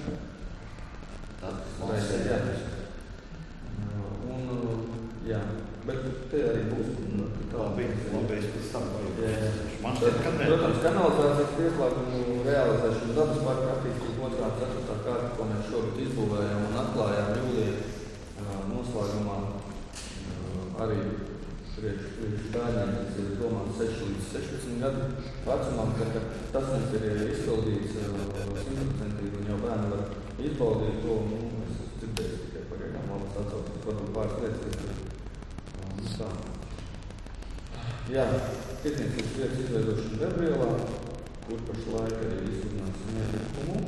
Jā, bet te arī būs labi, es pēc tam Protams, kanalizācijas pieslēgumu realizēšanu dabas parka attīstību 2. un 4. kārta, ko mēs šogad izbūvējām un atklājām jūlijā noslēgumā arī priekš bērniem, kas ir domāts 6 līdz 16 gadu vecumam, ka tas mums ir izpildīts 100% un jau bērni var izbaudīt to, es dzirdēju tikai pagaidām labas atsaucas, varbūt pāris lietas, tā. Jā, tirdzniecības vietas izveidošana Gabrielā, kur pašlaik arī izsludināsim iepirkumu.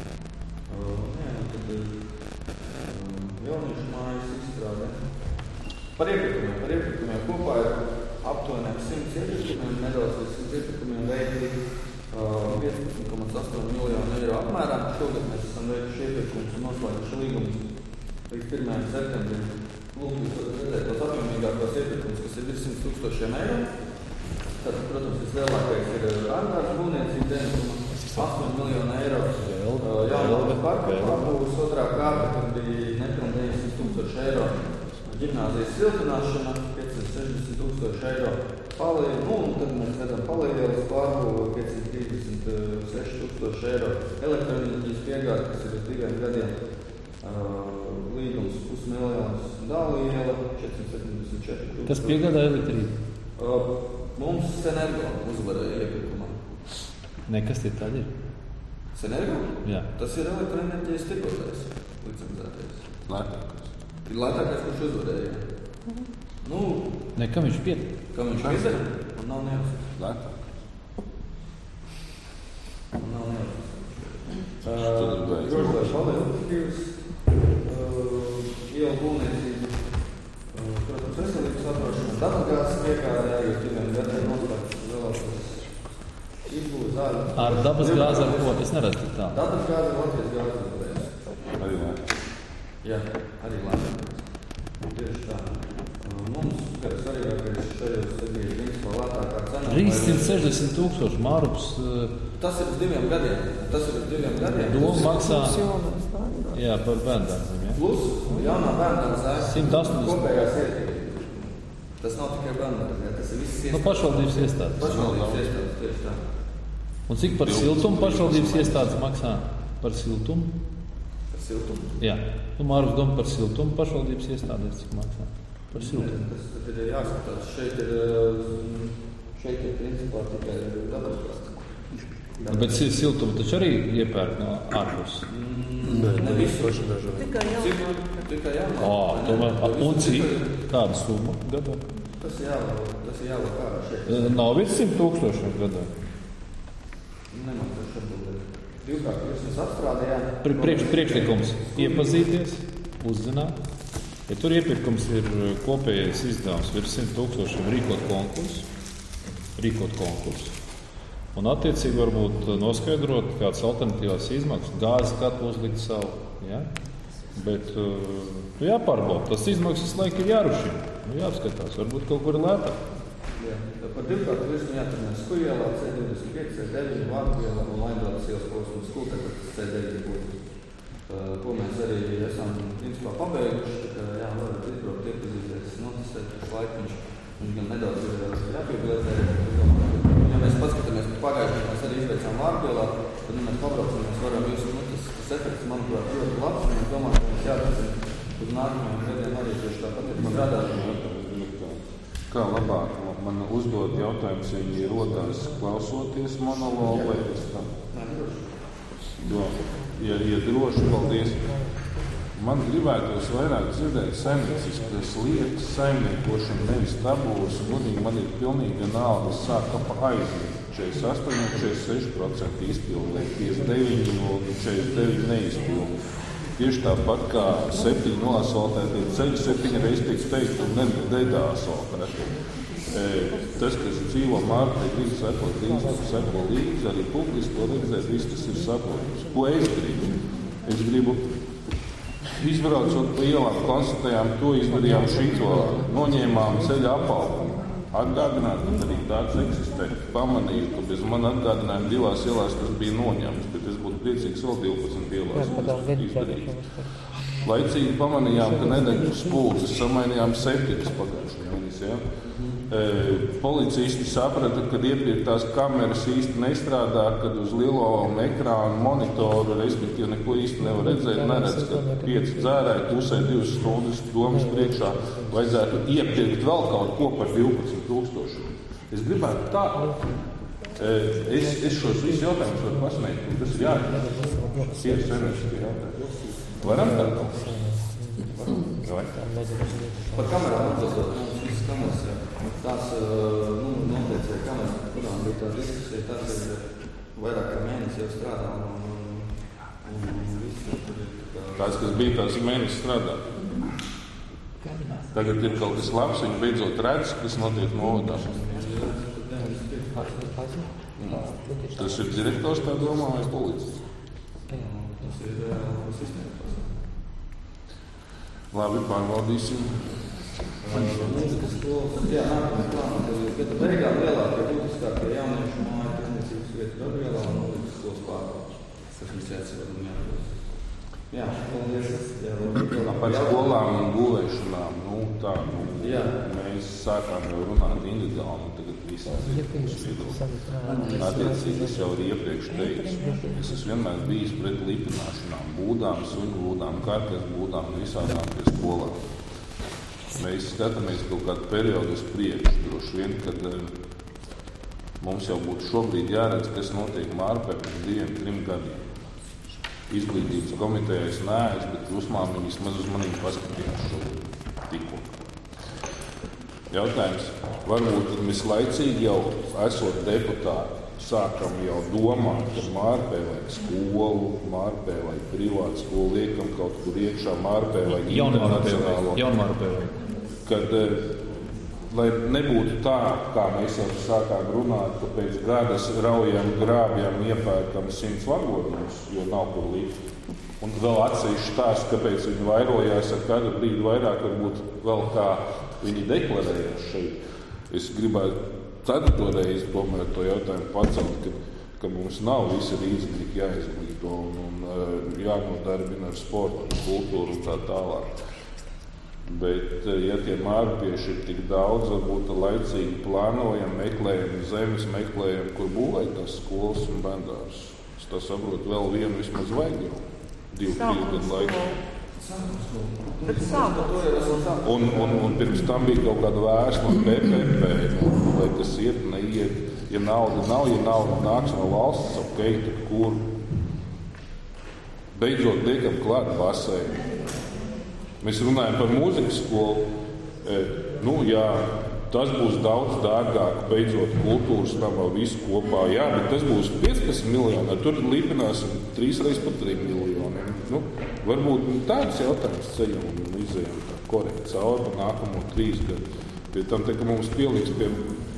Tad jauniešu mājas izstrāde. Par iepirkumiem kopā ir aptuveni 100 iepirkumiem, nedaudz līdz 100 iepirkumiem veikti 15,8 miljonu eiro apmērā. Šogad mēs esam veikuši iepirkumus un noslēguši līgumus līdz 1. septembrim. Lūk, jūs varat redzēt tos apjomīgākos iepirkumus, kas ir 100,000 eiro. Tad, protams, vislielākais ir ārkārtas būvniecība 9,8 miljonu eiro. Jaunākas parka pārbūves 2. kārta, kad bija nepilni 900,000 eiro. Ģimnāzijas siltināšana 560,000 eiro. Palēja, un tad mēs redzam Palējielas pārbūve 536,000 eiro. Elektroenerģijas piegāde, kas ir uz 2 gadiem. Līgums 500,000 Dāliela 474. Kas piegādā elektrību? Mums Senergo uzvarēja iepirkumā. Kas tie tādi ir? Senergo? Jā. Tas ir elektroenerģijas tirgotājs, licencētais. Lētākais. Ir lētākais, kurš uzvarēja. Kam viņš pieder? Kam viņš pieder? Man nav neuzsaka. Lētāk. Man nav neuzsaka. Grožlēs palīdzīvas. Ielu būvniecība, protams, veselības atrošana, dabasgāzes Ar dabas gāzi ar ko? Es neredzu tik tā. Dabas gāzi ir Latvijas gāzes. Arī lētāk. Jā, arī lētāk. Tieši tā. Mums, kas svarīgākais šajos ir Rīgas vēl lētākā cena. Rīgas 160,000, Mārups. Tas ir uz 2 gadiem. Doma maksā. Jā, par bērndārziem. Plus jaunā bērndārza 180. kopējās ieteiktības. Tas nav tikai bērndārza, tas ir viss iestādes. Pašvaldības iestādes. Pašvaldības iestādes, tieši tā. Un cik par siltumu pašvaldības iestādes maksā? Par siltumu? Par siltumu? Jā. Mārups doma par siltumu pašvaldības iestādes, cik maksā? Par siltumu. Tas ir jāskatās. Šeit ir principā tikai dabas gāzes. Bet siltumu taču arī iepērk no ārpus. Ne visu. Tikai jaunā. Un cik? Kāda summa gadā? Tas ir jāliek ārā šeit. Nav viss 100,000 gadā. Nemaksāšu atbildēt. Divkārt, mēs apstrādājām. Priekšlikums iepazīties, uzzināt. Ja tur iepirkums ir kopējais izdevums virs 100,000, rīkot konkursu. Un attiecīgi varbūt noskaidrot kādas alternatīvās izmaksas, gāzes katlu uzlikt savu. Ja? Bet jāpārbauda. Tas izmaksas laika ir jārušina. Jāapskatās, varbūt kaut kur ir lētāk. Jā, par divkārt virsmu jāturmēs Skujielā, C25, C9, Vārtvielā un Laimdālas ielas posms, Skultekas C9 posms. Ko mēs arī esam principā pabeiguši. Jā, varat izbraukt, iepazīties, notestēt pēc laikiņš. Viņš gan nedaudz ir jāpiebilētē. Ja mēs paskatāmies pagājuši, mēs arī izveicām Vārtvielā, tad mēs pabraucam, mēs varam jūs, tas efekts, manuprāt, ļoti labs. Mēs domājam, ka mums jāatrast uz nākamajiem gadiem arī tieši tāpat ir strādāt. Kā labāk man uzdod jautājums, ja viņi rodās klausoties monologu vai pēc tam? Ja droši, paldies. Man gribētos vairāk dzirdēt saimnieciskas lietas, saimniekošana, nevis tabulas. Godīgi man ir pilnīgi vienalga, es sāku pa aizliet. 48, 46% izpildu, 59 un 49 neizpildu. Tieši tāpat kā 7 noasfaltētie ceļi, 7 reizes tiek steigti un nedēļā asfaltēti. Tas, kas dzīvo Mārtai, grib seko līdzi, arī publiski to redzēt, viss tas ir saprotams. Ko es gribu? Es gribu izbraucot pa ielām, konstatējām to, izdarījām šito, noņēmām ceļa apalpumu. Atgādināt, ka arī tāds eksistē. Pamanīju, ka bez man atgādinājuma 2 ielās tas bija noņemts, bet es būtu priecīgs vēl 12 ielās izdarīt. Laicīgi pamanījām, ka nedeg spuldzes, samainījām 7 pagājušajā mēnesī. Ja? Policisti saprata, ka iepirktās kameras īsti nestrādā, kad uz lielo ekrānu monitoru, respektīvi neko īsti nevar redzēt, neredz, ka 5 dzērāji tusē 2 stundas domas priekšā, vajadzētu iepirkt vēl kaut ko par 12,000. Es gribētu tā. Es šos visus jautājumus varu pasniegt, un tas ir jāatrast. Sievas enerģiski jautājums. Varam tā kaut kas? Par kamerām atbildot, mums visas kameras, tās noteicēja kameras, kurām bija tā diskusija, tās ir vairāk kā mēnesi jau strādā un viss tur ir tā kā... Tās, kas bija tās mēnesi strādā. Tagad ir kaut kas labs, viņi beidzot redz, kas notiek novadā. Tas ir direktors tā domā vai policija? Tas ir izmērs. Labi, pārbaudīsim. Mūzikas skolas, jā, nākamais plānā, gada beigām lielākie būtiskākie jauniešu māju tirdzniecības vietu Gabrielā un mūzikas skolas pārvaldes. Tas mums jāatceras un jāatceras. Jā, paldies. Par skolām un būvēšanām, mēs sākām jau runāt individuāli, un tagad visās ir attiecīgi, es jau arī iepriekš teicu. Es esmu vienmēr bijis pret lipināšanām, būdām, suņu būdām, karkas būdām un visādām pie skolām. Mēs skatāmies kaut kādu periodu uz priekšu, droši vien, kad mums jau būtu šobrīd jāredz, kas notiek Mārpē pēc 2-3 gadiem. Izglītības komitejā es neesmu, bet uzmāmiņi vismaz uz manīm paskatījās šobrīd tikko. Jautājums, varbūt mēs laicīgi jau esot deputāti, sākam jau domāt, ka Mārpē vajag skolu, Mārpē vajag privātu skolu, liekam kaut kur iekšā Mārpē vajag internacionālo. Jaunmārpē vajag. Kad lai nebūtu tā, kā mēs jau sākām runāt, ka pēc gadas raujam, grābjam, iepērkam 100 vagonus, jo nav kur likt. Un vēl atsevišķi stāsts, kāpēc viņi vairojās ar kādu brīdi vairāk, varbūt vēl kā viņi deklarējās šeit. Es gribētu ceturto reizi tomēr to jautājumu pacelt, ka mums nav visi rīznieki jāizglīto un jānodarbina ar sportu, kultūru un tā tālāk. Bet, ja tie mārupieši ir tik daudz, varbūt laicīgi plānojam, meklējam zemes, meklējam, kur būvēt tās skolas un bērndārs. Es tā saprotu, vēl vienu vismaz vajag jau 2-3 gadu laikā. Un pirms tam bija kaut kāda vērsma PPP, lai tas iet, neiet. Ja nauda nav, ja nauda nāks no valsts, ok, tad kur? Beidzot liekam klāt baseinu. Mēs runājam par mūzikas skolu. Jā, tas būs daudz dārgāk, beidzot kultūras namā visu kopā. Jā, bet tas būs 15 miljoni, tur līpināsim 3 reizes par 3 miljoniem. Varbūt tāds jautājums ceļam un izējām tā korekti cauri par nākamo 3 gadu. Pie tam, ka mums pieliks pie,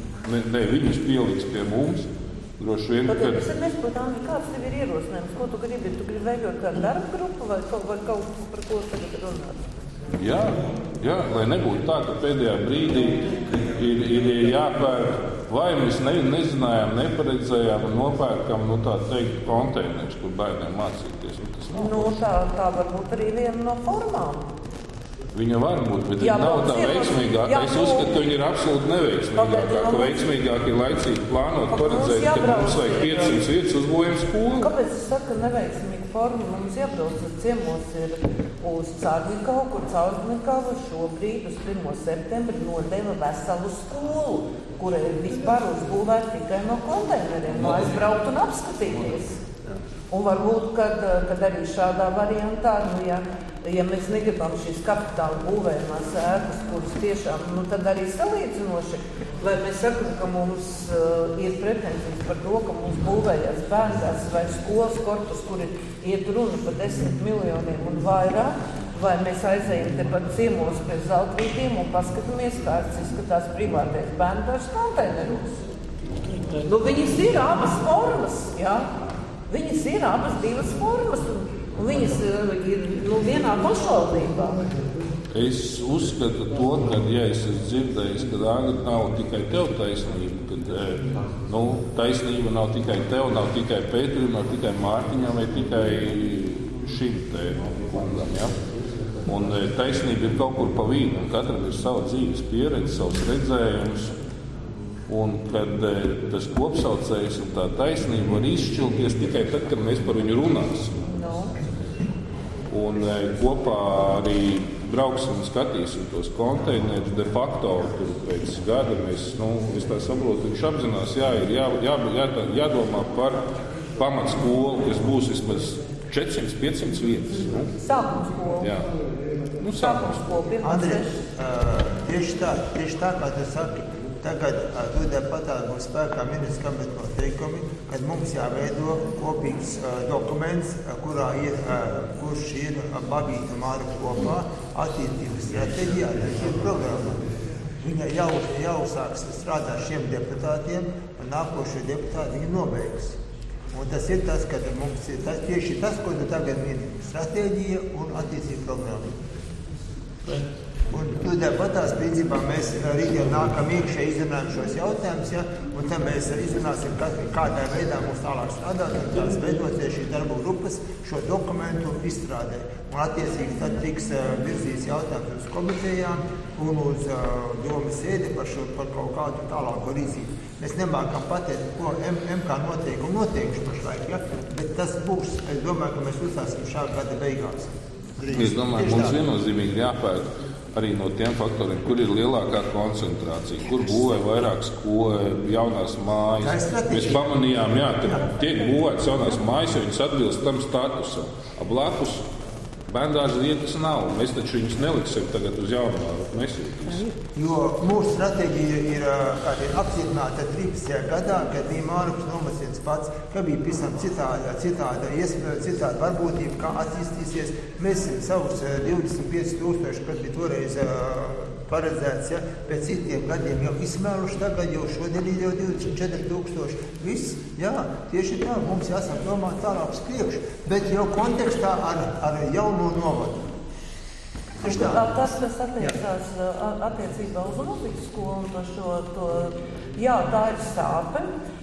viņus pieliks pie mums, droši vien, kad... Es nesaprotu, kāds tev ir ierosinājums, ko tu gribi? Tu gribi veidot kādu darba grupu vai kaut par ko tagad runāt? Jā, lai nebūtu tā, ka pēdējā brīdī ir jāpērk, vai mēs nezinājām, neparedzējām un nopērkam, tā teikt, konteinerus, kur bērniem mācīties. Tā varbūt arī viena no formām. Viņa var būt, bet viņa nav tā veiksmīgāka. Es uzskatu, ka viņa ir absolūti neveiksmīgākā, ka veiksmīgāk ir laicīgi plānot, paredzēt, ka mums vajag 500 vietas uzbūvējam skolu. Kāpēc es saku, ka neveiksmīga forma? Mums jābrauc uz ciemos ir uz Cārnikavu, kur Cārnikava šobrīd uz 1. septembri nodeva veselu skolu, kura ir vispār uzbūvēta tikai no konteineriem, lai aizbraukt un apskatīties. Un varbūt, kad arī šādā variantā, ja mēs negribam šīs kapitāla būvējumās ēkas, kuras tiešām, tad arī salīdzinoši, lai mēs sakam, ka mums ir pretenzijas par to, ka mums būvējās bērndārs vai skolas korpus, kur iet runa par 10 miljoniem un vairāk, vai mēs aizējam tepat ciemos pie Zeltvītiem un paskatāmies, kāds izskatās privātais bērndārs konteineros. Viņas ir abas formas, jā. Viņas ir abas divas formas, un viņas ir vienā pašvaldībā. Es uzskatu to, ka, ja es esmu dzirdējis, ka Agri nav tikai tev taisnība, kad taisnība nav tikai tev, nav tikai Pēterim, nav tikai Mārtiņam vai tikai šim te kungam, ja? Un taisnība ir kaut kur pa vidu, un katram ir sava dzīves pieredze, savs redzējums. Un kad tas kopsaucējs un tā taisnība var izšķilties tikai tad, kad mēs par viņu runāsim. Un kopā arī brauksim un skatīsim tos konteinerus de facto, tur pēc gada mēs, es tā saprotu, viņš apzinās, ir jādomā par pamatskolu, kas būs vismaz 400-500 vietas. Sākuma skola. Jā. Sākuma skola. Andrej, tieši tā, kā tu saki, tagad tūdaļ patāt būs spēkā ministrs kabineta noteikumi, kad mums jāveido kopīgs dokuments, kurš ir Babīta Māra kopā attīstības stratēģijā, attīstības programmā. Viņa jāuzsāks strādāt šiem deputātiem, un nākošie deputāti viņi nobeigs. Un tas ir tas, ka mums ir tieši tas, ko tu tagad mini, stratēģija un attīstības programma. Un tūdaļ patās, principā, mēs rītdien nākam iekšē izrunājam šos jautājumus, un tad mēs izrunāsim, kādā veidā mums tālāk strādāt, un tās veidoties šī darba grupas šo dokumentu izstrādē. Un attiecīgi tad tiks virzīts jautājums uz komitejām un uz domas sēdi par kaut kādu tālāko rīcību. Mēs nemākam pateikt, ko MK noteikumi noteikšu pašlaik, bet tas būs, es domāju, ka mēs uzsāsim šā gada beigās. Es domāju, mums viennozīmīgi jāpērk arī no tiem faktoriem, kur ir lielākā koncentrācija, kur būvē vairāk skolu, jaunās mājas. Mēs pamanījām, ka tiek būvētas jaunās mājas, jo viņas atbilst tam statusam. Blakus bērndārza vietas nav. Mēs taču viņus neliksim tagad uz Jaunmāru, nesūtīsim. Jo mūsu stratēģija ir apcietināta 13. gadā, kad bija Mārups nomasīts pats, ka bija pisam citāda iespēja, citāda varbūtība, kā attīstīsies. Mēs savus 25 000, kad bija toreiz paredzēts, ja, pēc citiem gadiem jau izsmēluši, tagad jau šodien ir jau 24 000. Viss, jā, tieši tā, mums jāsāk domāt tālāk uz priekšu, bet jau kontekstā ar jauno novadu. Tas, kas attiecās attiecībā uz mūzikas skolu un par jā, tā ir sāpe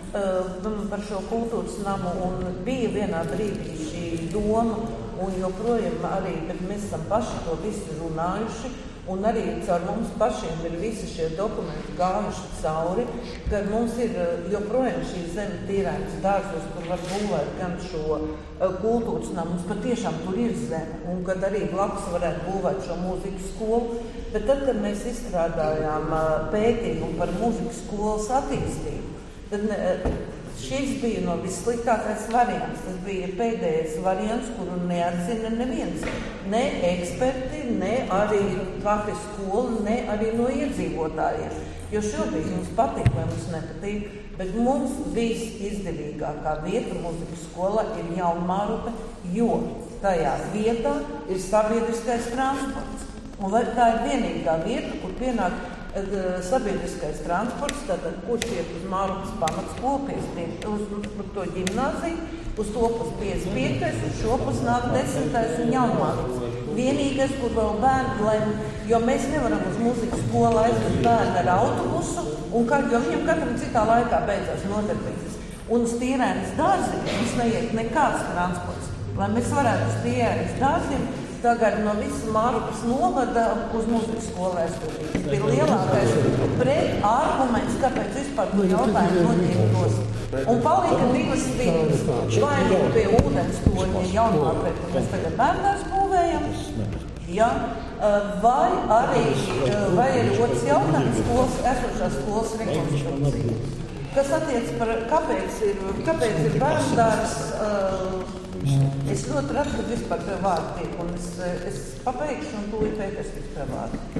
par šo kultūras namu, un bija vienā brīdī šī doma, un joprojām arī, bet mēs esam paši to visu runājuši, un arī caur mums pašiem ir visi šie dokumenti gājuši cauri, kad mums ir joprojām šī zeme tīrētas dārzos, kur var būvēt gan šo kultūras namu, mums patiešām tur ir zeme, un kad arī blakus varētu būvēt šo mūzikas skolu. Bet tad, kad mēs izstrādājām pētījumu par mūzikas skolas attīstību, tad šis bija no vissliktākais variants. Tas bija pēdējais variants, kuru neatzina neviens. Ne eksperti, ne arī katra skola, ne arī no iedzīvotājiem. Jo šobrīd mums patīk, vai mums nepatīk, bet mums visizdevīgākā vieta mūzikas skolā ir Jaunmārupe, jo tajā vietā ir sabiedriskais transports. Un tā ir vienīgā vieta, kur pienāk sabiedriskais transports, tātad kurš iet uz Mārupes pamatskolu, uz to ģimnāziju, uz to pus 55, uz šo pus nāk 10. un Jaunmārupes. Vienīgais, kur vēl bērni, jo mēs nevaram uz mūzikas skolu aizvest bērnu ar autobusu, jo viņam katram citā laikā beidzās nodarbības. Un uz Tīrēnas dārziem mums neiet nekāds transports. Lai mēs varētu uz Tīrēnas dārziem tagad no visas Mārupes novada uz mūzikas skolu aizsūtīt. Tas bija lielākais pretarguments, kāpēc vispār to jautājumu notiektos. Un palika divas vietas. Vai nu pie ūdens toņa Jaunmārupē, kur mēs tagad bērndārs būvējam, ja, vai arī otrs jautājums esošās skolas rekonstrukcija. Kas attiec par kāpēc ir bērndārs, es ļoti redzu, ka vispār pie vārdu tiek, un es pabeigšu un tūlīt Pēters tiks pie vārdu.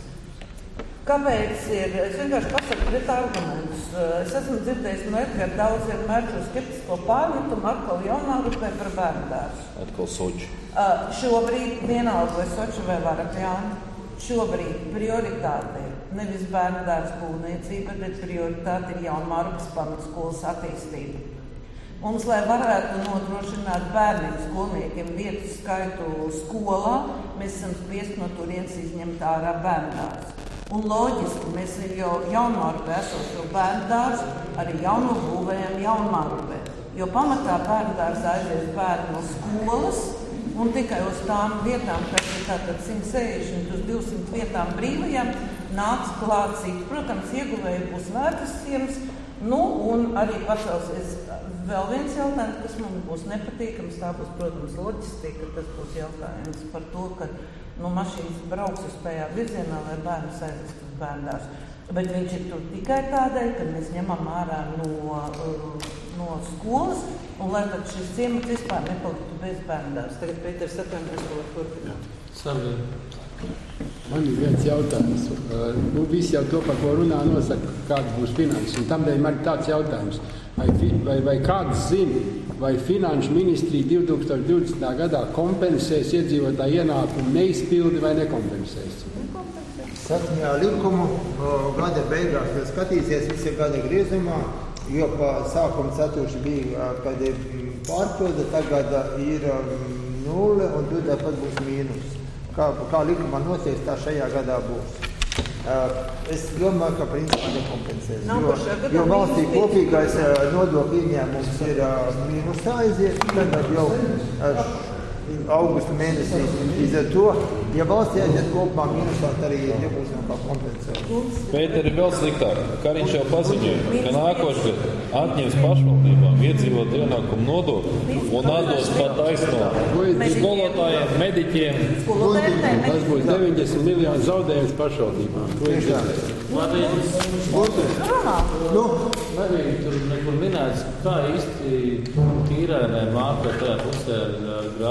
Kāpēc ir, es vienkārši pasaku pret argumentus. Es esmu dzirdējis no Edgara daudz vienmēr šo skeptisko pārmetumu atkal Jaunmārupē par bērndārzu. Atkal Soči. Šobrīd vienalga vai Soči vai Varakļāni. Šobrīd prioritāte ir nevis bērndārzu būvniecība, bet prioritāte ir Jaunmārupes pamatskolas attīstība. Mums, lai varētu nodrošināt bērniem, skolniekiem vietu skaitu skolā, mēs esam spiesti no turienes izņemt ārā bērndārzu. Un loģiski, mēs jau Jaunmārupē esošo bērndārzu arī jauno būvējam Jaunmārupē. Jo pamatā bērndārza aizies bērni no skolas, un tikai uz tām vietām, kas ir tātad 160 uz 200 vietām brīvajām, nāks klāt citi. Protams, ieguvēji būs Vērtas ciems, un arī pacelsies vēl viens jautājums, kas man būs nepatīkams, tā būs, protams, loģistika, tas būs jautājums par to, ka mašīnas brauks uz tajā virzienā, lai bērnus aizvest uz bērndārzu. Bet viņš ir tur tikai tādēļ, ka mēs ņemam ārā no skolas, un lai tad šis ciemats vispār nepaliktu bez bērndārza. Tagad Pēters atvainojas, ko var turpināt. Man ir viens jautājums. Visi jau to, par ko runā, nosaka, kāds būs finanses. Un tamdēļ man ir tāds jautājums. Vai kāds zina, vai Finanšu ministrija 2020. gadā kompensēs iedzīvotāju ienākumu neizpildi vai nekompensēs? Saskaņā likumu gada beigās, kad skatīsies visi gada griezumā, jo pa sākuma ceturši bija, kad ir pārpilda, tagad ir 0 un tad pat būs mīnus. Kā likumā noteiks, tā šajā gadā būs. Es domāju, ka principā nekompensēs, jo valstī kopīgais nodokļu ieņēmums ir mīnusā aiziet, tagad jau augusta mēnesī. Līdz ar to, ja valstī aiziet kopumā mīnusā, tad arī nebūs nekā kompensēt. Pēter ir vēl sliktāk. Kariņš jau paziņoja, ka nākošgad atņems pašvaldībām iedzīvot ienākumu nodokli un atdos pat taisno skolotājiem, mediķiem. Tas būs 90 miljonu zaudējums pašvaldībām. Arī tur nekur minēts, kā īsti Tīrēnē Mārupē tajā pusē ar grāviem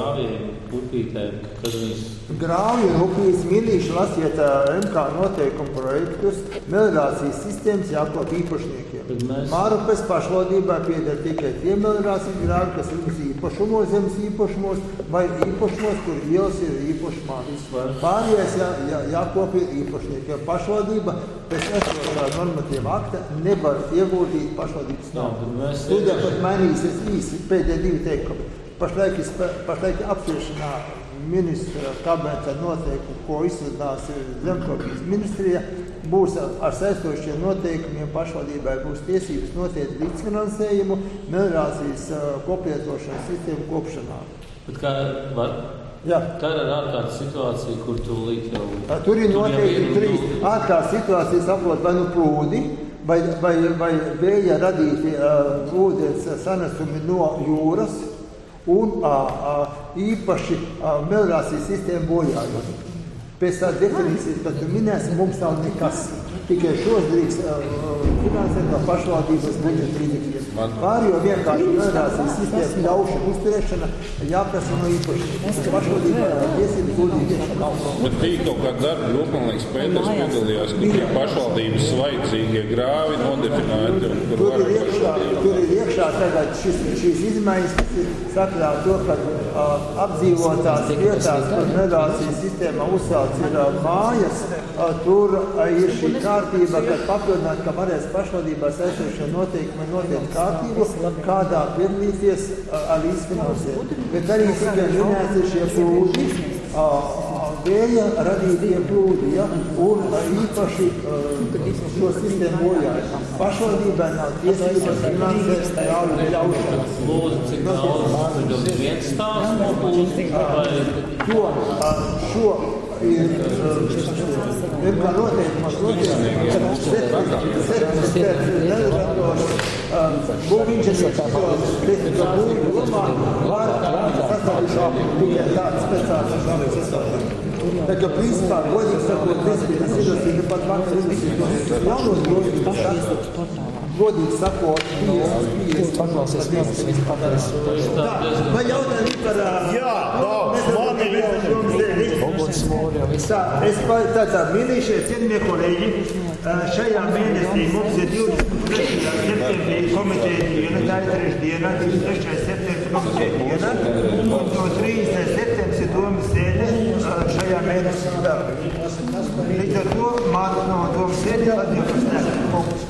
upītēm, kad viņas... Grauju un upīs minīši lasiet MK noteikumu projektus, meliorācijas sistēmas jākop īpašniekiem. Mārupes pašvaldībā pieder tikai tie meliorācijas grāvi, kas ir īpašumos, zemes īpašumos vai īpašumos, kur ielas ir īpašumā. Pārējais jākop īpašniekiem. Pašvaldība pēc esošā normatīva akta nevar ieguldīt pašvaldības naudu. Studijā pat mainīsies īsi pēdējie 2 teikumi. Pašlaik apspriešanā ministra kabineta noteikumu, ko izsludinās Zemkopības ministrija, būs ar saistošiem noteikumiem pašvaldībai būs tiesības noteikt līdzfinansējumu meliorācijas koplietošanas sistēmu kopšanā. Bet kā tā ir ārkārtas situācija, kur tu līdz jau... Tur ir noteikti 3 ārkārtas situācijas aplot vai nu plūdi, vai vēja radīti ūdens sanesumi no jūras, un īpaši meliorācijas sistēma bojājumi. Pēc tā definīcijas, kad tu minēsi, mums nav nekas. Tikai šos drīkst finansēt no pašvaldības budžeta līdzekļiem. Pārējo vienkārši meliorācijas sistēmas ļaušana, uzturēšana jāprasa no īpašiem. Pašvaldībā tiesības guldīt iekšā naudu. Bet bija kaut kāda darba grupa, man liekas, Pēters piedalījās, ka tie pašvaldības vajadzīgie grāvi nodefinēti. Tur ir iekšā tagad šīs izmaiņas, kas ir sakrā to, ka apdzīvotās vietās, kur meliorācijas sistēmā uzsākts ir mājas, tur ir šī kārtība, kad papildināt, ka varēs pašvaldībās esošie noteikumi noteikt kārtību, kādā piedalīties ar izfinansēt. Bet arī tikai minēts ir šie plūdi, vēja radītie plūdi, ja? Un īpaši šo sistēmu bojāja. Pašvaldībai nav tiesības finansēt ļauju ļaušanas. Lūdzu, cik naudas ir viens stāvs no plūdi? Šo ir kā noteikumās būvīņģenieks tehnisko būvību lomā var sastādīšā tikai tāds speciāls sastāvs. Tā kā principā, godīgi sakot, tas ir pat vakar izlasīt jaunos būvības. Godīgi sakot, 50 vai jautājumi par... Jā, man ir tā minīšie cienījamie kolēģi, šajā mēnesī mums ir 23. septembrī komiteja diena, tā ir trešdiena, 23. septembris komiteja diena, un no 30. septembris ir domas sēde šajā mēnesī vēl. Līdz ar to man no domas sēde atļaujas.